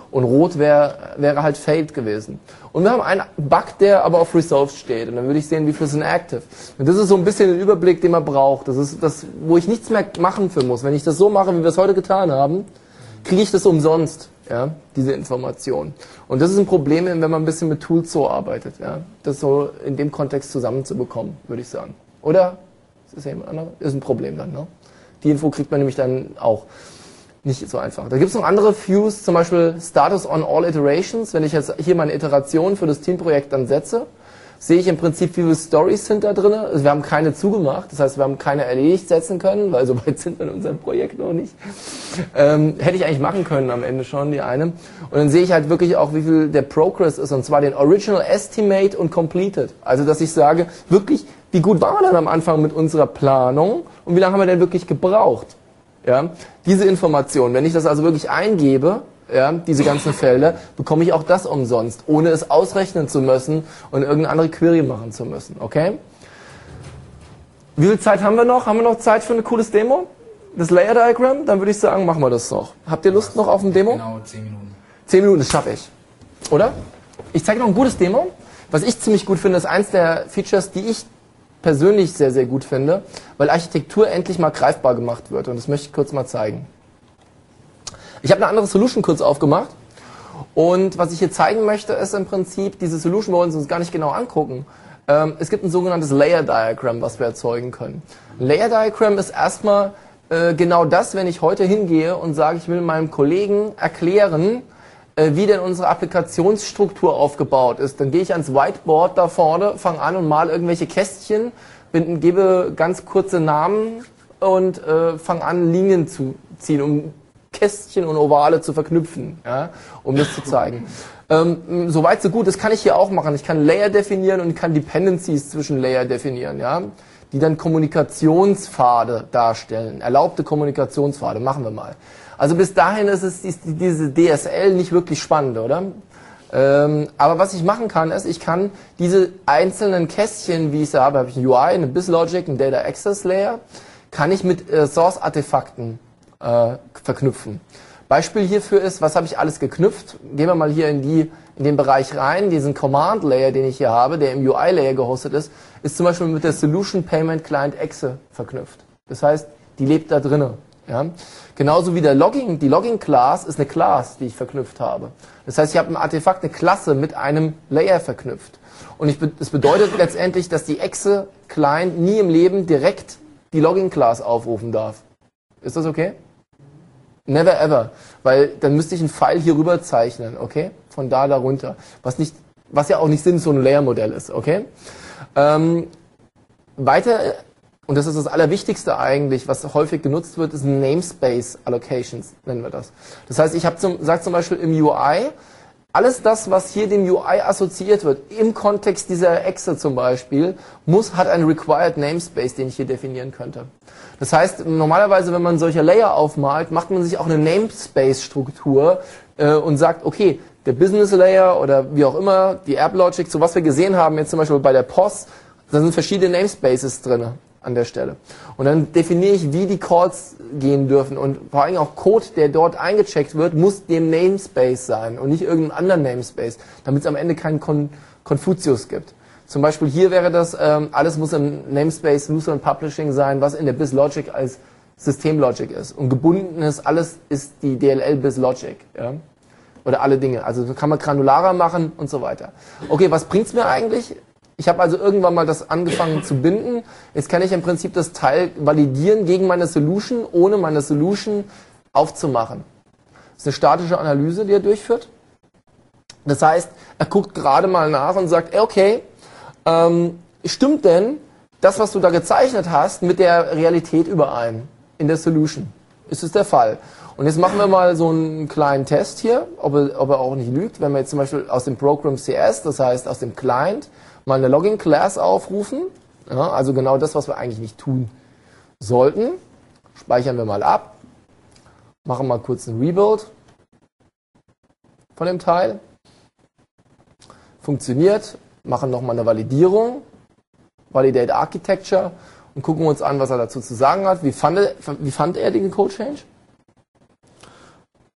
Und rot wäre wäre halt failed gewesen. Und wir haben einen Bug, der aber auf Resolved steht. Und dann würde ich sehen, wie viele sind active. Und das ist so ein bisschen der Überblick, den man braucht. Das ist das, wo ich nichts mehr machen für muss. Wenn ich das so mache, wie wir es heute getan haben, kriege ich das umsonst, ja, diese Information. Und das ist ein Problem, wenn man ein bisschen mit Tools so arbeitet, ja, das so in dem Kontext zusammenzubekommen, würde ich sagen. Oder? Ist das jemand anderes? Ist ein Problem dann, ne? Die Info kriegt man nämlich dann auch. Nicht so einfach. Da gibt es noch andere Views, zum Beispiel Status on all iterations. Wenn ich jetzt hier meine Iteration für das Teamprojekt dann setze, sehe ich im Prinzip, wie viele Stories sind da drin. Also wir haben keine zugemacht, das heißt, wir haben keine erledigt setzen können, weil so weit sind wir in unserem Projekt noch nicht. Ähm, hätte ich eigentlich machen können am Ende schon, die eine. Und dann sehe ich halt wirklich auch, wie viel der Progress ist, und zwar den Original Estimate und Completed. Also, dass ich sage, wirklich, wie gut waren wir dann am Anfang mit unserer Planung und wie lange haben wir denn wirklich gebraucht? Ja, diese Information, wenn ich das also wirklich eingebe, ja, diese ganzen Felder, bekomme ich auch das umsonst, ohne es ausrechnen zu müssen und irgendeine andere Query machen zu müssen. Okay? Wie viel Zeit haben wir noch? Haben wir noch Zeit für ein cooles Demo? Das Layer Diagram? Dann würde ich sagen, machen wir das noch. Habt ihr Lust noch auf ein Demo? Genau, zehn Minuten. zehn Minuten, das schaffe ich. Oder? Ich zeige noch ein gutes Demo. Was ich ziemlich gut finde, ist eins der Features, die ich persönlich sehr, sehr gut finde, weil Architektur endlich mal greifbar gemacht wird. Und das möchte ich kurz mal zeigen. Ich habe eine andere Solution kurz aufgemacht. Und was ich hier zeigen möchte, ist im Prinzip, diese Solution wollen wir uns gar nicht genau angucken. Ähm, es gibt ein sogenanntes Layer Diagram, was wir erzeugen können. Ein Layer Diagram ist erstmal äh, genau das, wenn ich heute hingehe und sage, ich will meinem Kollegen erklären, wie denn unsere Applikationsstruktur aufgebaut ist. Dann gehe ich ans Whiteboard da vorne, fange an und mal irgendwelche Kästchen, bin, gebe ganz kurze Namen und äh, fange an, Linien zu ziehen, um Kästchen und Ovale zu verknüpfen, ja, um das zu zeigen. Ähm, Soweit so gut, das kann ich hier auch machen. Ich kann Layer definieren und kann Dependencies zwischen Layer definieren, ja, die dann Kommunikationspfade darstellen, erlaubte Kommunikationspfade, machen wir mal. Also bis dahin ist es ist diese D S L nicht wirklich spannend, oder? Ähm, aber was ich machen kann, ist, ich kann diese einzelnen Kästchen, wie ich sie habe, habe ich ein U I, eine BizLogic, ein Data Access Layer, kann ich mit äh, Source-Artefakten äh, verknüpfen. Beispiel hierfür ist, was habe ich alles geknüpft? Gehen wir mal hier in, die, in den Bereich rein. Diesen Command-Layer, den ich hier habe, der im U I-Layer gehostet ist, ist zum Beispiel mit der Solution Payment Client Exe verknüpft. Das heißt, die lebt da drinnen. Ja? Genauso wie der Logging, die Logging-Class ist eine Class, die ich verknüpft habe. Das heißt, ich habe ein Artefakt, eine Klasse mit einem Layer verknüpft. Und ich, das bedeutet letztendlich, dass die Exe-Client nie im Leben direkt die Logging-Class aufrufen darf. Ist das okay? Never ever. Weil dann müsste ich einen Pfeil hier rüber zeichnen, okay? Von da, da runter. Was nicht, was ja auch nicht Sinn so ein Layer-Modell ist, okay? Ähm, weiter, und das ist das Allerwichtigste eigentlich, was häufig genutzt wird, ist Namespace Allocations, nennen wir das. Das heißt, ich habe zum, sag zum Beispiel im U I, alles das, was hier dem U I assoziiert wird, im Kontext dieser Exe zum Beispiel, muss, hat einen Required Namespace, den ich hier definieren könnte. Das heißt, normalerweise, wenn man solche Layer aufmalt, macht man sich auch eine Namespace-Struktur äh, und sagt, okay, der Business Layer oder wie auch immer, die AppLogic, so was wir gesehen haben, jetzt zum Beispiel bei der P O S, da sind verschiedene Namespaces drin an der Stelle. Und dann definiere ich, wie die Calls gehen dürfen. Und vor allem auch Code, der dort eingecheckt wird, muss dem Namespace sein und nicht irgendeinem anderen Namespace, damit es am Ende keinen Kon Konfuzius gibt. Zum Beispiel hier wäre das, ähm, alles muss im Namespace User und Publishing sein, was in der BizLogic als Systemlogic ist. Und gebunden ist, alles ist die D L L BizLogic. Ja? Oder alle Dinge. Also so kann man granularer machen und so weiter. Okay, was bringt's mir eigentlich? Ich habe also irgendwann mal das angefangen zu binden. Jetzt kann ich im Prinzip das Teil validieren gegen meine Solution, ohne meine Solution aufzumachen. Das ist eine statische Analyse, die er durchführt. Das heißt, er guckt gerade mal nach und sagt, okay, ähm, stimmt denn das, was du da gezeichnet hast, mit der Realität überein in der Solution? Ist es der Fall? Und jetzt machen wir mal so einen kleinen Test hier, ob er, ob er auch nicht lügt. Wenn wir jetzt zum Beispiel aus dem Program C S, das heißt aus dem Client, mal eine Login-Class aufrufen, ja, also genau das, was wir eigentlich nicht tun sollten. Speichern wir mal ab, machen mal kurz ein Rebuild von dem Teil. Funktioniert, machen nochmal eine Validierung, Validate Architecture und gucken uns an, was er dazu zu sagen hat. Wie fand er, wie fand er den Code Change?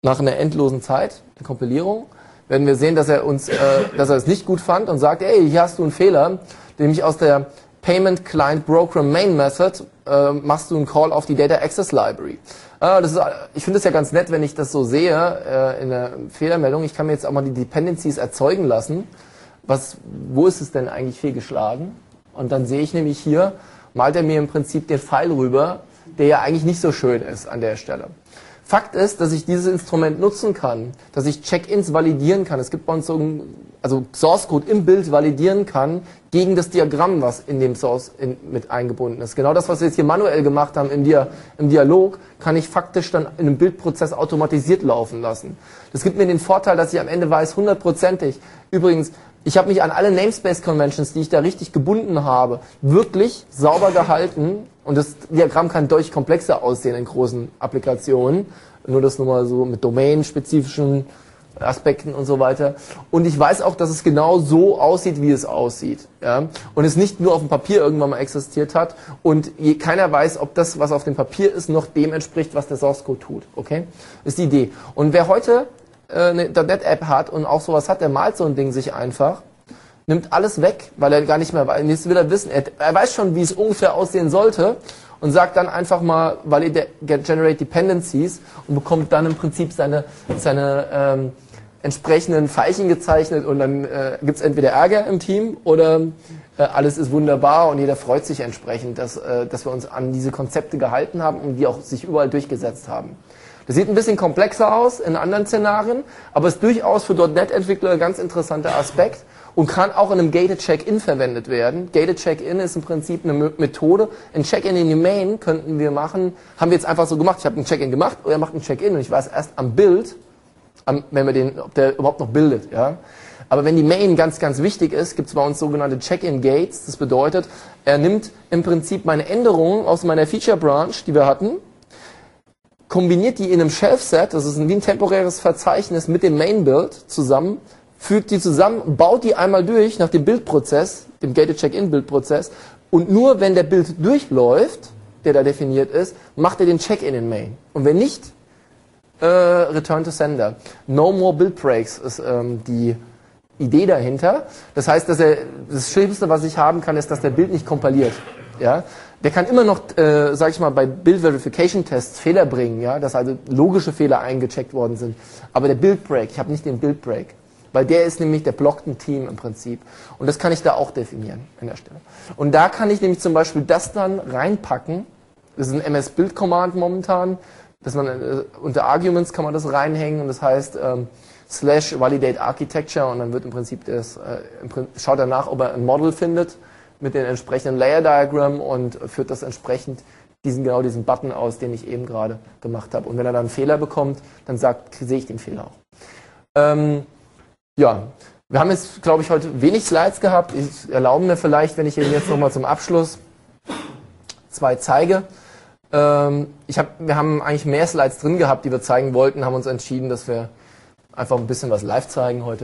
nach einer endlosen Zeit der Kompilierung, werden wir sehen, dass er uns, äh, dass er es nicht gut fand und sagt, ey, hier hast du einen Fehler, nämlich aus der Payment Client Broker Main Method äh, machst du einen Call auf die Data Access Library. Äh, das ist, ich finde es ja ganz nett, wenn ich das so sehe äh, in der Fehlermeldung. Ich kann mir jetzt auch mal die Dependencies erzeugen lassen. Was, wo ist es denn eigentlich fehlgeschlagen? Und dann sehe ich nämlich hier, malt er mir im Prinzip den Pfeil rüber, der ja eigentlich nicht so schön ist an der Stelle. Fakt ist, dass ich dieses Instrument nutzen kann, dass ich Check-ins validieren kann. Es gibt bei uns so ein, also Source Code im Bild validieren kann gegen das Diagramm, was in dem Source in, mit eingebunden ist. Genau das, was wir jetzt hier manuell gemacht haben im, Dia, im Dialog, kann ich faktisch dann in einem Bildprozess automatisiert laufen lassen. Das gibt mir den Vorteil, dass ich am Ende weiß, hundertprozentig. Übrigens, ich habe mich an alle Namespace Conventions, die ich da richtig gebunden habe, wirklich sauber gehalten. Und das Diagramm kann deutlich komplexer aussehen in großen Applikationen. Nur das nur mal so mit domain-spezifischen Aspekten und so weiter. Und ich weiß auch, dass es genau so aussieht, wie es aussieht. Ja? Und es nicht nur auf dem Papier irgendwann mal existiert hat. Und je, keiner weiß, ob das, was auf dem Papier ist, noch dem entspricht, was der Source Code tut. Okay? Das ist die Idee. Und wer heute eine .NET-App hat und auch sowas hat, der malt so ein Ding sich einfach, nimmt alles weg, weil er gar nicht mehr weiß, jetzt will er wissen, er, er weiß schon, wie es ungefähr aussehen sollte und sagt dann einfach mal, validate, generate dependencies und bekommt dann im Prinzip seine, seine ähm, entsprechenden Pfeilchen gezeichnet und dann äh, gibt es entweder Ärger im Team oder äh, alles ist wunderbar und jeder freut sich entsprechend, dass, äh, dass wir uns an diese Konzepte gehalten haben und die auch sich überall durchgesetzt haben. Das sieht ein bisschen komplexer aus in anderen Szenarien, aber ist durchaus für .NET-Entwickler ein ganz interessanter Aspekt und kann auch in einem Gated Check-in verwendet werden. Gated Check-in ist im Prinzip eine Methode. Ein Check-in in die Main könnten wir machen, haben wir jetzt einfach so gemacht. Ich habe einen Check-in gemacht oder er macht einen Check-in und ich weiß erst am Bild, am, wenn wir den, ob der überhaupt noch bildet. Ja. Aber wenn die Main ganz, ganz wichtig ist, gibt es bei uns sogenannte Check-in-Gates. Das bedeutet, er nimmt im Prinzip meine Änderungen aus meiner Feature-Branch, die wir hatten, kombiniert die in einem Shelf-Set, das ist wie ein temporäres Verzeichnis mit dem Main-Build zusammen, fügt die zusammen, baut die einmal durch nach dem Bildprozess, dem Gated Check-in-Bildprozess und nur wenn der Bild durchläuft, der da definiert ist, macht er den Check-in in Main. Und wenn nicht, äh, Return to Sender. No more Build Breaks ist ähm, die Idee dahinter. Das heißt, dass er, das Schlimmste, was ich haben kann, ist, dass der Bild nicht kompiliert. Ja? Der kann immer noch, äh, sag ich mal, bei Build Verification Tests Fehler bringen, ja, dass also logische Fehler eingecheckt worden sind. Aber der Build Break, ich habe nicht den Build Break, weil der ist nämlich, der blockt ein Team im Prinzip. Und das kann ich da auch definieren an der Stelle. Und da kann ich nämlich zum Beispiel das dann reinpacken. Das ist ein M S Build Command momentan, dass man äh, unter Arguments kann man das reinhängen und das heißt ähm, slash validate architecture und dann wird im Prinzip das, äh, im Prinzip, schaut er nach, ob er ein Model findet mit den entsprechenden Layer Diagram und führt das entsprechend diesen, genau diesen Button aus, den ich eben gerade gemacht habe. Und wenn er dann einen Fehler bekommt, dann sagt, sehe ich den Fehler auch. Ähm, ja, wir haben jetzt, glaube ich, heute wenig Slides gehabt. Ich erlaube mir vielleicht, wenn ich Ihnen jetzt nochmal zum Abschluss zwei zeige. Ähm, ich hab, wir haben eigentlich mehr Slides drin gehabt, die wir zeigen wollten, haben uns entschieden, dass wir einfach ein bisschen was live zeigen heute.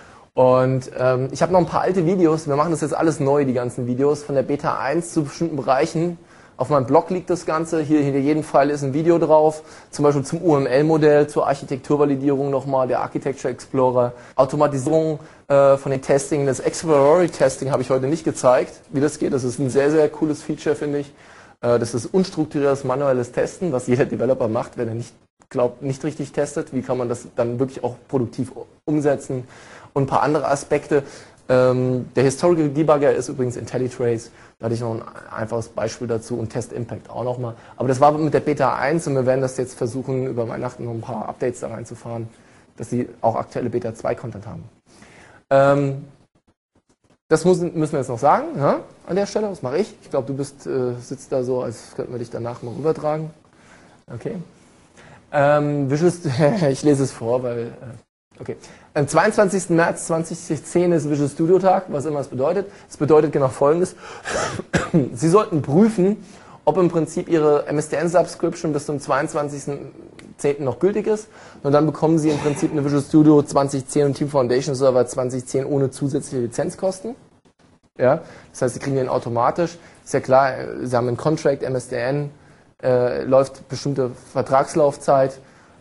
Und ähm, ich habe noch ein paar alte Videos, wir machen das jetzt alles neu, die ganzen Videos, von der Beta eins zu bestimmten Bereichen. Auf meinem Blog liegt das Ganze, hier hinter jedem Pfeil ist ein Video drauf, zum Beispiel zum U M L-Modell, zur Architekturvalidierung nochmal, der Architecture Explorer, Automatisierung äh, von den Testing, das Exploratory Testing habe ich heute nicht gezeigt, wie das geht, das ist ein sehr, sehr cooles Feature, finde ich. Äh, das ist unstrukturiertes manuelles Testen, was jeder Developer macht, wenn er nicht glaubt, nicht richtig testet, wie kann man das dann wirklich auch produktiv umsetzen. Und ein paar andere Aspekte. Ähm, der Historical Debugger ist übrigens IntelliTrace. Da hatte ich noch ein einfaches Beispiel dazu und Test Impact auch nochmal. Aber das war mit der Beta eins und wir werden das jetzt versuchen, über Weihnachten noch ein paar Updates da reinzufahren, dass sie auch aktuelle Beta zwei Content haben. Ähm, das muss, müssen wir jetzt noch sagen, ja, an der Stelle. Was mache ich? Ich glaube, du bist, äh, sitzt da so, als könnten wir dich danach mal rübertragen. Okay. Ähm, ich lese es vor, weil... Äh, Okay. Am zweiundzwanzigsten März zweitausendzehn ist Visual Studio Tag, was immer es bedeutet. Es bedeutet genau Folgendes. Sie sollten prüfen, ob im Prinzip Ihre M S D N-Subscription bis zum zweiundzwanzigsten zehnten noch gültig ist. Und dann bekommen Sie im Prinzip eine Visual Studio zweitausendzehn und Team Foundation Server zweitausendzehn ohne zusätzliche Lizenzkosten. Ja, das heißt, Sie kriegen den automatisch. Ist ja klar, Sie haben einen Contract, M S D N, äh, läuft bestimmte Vertragslaufzeit.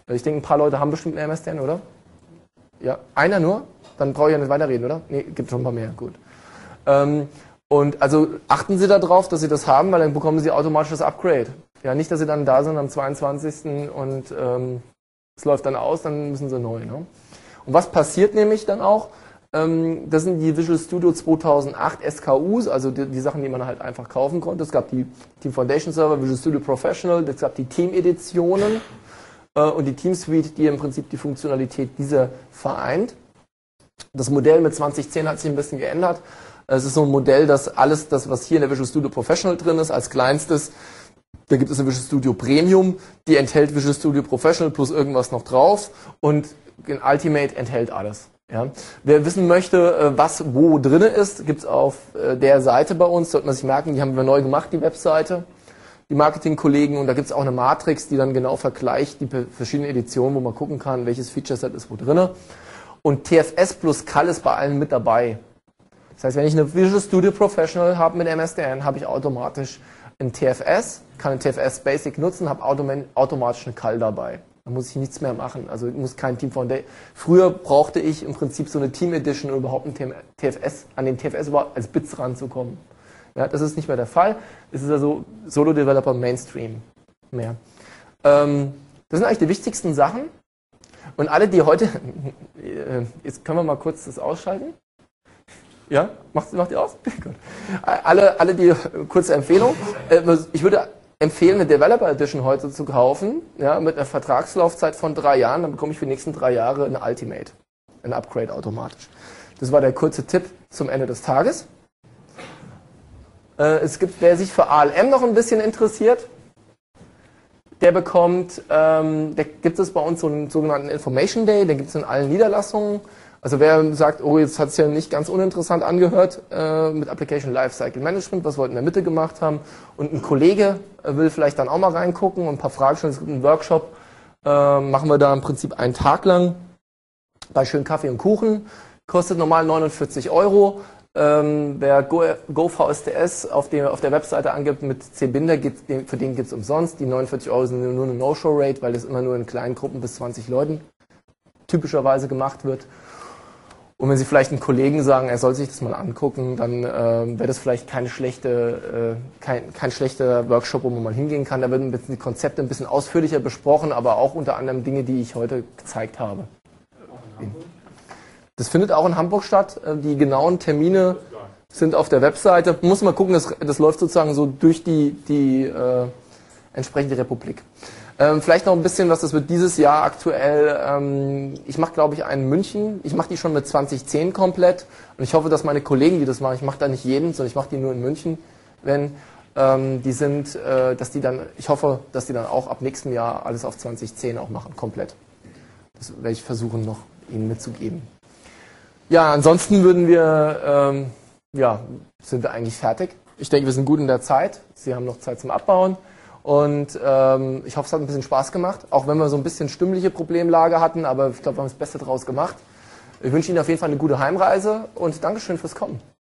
Ich denke, ein paar Leute haben bestimmt einen M S D N, oder? Ja, einer nur? Dann brauche ich ja nicht weiterreden, oder? Nee, gibt schon ein paar mehr, gut. Ähm, und also achten Sie darauf, dass Sie das haben, weil dann bekommen Sie automatisch das Upgrade. Ja, nicht, dass Sie dann da sind am zweiundzwanzigsten und ähm, es läuft dann aus, dann müssen Sie neu. Ne? Und was passiert nämlich dann auch? Ähm, das sind die Visual Studio zweitausendacht S K Us, also die, die Sachen, die man halt einfach kaufen konnte. Es gab die Team Foundation Server, Visual Studio Professional, es gab die Team-Editionen äh, und die Team Suite, die im Prinzip die Funktionalität dieser vereint. Das Modell mit zwanzig zehn hat sich ein bisschen geändert. Es ist so ein Modell, dass alles das, was hier in der Visual Studio Professional drin ist, als kleinstes, da gibt es eine Visual Studio Premium, die enthält Visual Studio Professional plus irgendwas noch drauf und in Ultimate enthält alles. Ja. Wer wissen möchte, was wo drin ist, gibt es auf der Seite bei uns, sollte man sich merken, die haben wir neu gemacht, die Webseite, die Marketingkollegen, und da gibt es auch eine Matrix, die dann genau vergleicht die verschiedenen Editionen, wo man gucken kann, welches Feature-Set ist wo drin. Und T F S plus C A L ist bei allen mit dabei. Das heißt, wenn ich eine Visual Studio Professional habe mit M S D N, habe ich automatisch ein T F S, kann ein T F S Basic nutzen, habe automatisch eine C A L dabei. Da muss ich nichts mehr machen. Also ich muss kein Team Foundation. Früher brauchte ich im Prinzip so eine Team Edition, um überhaupt ein T F S, an den T F S überhaupt als Bits ranzukommen. Ja, das ist nicht mehr der Fall. Es ist also Solo Developer Mainstream mehr. Ähm, das sind eigentlich die wichtigsten Sachen. Und alle, die heute, jetzt können wir mal kurz das ausschalten. Ja, macht, macht ihr aus? Gut. Alle, alle die, kurze Empfehlung. Ich würde empfehlen, eine Developer Edition heute zu kaufen, ja, mit einer Vertragslaufzeit von drei Jahren. Dann bekomme ich für die nächsten drei Jahre eine Ultimate, ein Upgrade automatisch. Das war der kurze Tipp zum Ende des Tages. Es gibt, wer sich für A L M noch ein bisschen interessiert, der bekommt, ähm, da gibt es bei uns so einen sogenannten Information Day, den gibt es in allen Niederlassungen. Also wer sagt, oh, jetzt hat es ja nicht ganz uninteressant angehört äh, mit Application Lifecycle Management, was wir heute in der Mitte gemacht haben, und ein Kollege äh, will vielleicht dann auch mal reingucken und ein paar Fragen stellen. Es gibt einen Workshop, äh, machen wir da im Prinzip einen Tag lang bei schön Kaffee und Kuchen, kostet normal neunundvierzig Euro. Ähm, wer Go, Go V S T S auf, dem, auf der Webseite angibt mit C-Binder, für den gibt es umsonst. Die neunundvierzig Euro sind nur eine No-Show-Rate, weil das immer nur in kleinen Gruppen bis zwanzig Leuten typischerweise gemacht wird. Und wenn Sie vielleicht einen Kollegen sagen, er soll sich das mal angucken, dann äh, wäre das vielleicht keine schlechte, äh, kein, kein schlechter Workshop, wo man mal hingehen kann. Da werden die Konzepte ein bisschen ausführlicher besprochen, aber auch unter anderem Dinge, die ich heute gezeigt habe. Das findet auch in Hamburg statt. Die genauen Termine sind auf der Webseite. Muss mal gucken, das, das läuft sozusagen so durch die, die äh, entsprechende Republik. Ähm, vielleicht noch ein bisschen, was das wird dieses Jahr aktuell. Ähm, ich mache, glaube ich, einen in München. Ich mache die schon mit zwanzig zehn komplett. Und ich hoffe, dass meine Kollegen, die das machen, ich mache da nicht jeden, sondern ich mache die nur in München, wenn ähm, die sind, äh, dass die dann, ich hoffe, dass die dann auch ab nächstem Jahr alles auf zwanzig zehn auch machen, komplett. Das werde ich versuchen, noch Ihnen mitzugeben. Ja, ansonsten würden wir, ähm, ja, sind wir eigentlich fertig. Ich denke, wir sind gut in der Zeit. Sie haben noch Zeit zum Abbauen. Und ähm, ich hoffe, es hat ein bisschen Spaß gemacht, auch wenn wir so ein bisschen stimmliche Problemlage hatten, aber ich glaube, wir haben das Beste draus gemacht. Ich wünsche Ihnen auf jeden Fall eine gute Heimreise und Dankeschön fürs Kommen.